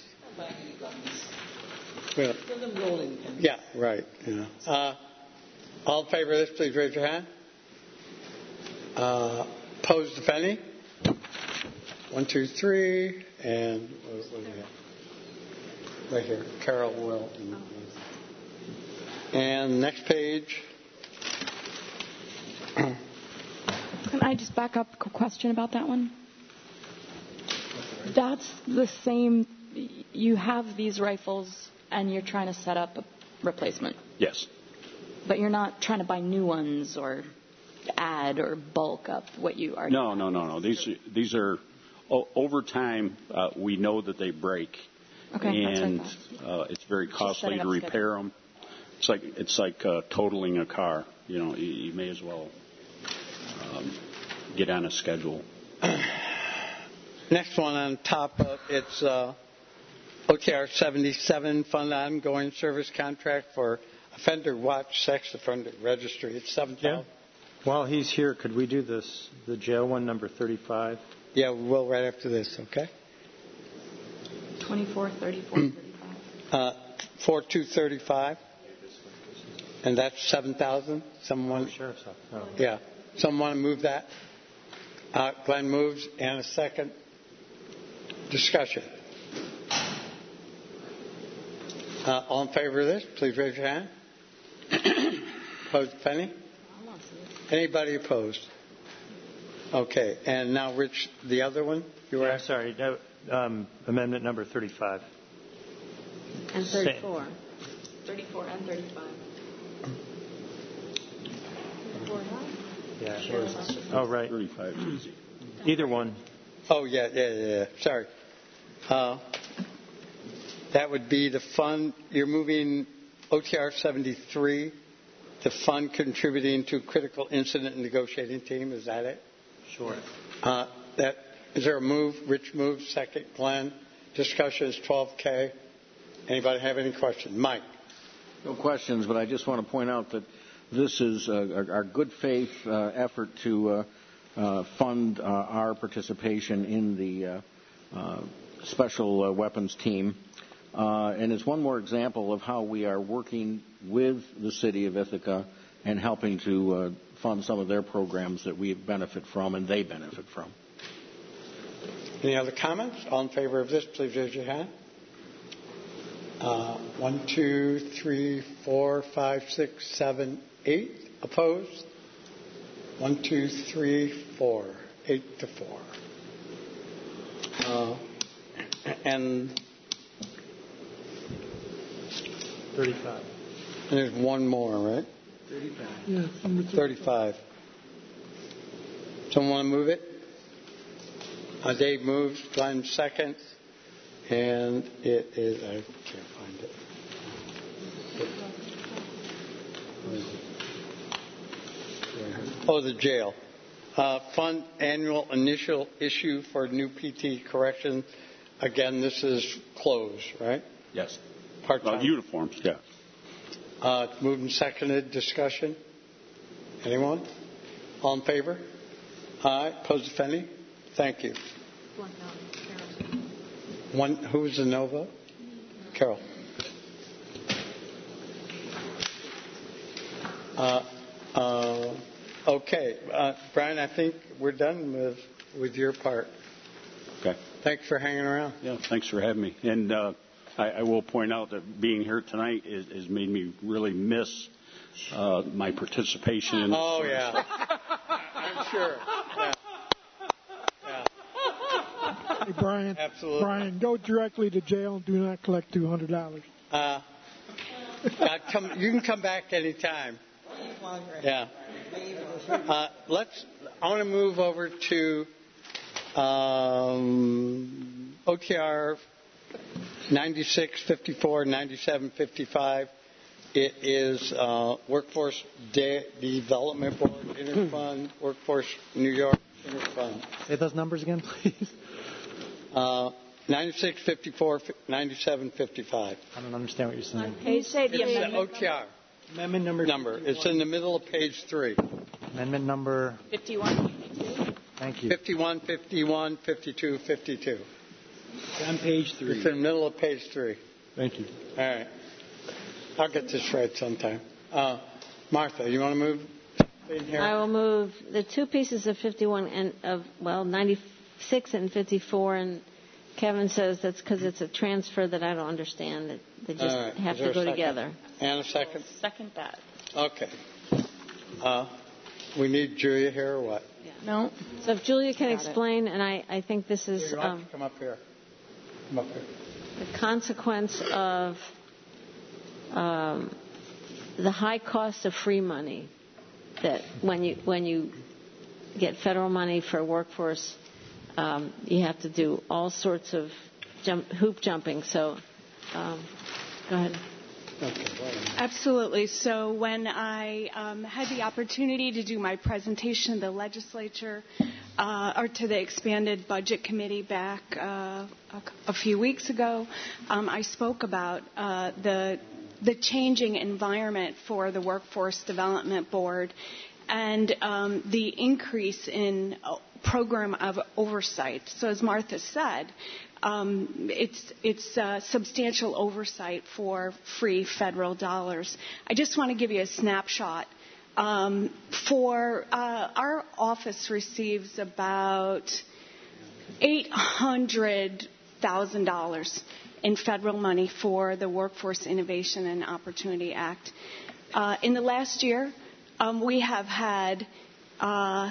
Yeah, yeah right. Yeah. Uh, all in favor of this, please raise your hand. Uh, opposed, if any? One, two, three, and what, what do we have? Right here, Carol will. And next page. Can I just back up a question about that one? That's the same. You have these rifles And you're trying to set up a replacement. Yes. But you're not trying to buy new ones or add or bulk up what you already No, no, no, no. These these are o- over time. Uh, we know that they break, Okay, and that's uh, it's very Just costly setting to up repair schedule. them. It's like it's like uh, totaling a car. You know, you, you may as well um, get on a schedule. Next one on top of it's uh, O T R seventy-seven fund ongoing service contract for offender watch sex offender registry. It's seven thousand. Yeah. While he's here, could we do this, the jail one, number thirty-five? Yeah, we will right after this, okay? twenty-four, thirty-four, thirty-five. Uh, four two thirty-five. And that's seven thousand. Someone. Sheriff's office. Oh. Yeah. Someone want to move that? Uh, Glenn moves, and a second. Discussion. Uh, all in favor of this, please raise your hand. Opposed, if any? Anybody opposed? Okay, and now, Rich, the other one? You were Yeah, sorry, no, um, amendment number thirty-five. And thirty-four. thirty-four and thirty-five. Yeah. Sheriff's office. Oh, right. thirty-five is easy. Either one. Oh, yeah, yeah, yeah, yeah. Sorry. Uh, that would be the fund. You're moving O T R seventy-three, the fund contributing to critical incident negotiating team. Is that it? Sure. Uh, that, is there a move? Rich moves, second. Glenn. Discussion is twelve K. Anybody have any questions? Mike. No questions, but I just want to point out that this is uh, our, our good faith uh, effort to uh, uh, fund uh, our participation in the uh, uh, special uh, weapons team. Uh, and it's one more example of how we are working with the city of Ithaca and helping to uh, fund some of their programs that we benefit from and they benefit from. Any other comments? All in favor of this, please raise your hand. Uh, one, two, three, four, five, six, seven, eight. Opposed? One, two, three, four. Eight to four. Uh, and thirty-five. And there's one more, right? thirty-five. Yeah, number thirty-five. Someone want to move it? Uh, Dave moves. Glenn seconds. And it is, I can't find it. Oh, the jail. Uh, fund annual initial issue for new P T correction. Again, this is closed, right? Yes. Part-time. Uh, uniforms, yeah. Uh, moved and seconded. Discussion? Anyone? All in favor? Aye. Opposed, if any? Thank you. One, who was the no vote? Carol. Uh, uh, okay. Uh, Brian, I think we're done with, with your part. Okay. Thanks for hanging around. Yeah, thanks for having me. And uh, I, I will point out that being here tonight is, has made me really miss uh, my participation in this. Oh, yeah. I'm sure. Yeah. Hey, Brian. Absolutely. Brian, go directly to jail and do not collect two hundred dollars. Uh, uh, come, you can come back anytime. Yeah. Uh, let's. I want to move over to um, O T R ninety-six fifty-four, ninety-seven fifty-five. It is uh, Workforce De- Development Board Interfund, Workforce New York Interfund. Say those numbers again, please. Uh, ninety-six fifty-four, ninety-seven fifty-five. I don't understand what you're saying. Page say the It's the amendment. O T R Amendment number. number. It's in the middle of page three. Amendment number. fifty-one, fifty-two. Thank you. fifty-one, fifty-one, fifty-two, fifty-two. It's on page three. It's in the middle of page three. Thank you. All right. I'll get this right sometime. Uh, Martha, you want to move in here? I will move the two pieces of fifty-one and of, well, ninety-six and fifty-four, and Kevin says that's because it's a transfer that I don't understand. That they just All right. have Is there to a go second? together. And a second? Second that. Okay. Uh, we need Julia here or what? No. So if Julia can Got it. explain, and I, I think this is Here, why don't um, you come up here. Come up here. the consequence of um, the high cost of free money, that when you when you get federal money for workforce, um, you have to do all sorts of jump, hoop jumping. So, um, go ahead. Absolutely. So when I um, had the opportunity to do my presentation to the legislature uh, or to the expanded budget committee back uh, a, a few weeks ago, um, I spoke about uh, the the changing environment for the Workforce Development Board and um, the increase in program of oversight. So as Martha said, um, it's, it's uh, substantial oversight for free federal dollars. I just want to give you a snapshot. Um, for uh, our office receives about eight hundred thousand dollars in federal money for the Workforce Innovation and Opportunity Act. Uh, in the last year, um, we have had uh,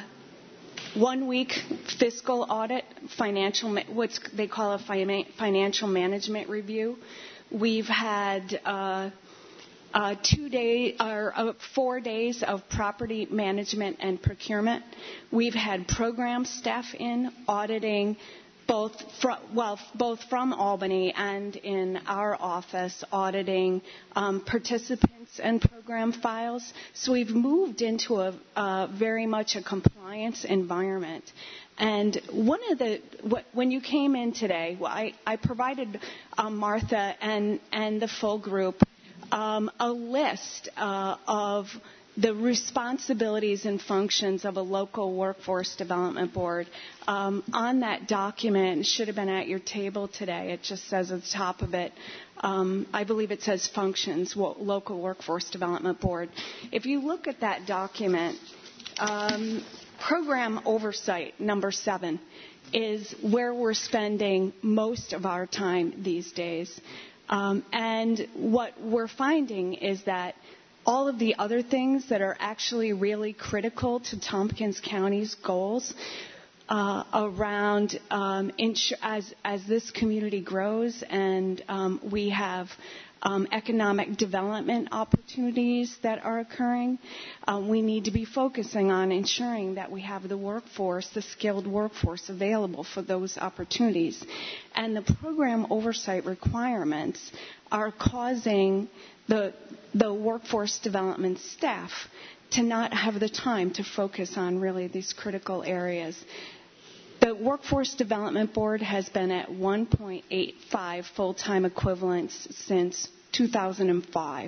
one week fiscal audit, financial, what they call a financial management review. We've had uh, uh, two day or uh, four days of property management and procurement. We've had program staff in auditing both from, well, both from Albany and in our office auditing um, participants and program files. So we've moved into a uh, very much a compliance environment. And one of the, when you came in today, well, I, I provided um, Martha and, and the full group um, a list uh, of the responsibilities and functions of a local workforce development board. Um, on that document, it should have been at your table today. It just says at the top of it, um, I believe it says functions, local workforce development board. If you look at that document, um, program oversight, number seven, is where we're spending most of our time these days. Um, and what we're finding is that all of the other things that are actually really critical to Tompkins County's goals uh, around um, ins- as as this community grows and um, we have um, economic development opportunities that are occurring, um, we need to be focusing on ensuring that we have the workforce, the skilled workforce available for those opportunities. And the program oversight requirements are causing the the workforce development staff to not have the time to focus on really these critical areas. The Workforce Development Board has been at one point eight five full-time equivalents since two thousand five.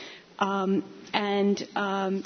Um, and um,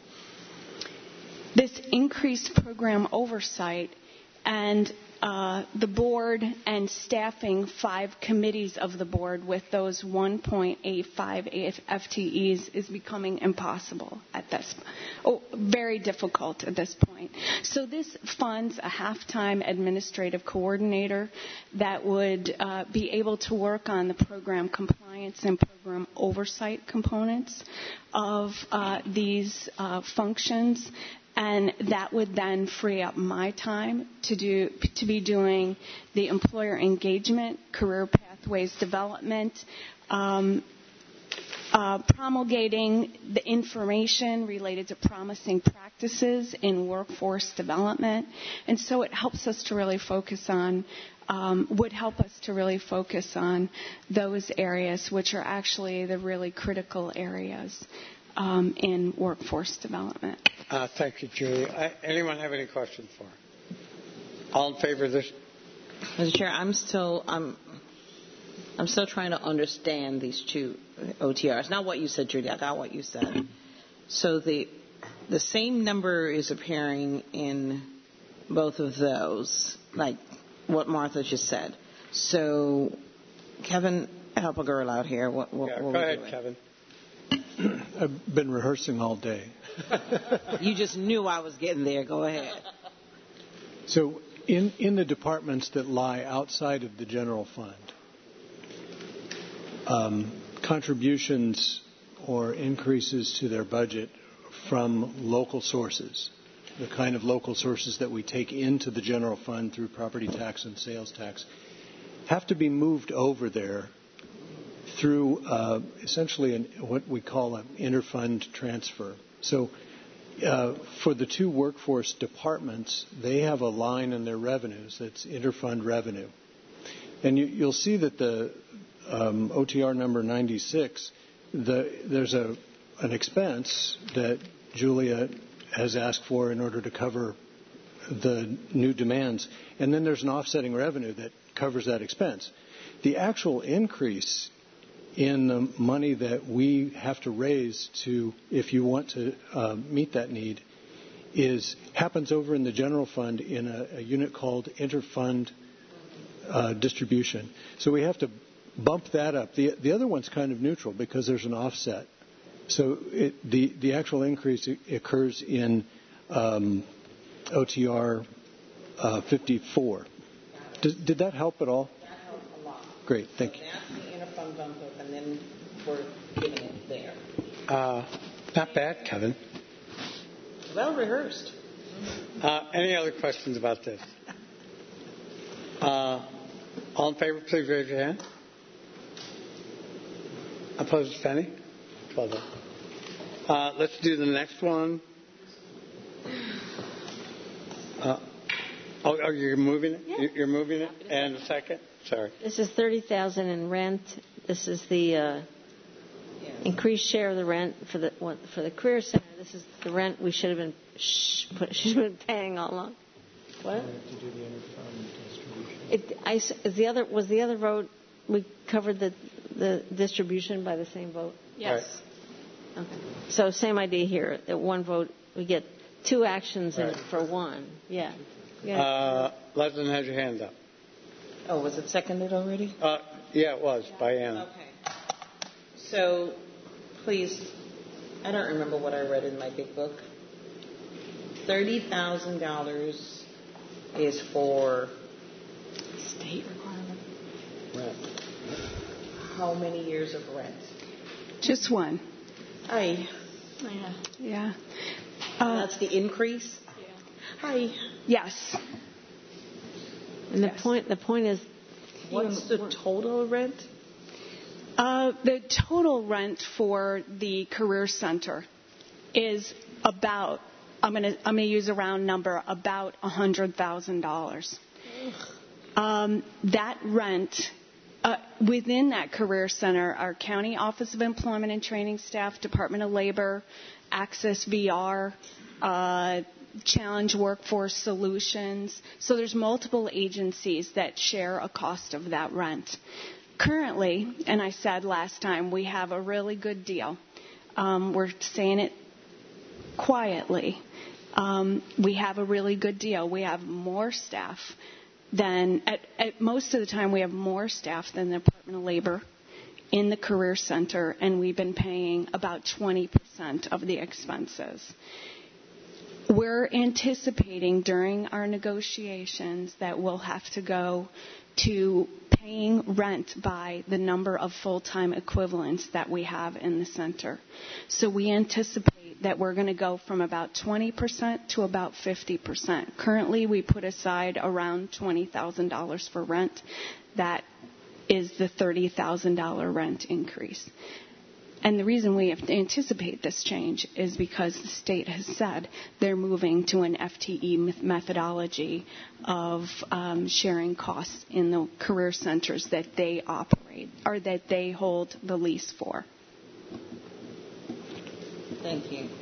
this increased program oversight and Uh, the board and staffing five committees of the board with those one point eight five F T Es is becoming impossible at this, oh, very difficult at this point. So this funds a half-time administrative coordinator that would uh, be able to work on the program compliance and program oversight components of uh, these uh, functions. And that would then free up my time to do to be doing the employer engagement, career pathways development, um, uh, promulgating the information related to promising practices in workforce development. And so it helps us to really focus on, um, would help us to really focus on those areas which are actually the really critical areas Um, in workforce development. Uh, thank you, Julie. I, anyone have any questions for her? All in favor of this? Mister Chair, I'm still I'm I'm still trying to understand these two O T Rs. Not what you said, Julie. I got what you said. So the the same number is appearing in both of those, like what Martha just said. So, Kevin, help a girl out here. What, what, yeah, what go ahead, doing? Kevin. I've been rehearsing all day. You just knew I was getting there. Go ahead. So in, in the departments that lie outside of the general fund, um, contributions or increases to their budget from local sources, the kind of local sources that we take into the general fund through property tax and sales tax, have to be moved over there through uh, essentially an, what we call an interfund transfer. So uh, for the two workforce departments, they have a line in their revenues that's interfund revenue. And you, you'll see that the um, O T R number ninety-six, the, there's a an expense that Julia has asked for in order to cover the new demands. And then there's an offsetting revenue that covers that expense. The actual increase in the money that we have to raise to, if you want to uh, meet that need, is happens over in the general fund in a, a unit called interfund uh, distribution. So we have to bump that up. The, the other one's kind of neutral because there's an offset. So it, the, the actual increase occurs in um, O T R uh, fifty-four. Did, did that help at all? That helped a lot. Great, thank you. That's the interfund bump up, and then we're giving it there. Uh, not bad, Kevin. Well rehearsed. Uh, any other questions about this? Uh, all in favor, please raise your hand. Opposed, if any? twelve. Uh, let's do the next one. Uh, oh, oh, you're moving it? Yeah. You're moving it? And a second? Sorry. This is thirty thousand dollars in rent. This is the uh, increased share of the rent for the what, for the Career Center. This is the rent we should have been shh, put, should have been paying all along. What? It, I, is the other was the other vote we covered the the distribution by the same vote? Yes. Right. Okay. So same idea here. At one vote we get two actions Right. in for one. Yeah. yeah. Uh, Leslie has your hand up. Oh, was it seconded already? Uh, yeah, it was by Anna. Okay. So, please, I don't remember what I read in my big book. thirty thousand dollars is for state requirement. Rent. How many years of rent? Just one. Hi. Yeah. Yeah. Uh, That's the increase? Yeah. Hi. Yes. And the Yes. point the point is, What's the total rent? Uh, the total rent for the Career Center is about, I'm going to I'm going to use a round number, about one hundred thousand dollars. Um, that rent, uh, within that Career Center, our County Office of Employment and Training staff, Department of Labor, Access V R, uh, Challenge Workforce Solutions. So there's multiple agencies that share a cost of that rent. Currently, and I said last time, we have a really good deal. Um, we're saying it quietly. Um, we have a really good deal. We have more staff than, at, at most of the time, we have more staff than the Department of Labor in the Career Center, and we've been paying about twenty percent of the expenses. We're anticipating during our negotiations that we'll have to go to paying rent by the number of full-time equivalents that we have in the center. So we anticipate that we're going to go from about twenty percent to about fifty percent. Currently, we put aside around twenty thousand dollars for rent. That is the thirty thousand dollars rent increase. And the reason we have to anticipate this change is because the state has said they're moving to an F T E methodology of um, sharing costs in the career centers that they operate or that they hold the lease for. Thank you.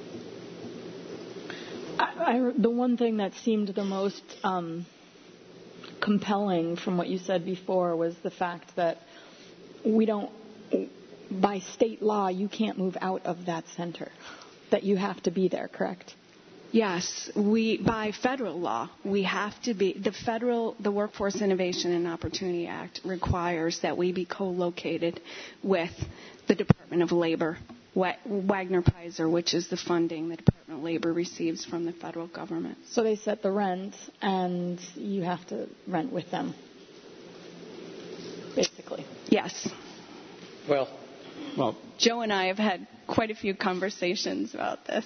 I, I, the one thing that seemed the most um, compelling from what you said before was the fact that we don't, by state law, you can't move out of that center, that you have to be there, correct? Yes, we by federal law, we have to be, the federal, the Workforce Innovation and Opportunity Act requires that we be co-located with the Department of Labor, Wagner-Pfizer, which is the funding the Department of Labor receives from the federal government. So they set the rent, and you have to rent with them, basically. Yes. Well, well, Joe and I have had quite a few conversations about this.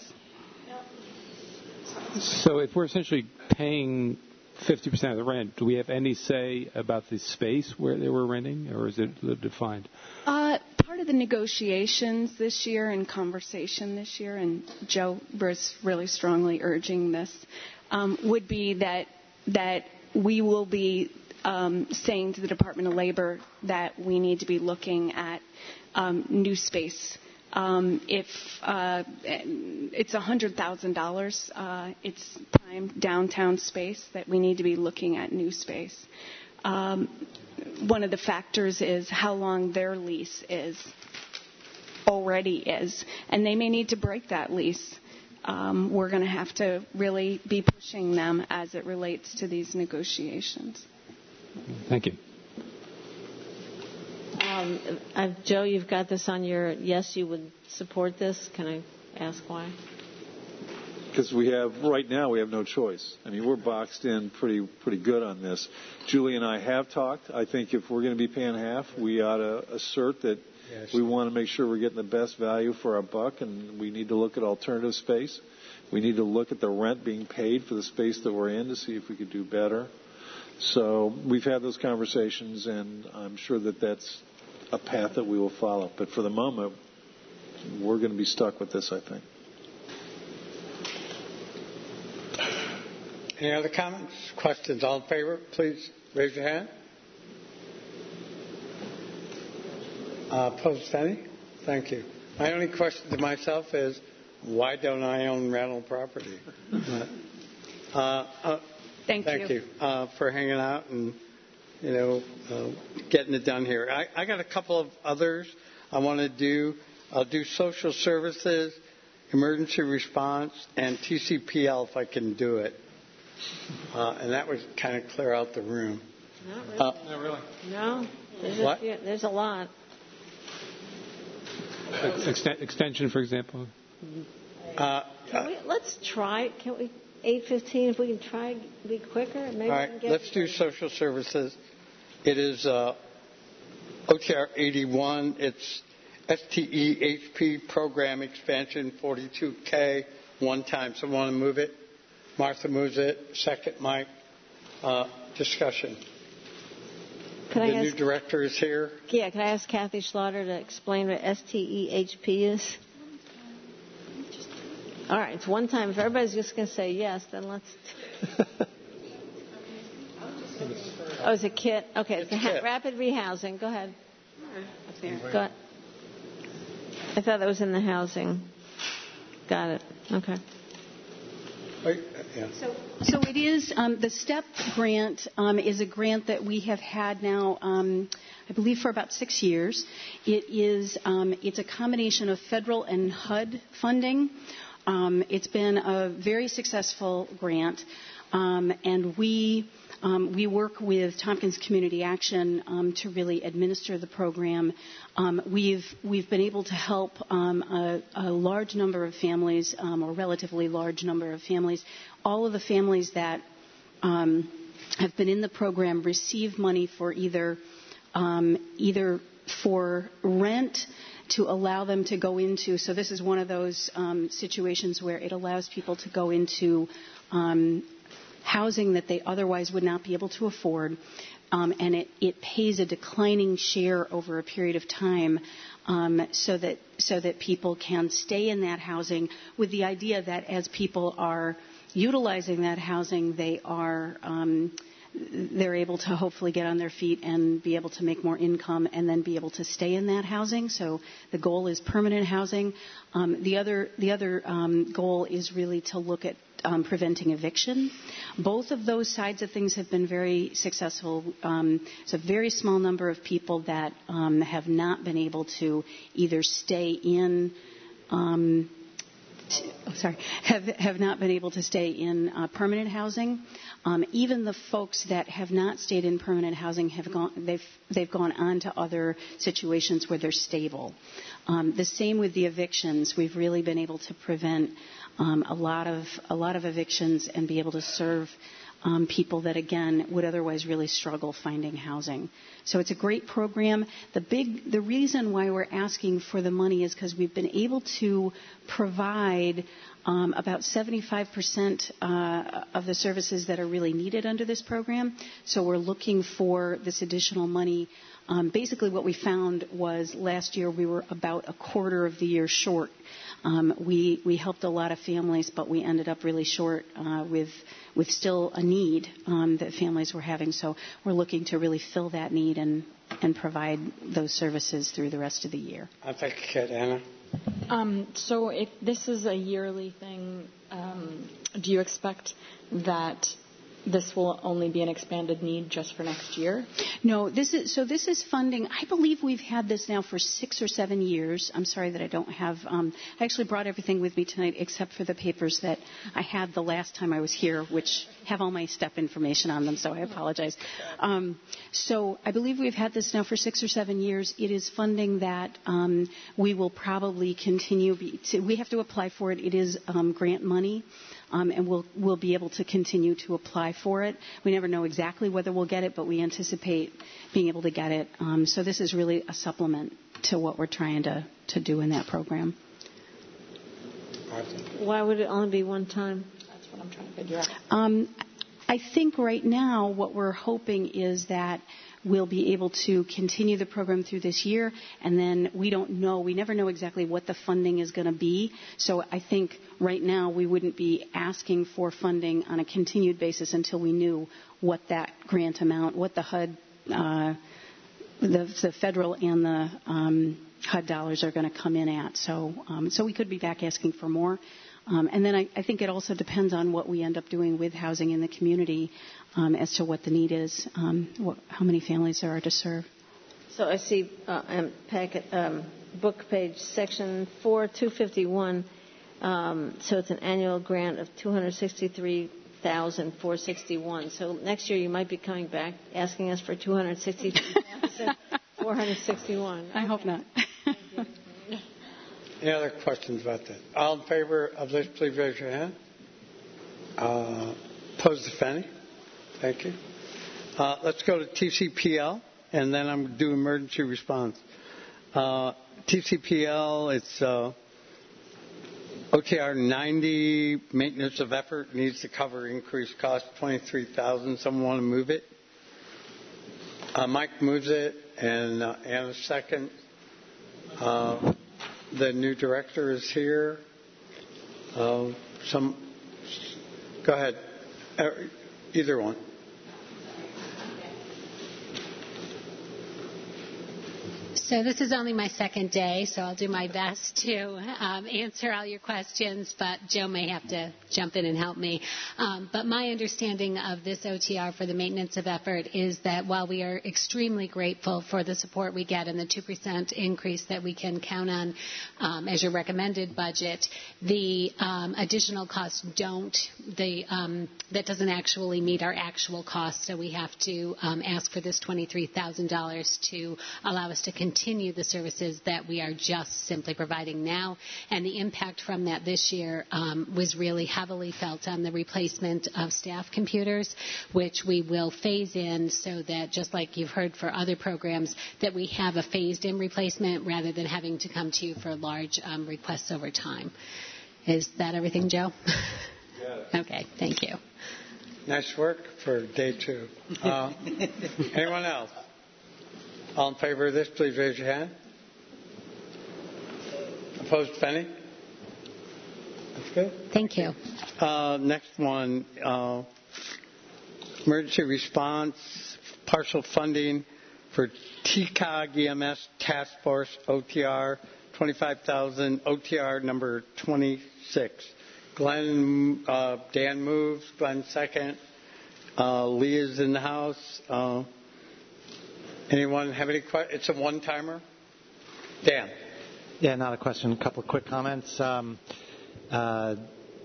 So if we're essentially paying fifty percent of the rent, do we have any say about the space where they were renting, or is it defined? Uh, of the negotiations this year and conversation this year, and Joe was really strongly urging this, um, would be that that we will be um, saying to the Department of Labor that we need to be looking at um, new space. Um, if uh, it's one hundred thousand dollars, uh, it's prime downtown space that we need to be looking at new space. Um, one of the factors is how long their lease is, already is, and they may need to break that lease. Um, we're going to have to really be pushing them as it relates to these negotiations. Thank you. Um, uh, Joe, you've got this on your, yes, you would support this. Can I ask why? Because we have, right now, we have no choice. I mean, we're boxed in pretty pretty good on this. Julie and I have talked. I think if we're going to be paying half, we ought to assert that yes. we want to make sure we're getting the best value for our buck, and we need to look at alternative space. We need to look at the rent being paid for the space that we're in to see if we could do better. So we've had those conversations, and I'm sure that that's a path that we will follow. But for the moment, we're going to be stuck with this, I think. Any other comments, questions? All in favor, please raise your hand. Uh, opposed, any? Thank you. My only question to myself is, why don't I own rental property? uh, uh, thank, thank you, you uh, for hanging out and you know uh, getting it done here. I, I got a couple of others I want to do. I'll do social services, emergency response, and T C P L if I can do it. Uh, and that would kind of clear out the room. Not really. Uh, Not really. No. There's what? A few, there's a lot. Exten- extension, for example. Uh, can we, let's try. Can we? eight fifteen. If we can try to be quicker, maybe. All right. we can get Let's do social services. It is uh, O T R eighty-one. It's S T E H P program expansion forty-two K one time. Someone want to move it? Martha moves it. Second, Mike. Uh, discussion. Can the I new ask, director is here. Yeah, can I ask Kathy Schlatter to explain what S T E H P is? All right, it's one time. If everybody's just going to say yes, then let's. Oh, it's a kit. Okay, it's, it's a ha- rapid rehousing. Go ahead. Up there. Go ahead. I thought that was in the housing. Got it. Okay. Yeah. So, so it is, um, the STEP grant um, is a grant that we have had now, um, I believe, for about six years. It is, um, it's a combination of federal and H U D funding. Um, it's been a very successful grant, um, and we um, we work with Tompkins Community Action um, to really administer the program. Um, we've we've been able to help um, a, a large number of families, um, or relatively large number of families. All of the families that um, have been in the program receive money for either um, either for rent, to allow them to go into, so this is one of those um, situations where it allows people to go into um, housing that they otherwise would not be able to afford, um, and it, it pays a declining share over a period of time, um, so that so that people can stay in that housing with the idea that as people are utilizing that housing, they are um, they're able to hopefully get on their feet and be able to make more income and then be able to stay in that housing. So the goal is permanent housing. Um, the other the other um, goal is really to look at um, preventing eviction. Both of those sides of things have been very successful. Um, it's a very small number of people that um, have not been able to either stay in um, Oh, sorry, have have not been able to stay in uh, permanent housing. Um, even the folks that have not stayed in permanent housing have gone. They've they've gone on to other situations where they're stable. Um, the same with the evictions. We've really been able to prevent um, a lot of a lot of evictions and be able to serve um, people that again would otherwise really struggle finding housing. So it's a great program. The big, the reason why we're asking for the money is because we've been able to provide um, about seventy-five percent uh, of the services that are really needed under this program. So we're looking for this additional money Um, basically, what we found was last year we were about a quarter of the year short. Um, we we helped a lot of families, but we ended up really short uh, with with still a need um, that families were having. So we're looking to really fill that need and and provide those services through the rest of the year. I think Anna. Um, so if this is a yearly thing, um, do you expect that this will only be an expanded need just for next year? No, this is so. This is funding. I believe we've had this now for six or seven years. I'm sorry that I don't have. Um, I actually brought everything with me tonight, except for the papers that I had the last time I was here, which have all my step information on them. So I apologize. Um, so I believe we've had this now for six or seven years. It is funding that um, we will probably continue. Be, to, we have to apply for it. It is um, grant money. Um, and we'll we'll be able to continue to apply for it. We never know exactly whether we'll get it, but we anticipate being able to get it. Um, so this is really a supplement to what we're trying to, to do in that program. Why would it only be one time? That's what I'm trying to figure out. Um, I think right now what we're hoping is that we'll be able to continue the program through this year, and then we don't know, we never know exactly what the funding is going to be. So I think right now we wouldn't be asking for funding on a continued basis until we knew what that grant amount, what the H U D, uh, the, the federal and the um, H U D dollars are going to come in at. So, um, so we could be back asking for more. Um, and then I, I think it also depends on what we end up doing with housing in the community um, as to what the need is, um, what, how many families there are to serve. So I see uh, um, packet, um, book page section four, two fifty-one. Um, so it's an annual grant of two hundred sixty-three thousand four hundred sixty-one. So next year you might be coming back asking us for two hundred sixty-three thousand four hundred sixty-one. I hope not. Any other questions about that? All in favor of this, please raise your hand. Uh, opposed, if any? Thank you. Uh, let's go to T C P L, and then I'm going to do emergency response. Uh, T C P L, it's uh, O T R ninety, maintenance of effort, needs to cover increased cost, twenty-three thousand dollars. Someone want to move it? Uh, Mike moves it, and uh, Anna second. Uh, The new director is here. Uh, some, go ahead. Uh, either one. So this is only my second day, so I'll do my best to um, answer all your questions, but Joe may have to jump in and help me. Um, but my understanding of this O T R for the maintenance of effort is that while we are extremely grateful for the support we get and the two percent increase that we can count on um, as your recommended budget, the um, additional costs don't, the, um, that doesn't actually meet our actual costs, so we have to um, ask for this twenty-three thousand dollars to allow us to continue continue the services that we are just simply providing now. And the impact from that this year um, was really heavily felt on the replacement of staff computers, which we will phase in so that, just like you've heard for other programs, that we have a phased-in replacement rather than having to come to you for large um, requests over time. Is that everything, Joe? Yes. Okay, thank you. Nice work for day two. Uh, anyone else? All in favor of this, please raise your hand. Opposed, Penny? That's good. Thank you. Uh, next one, uh, emergency response, partial funding for T C O G E M S Task Force O T R, twenty-five thousand dollars, O T R number twenty-six. Glenn, uh, Dan moves, Glenn second. Uh, Lee is in the house. Uh, Anyone have any questions? It's a one-timer. Dan. Yeah, not a question. A couple of quick comments. Um, uh,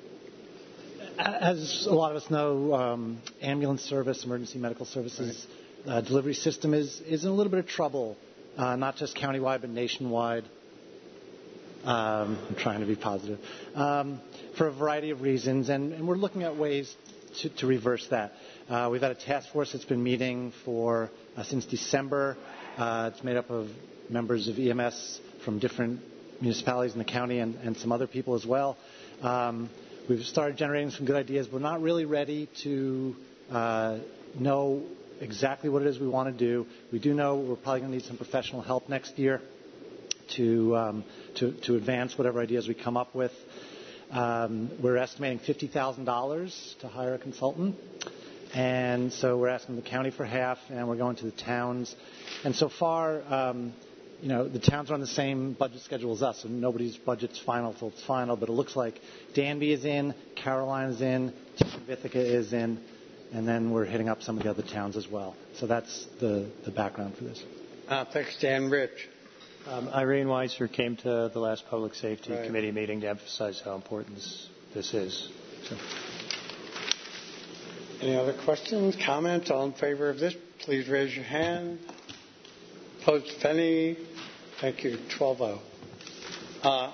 as a lot of us know, um, ambulance service, emergency medical services right. uh, delivery system is, is in a little bit of trouble, uh, not just countywide but nationwide. Um, I'm trying to be positive. Um, for a variety of reasons, and, and we're looking at ways to, to reverse that. Uh, we've had a task force that's been meeting for uh, since December. Uh, it's made up of members of E M S from different municipalities in the county and, and some other people as well. Um, we've started generating some good ideas. We're not really ready to uh, know exactly what it is we want to do. We do know we're probably going to need some professional help next year to um, to, to advance whatever ideas we come up with. Um, we're estimating fifty thousand dollars to hire a consultant. And so we're asking the county for half, and we're going to the towns. And so far, um, you know, the towns are on the same budget schedule as us, so nobody's budget's final till it's final. But it looks like Danby is in, Caroline is in, Ithaca is in, and then we're hitting up some of the other towns as well. So that's the, the background for this. Uh, thanks, Dan. Rich. Um, Irene Weiser came to the last Public Safety right. Committee meeting to emphasize how important this, this is. So. Any other questions, comments? All in favor of this, please raise your hand. Opposed, if any? Thank you. twelve oh. Uh,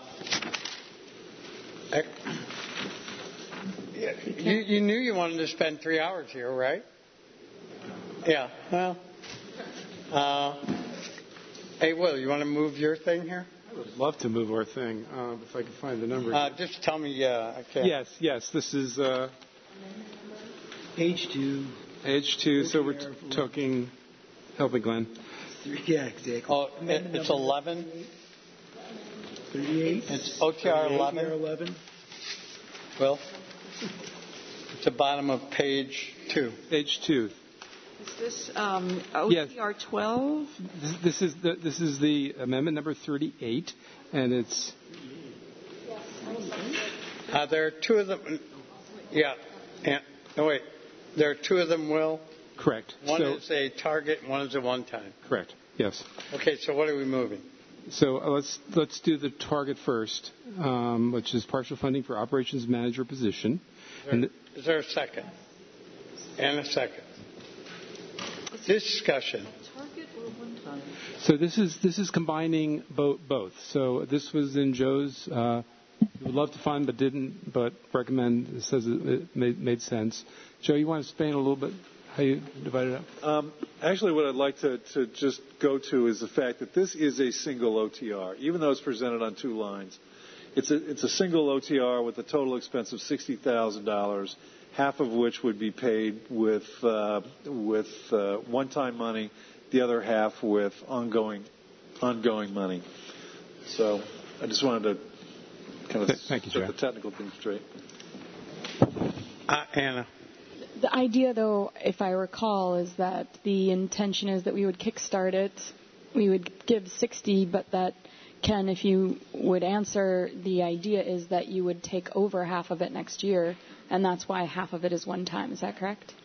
you, you knew you wanted to spend three hours here, right? Yeah. Well. Uh, hey, Will, you want to move your thing here? I would love to move our thing, uh, if I can find the number. Uh, just tell me. Uh, I can't. Yes, yes. This is. Uh, Page two. Page two, so we're t- talking, help me, Glenn. Yeah, exactly. Oh, it, it's eleven? thirty-eight. It's O T R eleven? O T R eleven. Will? It's the bottom of page two. Page two. Is this um, O T R twelve? This, this, is the, this is the amendment number thirty-eight, and it's... Uh, there are two of them. Yeah. And, no, wait. There are two of them, Will? Correct. One so, is a target and one is a one-time. Correct, yes. Okay, so what are we moving? So uh, let's let's do the target first, um, which is partial funding for operations manager position. Is there, and the, is there a second? And a second. Discussion. Target or one time? So this is this is combining bo- both. So this was in Joe's. Uh, he would love to fund, but didn't. But recommend. It says it made, made sense. Joe, you want to explain a little bit how you divide it up? Um, actually, what I'd like to, to just go to is the fact that this is a single O T R, even though it's presented on two lines. It's a it's a single O T R with a total expense of sixty thousand dollars, half of which would be paid with uh, with uh, one-time money, the other half with ongoing ongoing money. So I just wanted to kind of Thank you, set Joe. the technical things straight. Uh, Anna. The idea, though, if I recall, is that the intention is that we would kickstart it. We would give sixty, but that, Ken, if you would answer, the idea is that you would take over half of it next year, and that's why half of it is one time. Is that correct?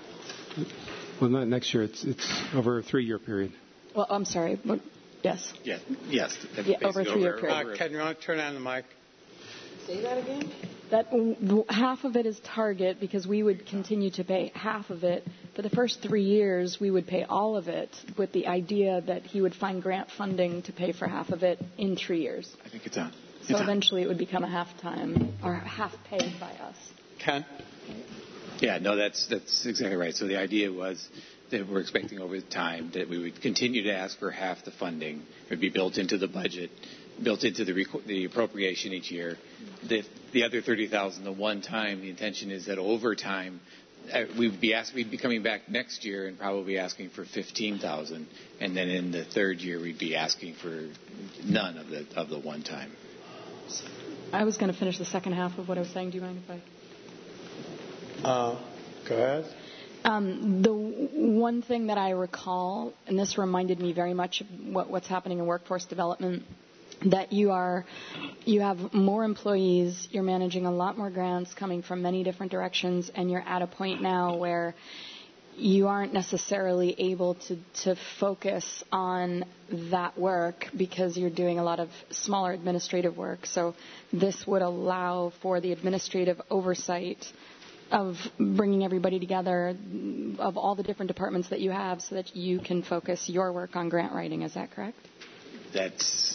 Well, not next year. It's it's over a three-year period. Well, I'm sorry. But yes. Yeah. Yes. Yeah, over a three-year period. Uh, Ken, you want to turn on the mic? Say that again? That w- half of it is target because we would continue to pay half of it. For the first three years, we would pay all of it with the idea that he would find grant funding to pay for half of it in three years. I think it's on. It's So on. eventually it would become a half time or half paid by us. Ken? Yeah, no, that's that's exactly right. So the idea was that we're expecting over time that we would continue to ask for half the funding. It would be built into the budget, built into the, rec- the appropriation each year. The, the other thirty thousand dollars, the one time, the intention is that over time, uh, we'd be asked, we'd be coming back next year and probably asking for fifteen thousand dollars, and then in the third year we'd be asking for none of the of the one time. I was going to finish the second half of what I was saying. Do you mind if I? Uh, go ahead. Um, the w- one thing that I recall, and this reminded me very much of what, what's happening in workforce development, that you are, you have more employees, you're managing a lot more grants coming from many different directions, and you're at a point now where you aren't necessarily able to, to focus on that work because you're doing a lot of smaller administrative work. So this would allow for the administrative oversight of bringing everybody together of all the different departments that you have so that you can focus your work on grant writing. Is that correct? That's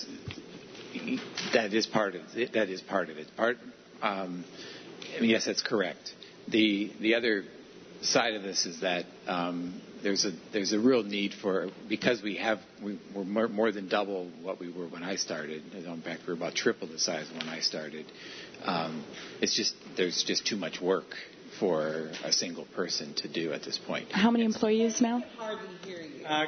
that is part of it. That is part of it. Part. Um, I mean, yes, that's correct. The the other side of this is that um, there's a there's a real need for, because we have we, we're more, more than double what we were when I started. In fact, we're about triple the size when I started. Um, it's just there's just too much work for a single person to do at this point. How many employees now? Uh,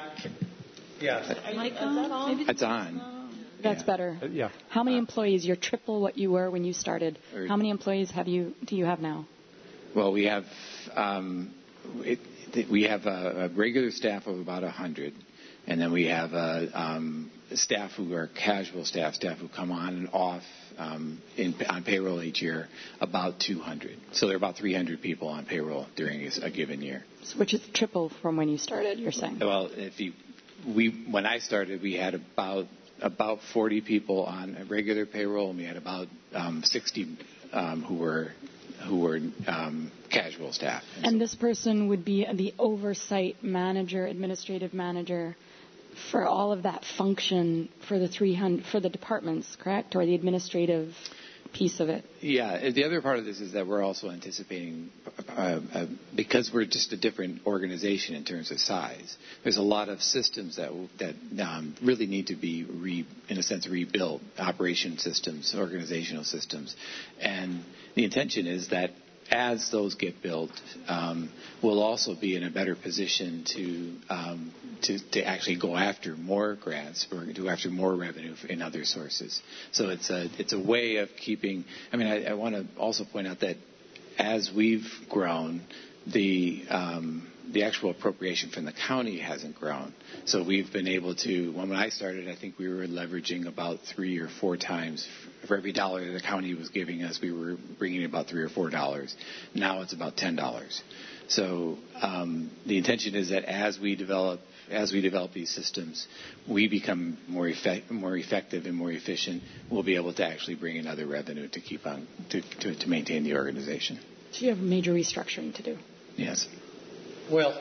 yes. Mic on? Maybe It's on. That's better. Uh, yeah. How many employees? You're triple what you were when you started. How many employees have you? Do you have now? Well, we have um, it, we have a, a regular staff of about one hundred, and then we have a, um, staff who are casual staff, staff who come on and off um, in, on payroll each year, about two hundred. So there are about three hundred people on payroll during a, a given year. Which is triple from when you started. You're saying? Well, if you we when I started, we had about about forty people on a regular payroll, and we had about um, sixty um, who were who were um, casual staff. And, and this person would be the oversight manager, administrative manager, for all of that function for the three hundred for the departments, correct, or the administrative piece of it? Yeah. The other part of this is that we're also anticipating, uh, uh, because we're just a different organization in terms of size, there's a lot of systems that that um, really need to be, re, in a sense, rebuilt, operation systems, organizational systems. And the intention is that as those get built, um, we'll also be in a better position to, um, to to actually go after more grants or go after more revenue in other sources. So it's a it's a way of keeping. I mean, I, I want to also point out that as we've grown, the um, the actual appropriation from the county hasn't grown. So we've been able to. When I started, I think we were leveraging about three or four times. For every dollar that the county was giving us, we were bringing about three or four dollars. Now it's about ten dollars. So um, the intention is that as we develop as we develop these systems, we become more effect, more effective and more efficient. We'll be able to actually bring in other revenue to keep on to, to, to maintain the organization. So you have major restructuring to do. Yes. Well.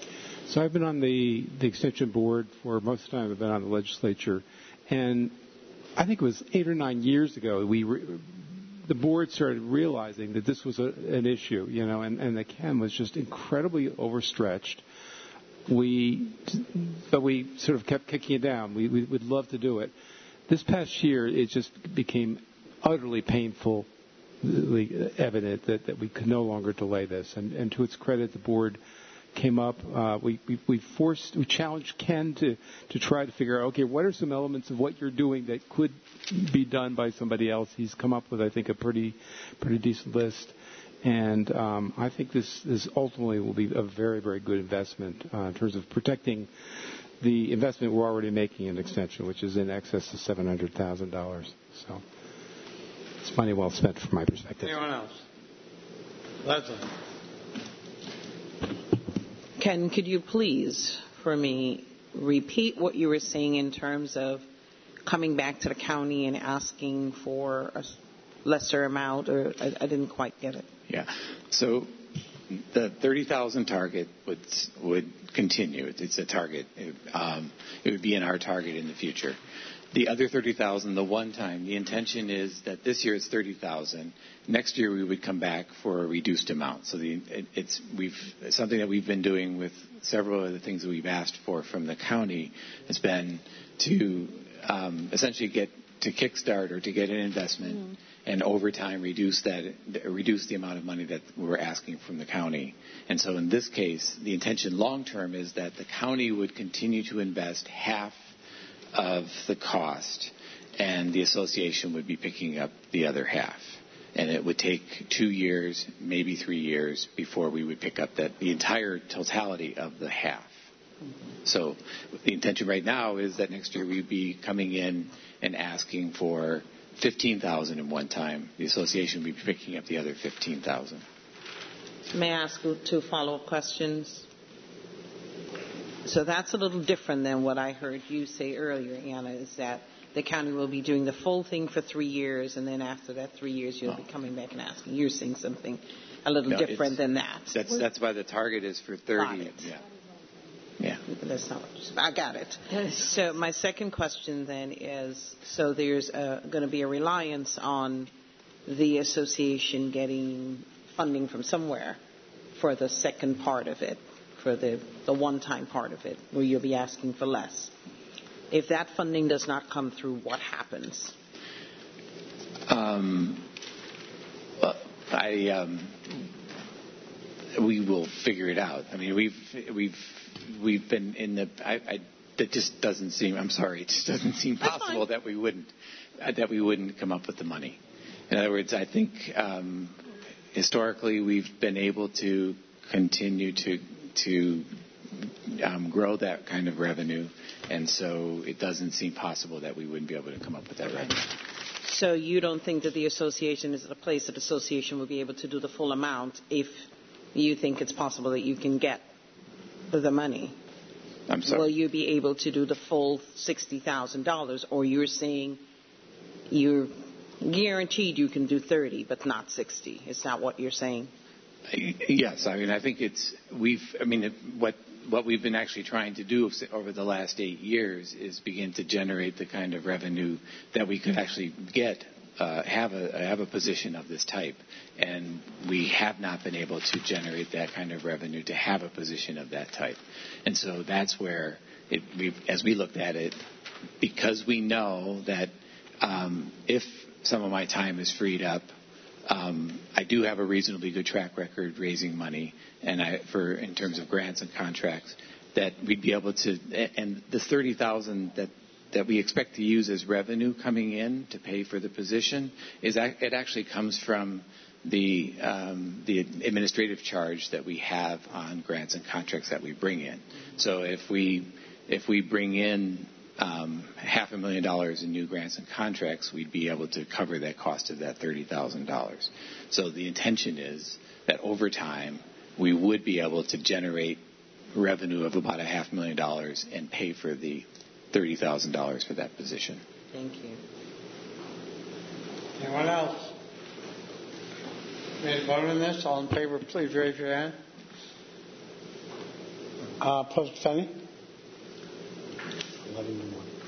So I've been on the the extension board for most of the time. I've been on the legislature, and I think it was eight or nine years ago, we re, the board started realizing that this was a, an issue, you know, and, and the C A M was just incredibly overstretched. We, but we sort of kept kicking it down. We, we would love to do it. This past year, it just became utterly painfully evident that, that we could no longer delay this. And, and to its credit, the board came up. Uh, we, we, we forced, we challenged Ken to, to try to figure out, okay, what are some elements of what you're doing that could be done by somebody else? He's come up with, I think, a pretty, pretty decent list. And um, I think this, this ultimately will be a very, very good investment uh, in terms of protecting the investment we're already making in extension, which is in excess of seven hundred thousand dollars. So it's money well spent from my perspective. Anyone else? Leslie. Ken, could you please, for me, repeat what you were saying in terms of coming back to the county and asking for a lesser amount, or I, I didn't quite get it. Yeah. So the thirty thousand target would would continue. It's a target. It, um, it would be in our target in the future. The other thirty thousand, the one time, the intention is that this year it's thirty thousand. Next year we would come back for a reduced amount. So the, it, it's we've something that we've been doing with several of the things that we've asked for from the county has been to um, essentially get to kickstart or to get an investment. Mm-hmm. And over time reduce that, reduce the amount of money that we're asking from the county. And so in this case, the intention long term is that the county would continue to invest half of the cost, and the association would be picking up the other half. And it would take two years, maybe three years, before we would pick up that the entire totality of the half. So the intention right now is that next year we'd be coming in and asking for fifteen thousand in one time. The association will be picking up the other fifteen thousand. May I ask you two follow-up questions? So that's a little different than what I heard you say earlier, Anna, is that the county will be doing the full thing for three years, and then after that three years you'll oh. be coming back and asking. You're saying something a little no, different than that. That's that's why the target is for thirty. Got it. Yeah. Yeah. That's not what I got it. So my second question then is, so there's going to be a reliance on the association getting funding from somewhere for the second part of it, for the, the one-time part of it, where you'll be asking for less. If that funding does not come through, what happens? Um, well, I... Um, we will figure it out. I mean, we've we've we've been in the. I, I, that just doesn't seem. I'm sorry, it just doesn't seem possible that we wouldn't uh, that we wouldn't come up with the money. In other words, I think um, historically we've been able to continue to to um, grow that kind of revenue, and so it doesn't seem possible that we wouldn't be able to come up with that revenue. So you don't think that the association is at a place that the association will be able to do the full amount if you think it's possible that you can get the money? I'm sorry. Will you be able to do the full sixty thousand dollars, or you're saying you're guaranteed you can do thirty but not sixty? Is that what you're saying? Yes. I mean, I think it's we've. I mean, what what we've been actually trying to do over the last eight years is begin to generate the kind of revenue that we could actually get. Uh, have a have a position of this type, and we have not been able to generate that kind of revenue to have a position of that type, and so that's where it, we, as we looked at it, because we know that um, if some of my time is freed up, um, I do have a reasonably good track record raising money, and I for in terms of grants and contracts, that we'd be able to, and this thirty thousand that. that we expect to use as revenue coming in to pay for the position is it actually comes from the um, the administrative charge that we have on grants and contracts that we bring in. So if we if we bring in um, half a million dollars in new grants and contracts, we'd be able to cover that cost of that thirty thousand dollars. So the intention is that over time we would be able to generate revenue of about a half million dollars and pay for the thirty thousand dollars for that position. Thank you. Anyone else? Any vote on this? All in favor, please raise your hand. Uh, opposed, if any? eleven to one.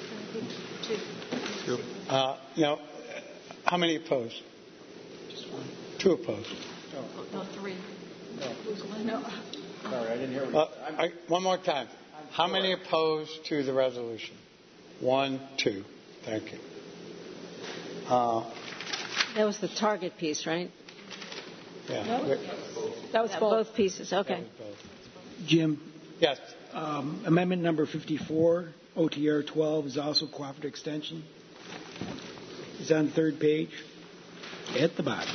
Two. Uh, you know, how many opposed? Just one. Two opposed. No, three. No. No. Sorry, I didn't hear what uh, I, One more time. How many opposed to the resolution? One, two. Thank you. Uh, that was the target piece, right? Yeah. No. That was yeah, both. both pieces. Okay. Jim? Yes. Um, amendment number fifty-four, O T R twelve, is also cooperative extension. It's on the third page at the bottom.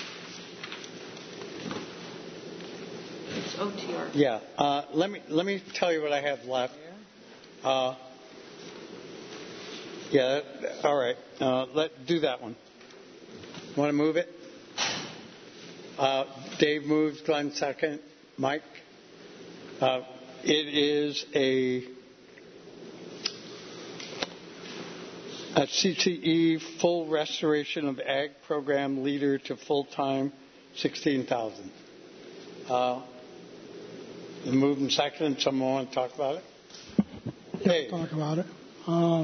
It's O T R. Yeah. Uh, let me let me tell you what I have left. Uh, yeah. That, all right. Uh, let do that one. Want to move it? Uh, Dave moves. Glenn second. Mike. Uh, it is a a C C E full restoration of ag program leader to full time, sixteen thousand. Uh, Move and second. Someone want to talk about it? Yeah, hey. Talk about it. Uh,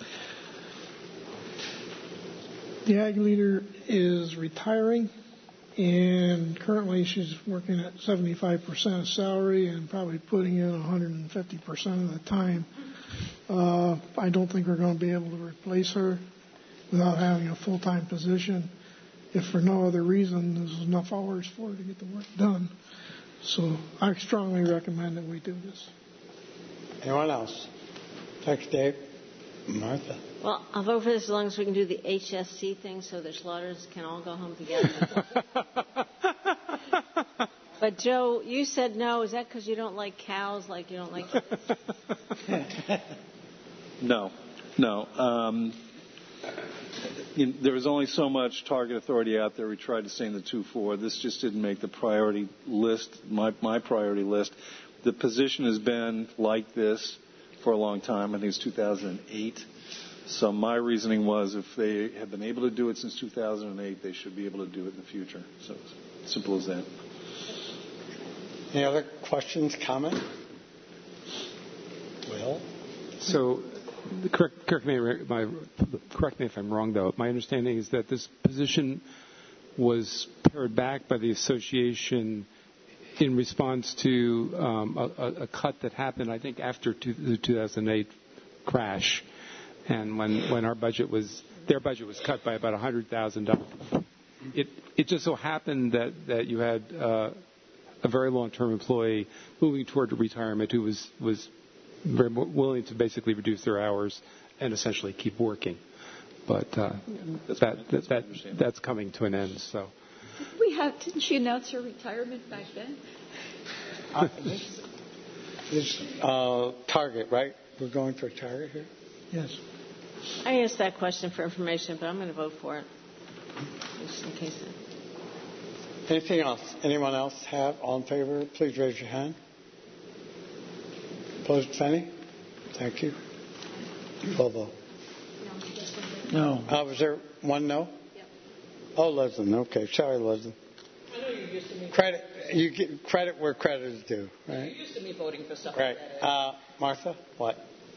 the ag leader is retiring, and currently she's working at seventy-five percent of salary and probably putting in one hundred fifty percent of the time. Uh, I don't think we're going to be able to replace her without having a full-time position. If for no other reason, there's enough hours for her to get the work done. So I strongly recommend that we do this. Anyone else? Thanks, Dave. Martha. Well, I'll vote for this as long as we can do the H S C thing so the slaughters can all go home together. But, Joe, you said no. Is that because you don't like cows like you don't like... No. No. Um, you know, there was only so much target authority out there. We tried to stay in the two four. This just didn't make the priority list, my, my priority list. The position has been like this for a long time. I think it's two thousand eight. So my reasoning was if they have been able to do it since two thousand eight, they should be able to do it in the future. So it's simple as that. Any other questions, comments? Will? So, correct, correct, me, my, correct me if I'm wrong, though. My understanding is that this position was pared back by the association in response to um, a, a cut that happened, I think, after two, the two thousand eight crash, and when, when our budget was, their budget was cut by about one hundred thousand dollars. It it just so happened that that you had uh, a very long-term employee moving toward retirement who was, was very willing to basically reduce their hours and essentially keep working. But uh, that's that, that, that that's coming to an end. So we have, didn't she announce her retirement back then? Uh, this this uh, Target, right? We're going for Target here? Yes. I asked that question for information, but I'm going to vote for it. Just in case. Anything else? Anyone else have? All in favor? Please raise your hand. Opposed, if any? Thank you. Full vote. No. Uh, was there one no? Yep. Oh, Leslie. Okay. Sorry, Leslie. I know you're used to me. Credit. You get credit where credit is due, right? You're used to me voting for stuff Right. like that. Uh, Martha, what?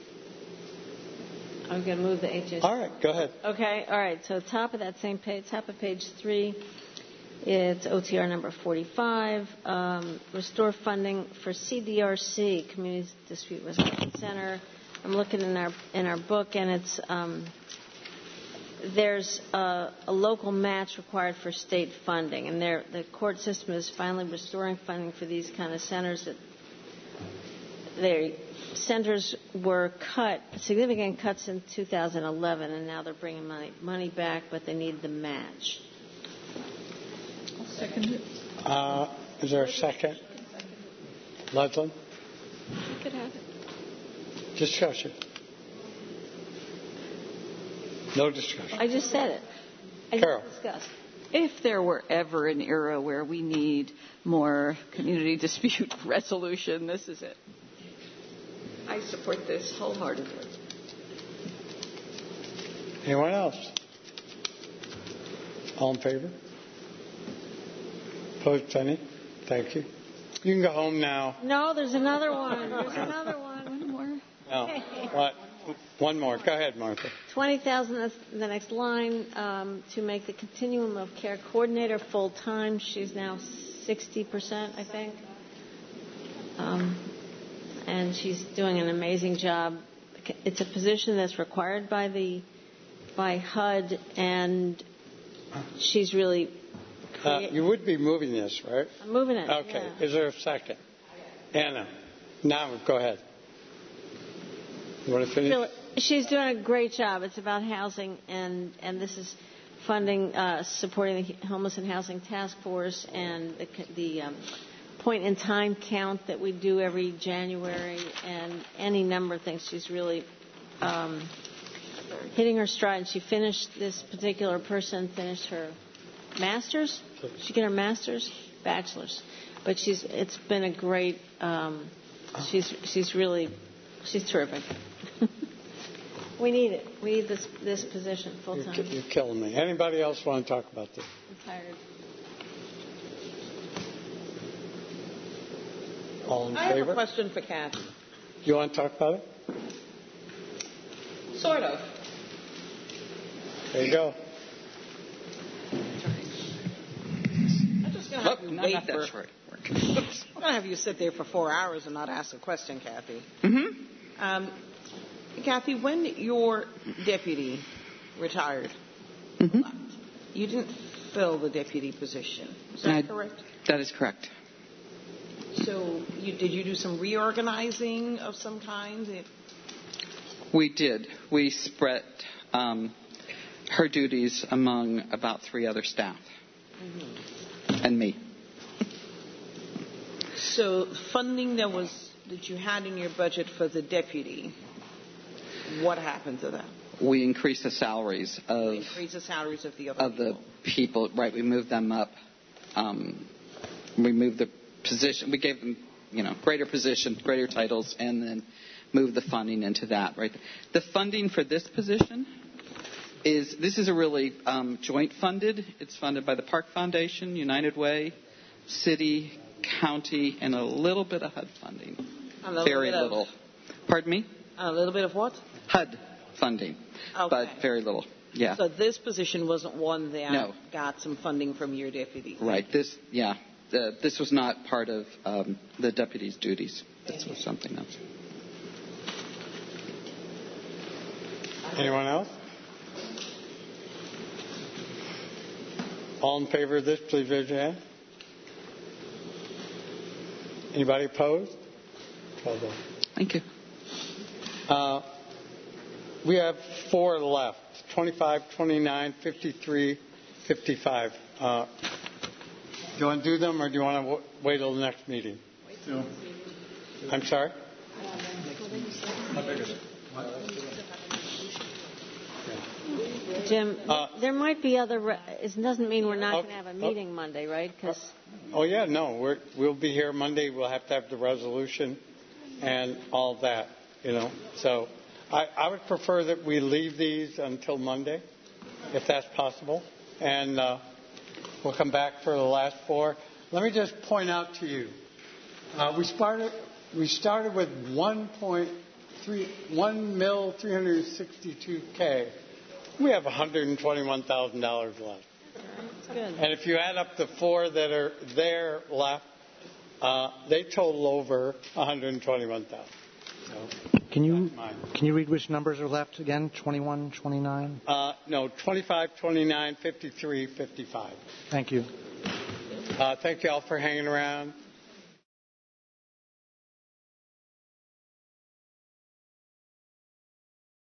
I'm going to move the H S. All right. Go ahead. Okay. All right. So top of that same page, top of page three, it's O T R number forty-five. Um, restore funding for C D R C, Community Dispute Resolution Center. I'm looking in our in our book, and it's um, there's a, a local match required for state funding, and there, the court system is finally restoring funding for these kind of centers. That their centers were cut, significant cuts in two thousand eleven, and now they're bringing money money back, but they need the match. I'll second it. Uh, is there a second? Leslie? You could have it. Discussion. No discussion. I just said it. I Carol. just discussed. If there were ever an era where we need more community dispute resolution, this is it. I support this wholeheartedly. Anyone else? All in favor? Opposed, any? Thank you. You can go home now. No, there's another one. There's another one. One more. No. What? One more. Go ahead, Martha. twenty thousand dollars, that's the next line, um, to make the continuum of care coordinator full-time. She's now sixty percent, I think. Um, and she's doing an amazing job. It's a position that's required by the by H U D, and she's really... Uh, you would be moving this, right? I'm moving it. Okay. Yeah. Is there a second? Anna. Now, go ahead. You want to finish? So she's doing a great job. It's about housing, and, and this is funding, uh, supporting the Homeless and Housing Task Force and the, the um, point-in-time count that we do every January, and any number of things. She's really um, hitting her stride. She finished, this particular person finished her master's. She got her master's, bachelor's, but she's. It's been a great. Um, she's she's really she's terrific. We need it. We need this this position full time. You're, you're killing me. Anybody else want to talk about this? I'm tired. All in I favor? have a question for Kathy. You want to talk about it? Sort of. There you go. I'm just going to have you no, wait not that for. short. I'm going to have you sit there for four hours and not ask a question, Kathy. Mm-hmm. Um, Kathy, when your deputy retired, Mm-hmm. you didn't fill the deputy position. Is that I- correct? That is correct. So, you, did you do some reorganizing of some kind? It, We did. We spread um, her duties among about three other staff mm-hmm. and me. So, funding that was that you had in your budget for the deputy, what happened to that? We increased the salaries of Increase the salaries of the other of the people. Right, we moved them up. Um, we moved the position. We gave them, you know, greater positions, greater titles, and then moved the funding into that. Right, the funding for this position is this is a really um, joint funded. It's funded by the Park Foundation, United Way, City, County, and a little bit of H U D funding. A little Very bit of- little. Pardon me? A little bit of what? H U D funding, Okay. but very little. Yeah. So this position wasn't one that No. got some funding from your deputy. Right. This, yeah. Uh, this was not part of um, the deputy's duties. This was something else. Anyone else? All in favor of this, please raise your hand. Anybody opposed? Thank you. Uh, we have four left, twenty-five, twenty-nine, fifty-three, fifty-five. Uh, do you want to do them or do you want to w- wait till the next meeting? No. I'm sorry? Jim, Uh, there might be other. Re- it doesn't mean we're not Okay. going to have a meeting Monday, right? Because Oh, yeah, no, we're, we'll be here Monday. We'll have to have the resolution and all that, you know. So I, I would prefer that we leave these until Monday, if that's possible. And uh, we'll come back for the last four. Let me just point out to you, uh, we started we started with one point three one mil three hundred sixty-two k. We have one hundred twenty-one thousand dollars left. that's good. And if you add up the four that are there left, uh, they total over one hundred twenty-one thousand. So, Can you can you read which numbers are left again? twenty-one, twenty-nine? uh, no, twenty-five, twenty-nine, fifty-three, fifty-five. Thank you. Uh, thank you all for hanging around.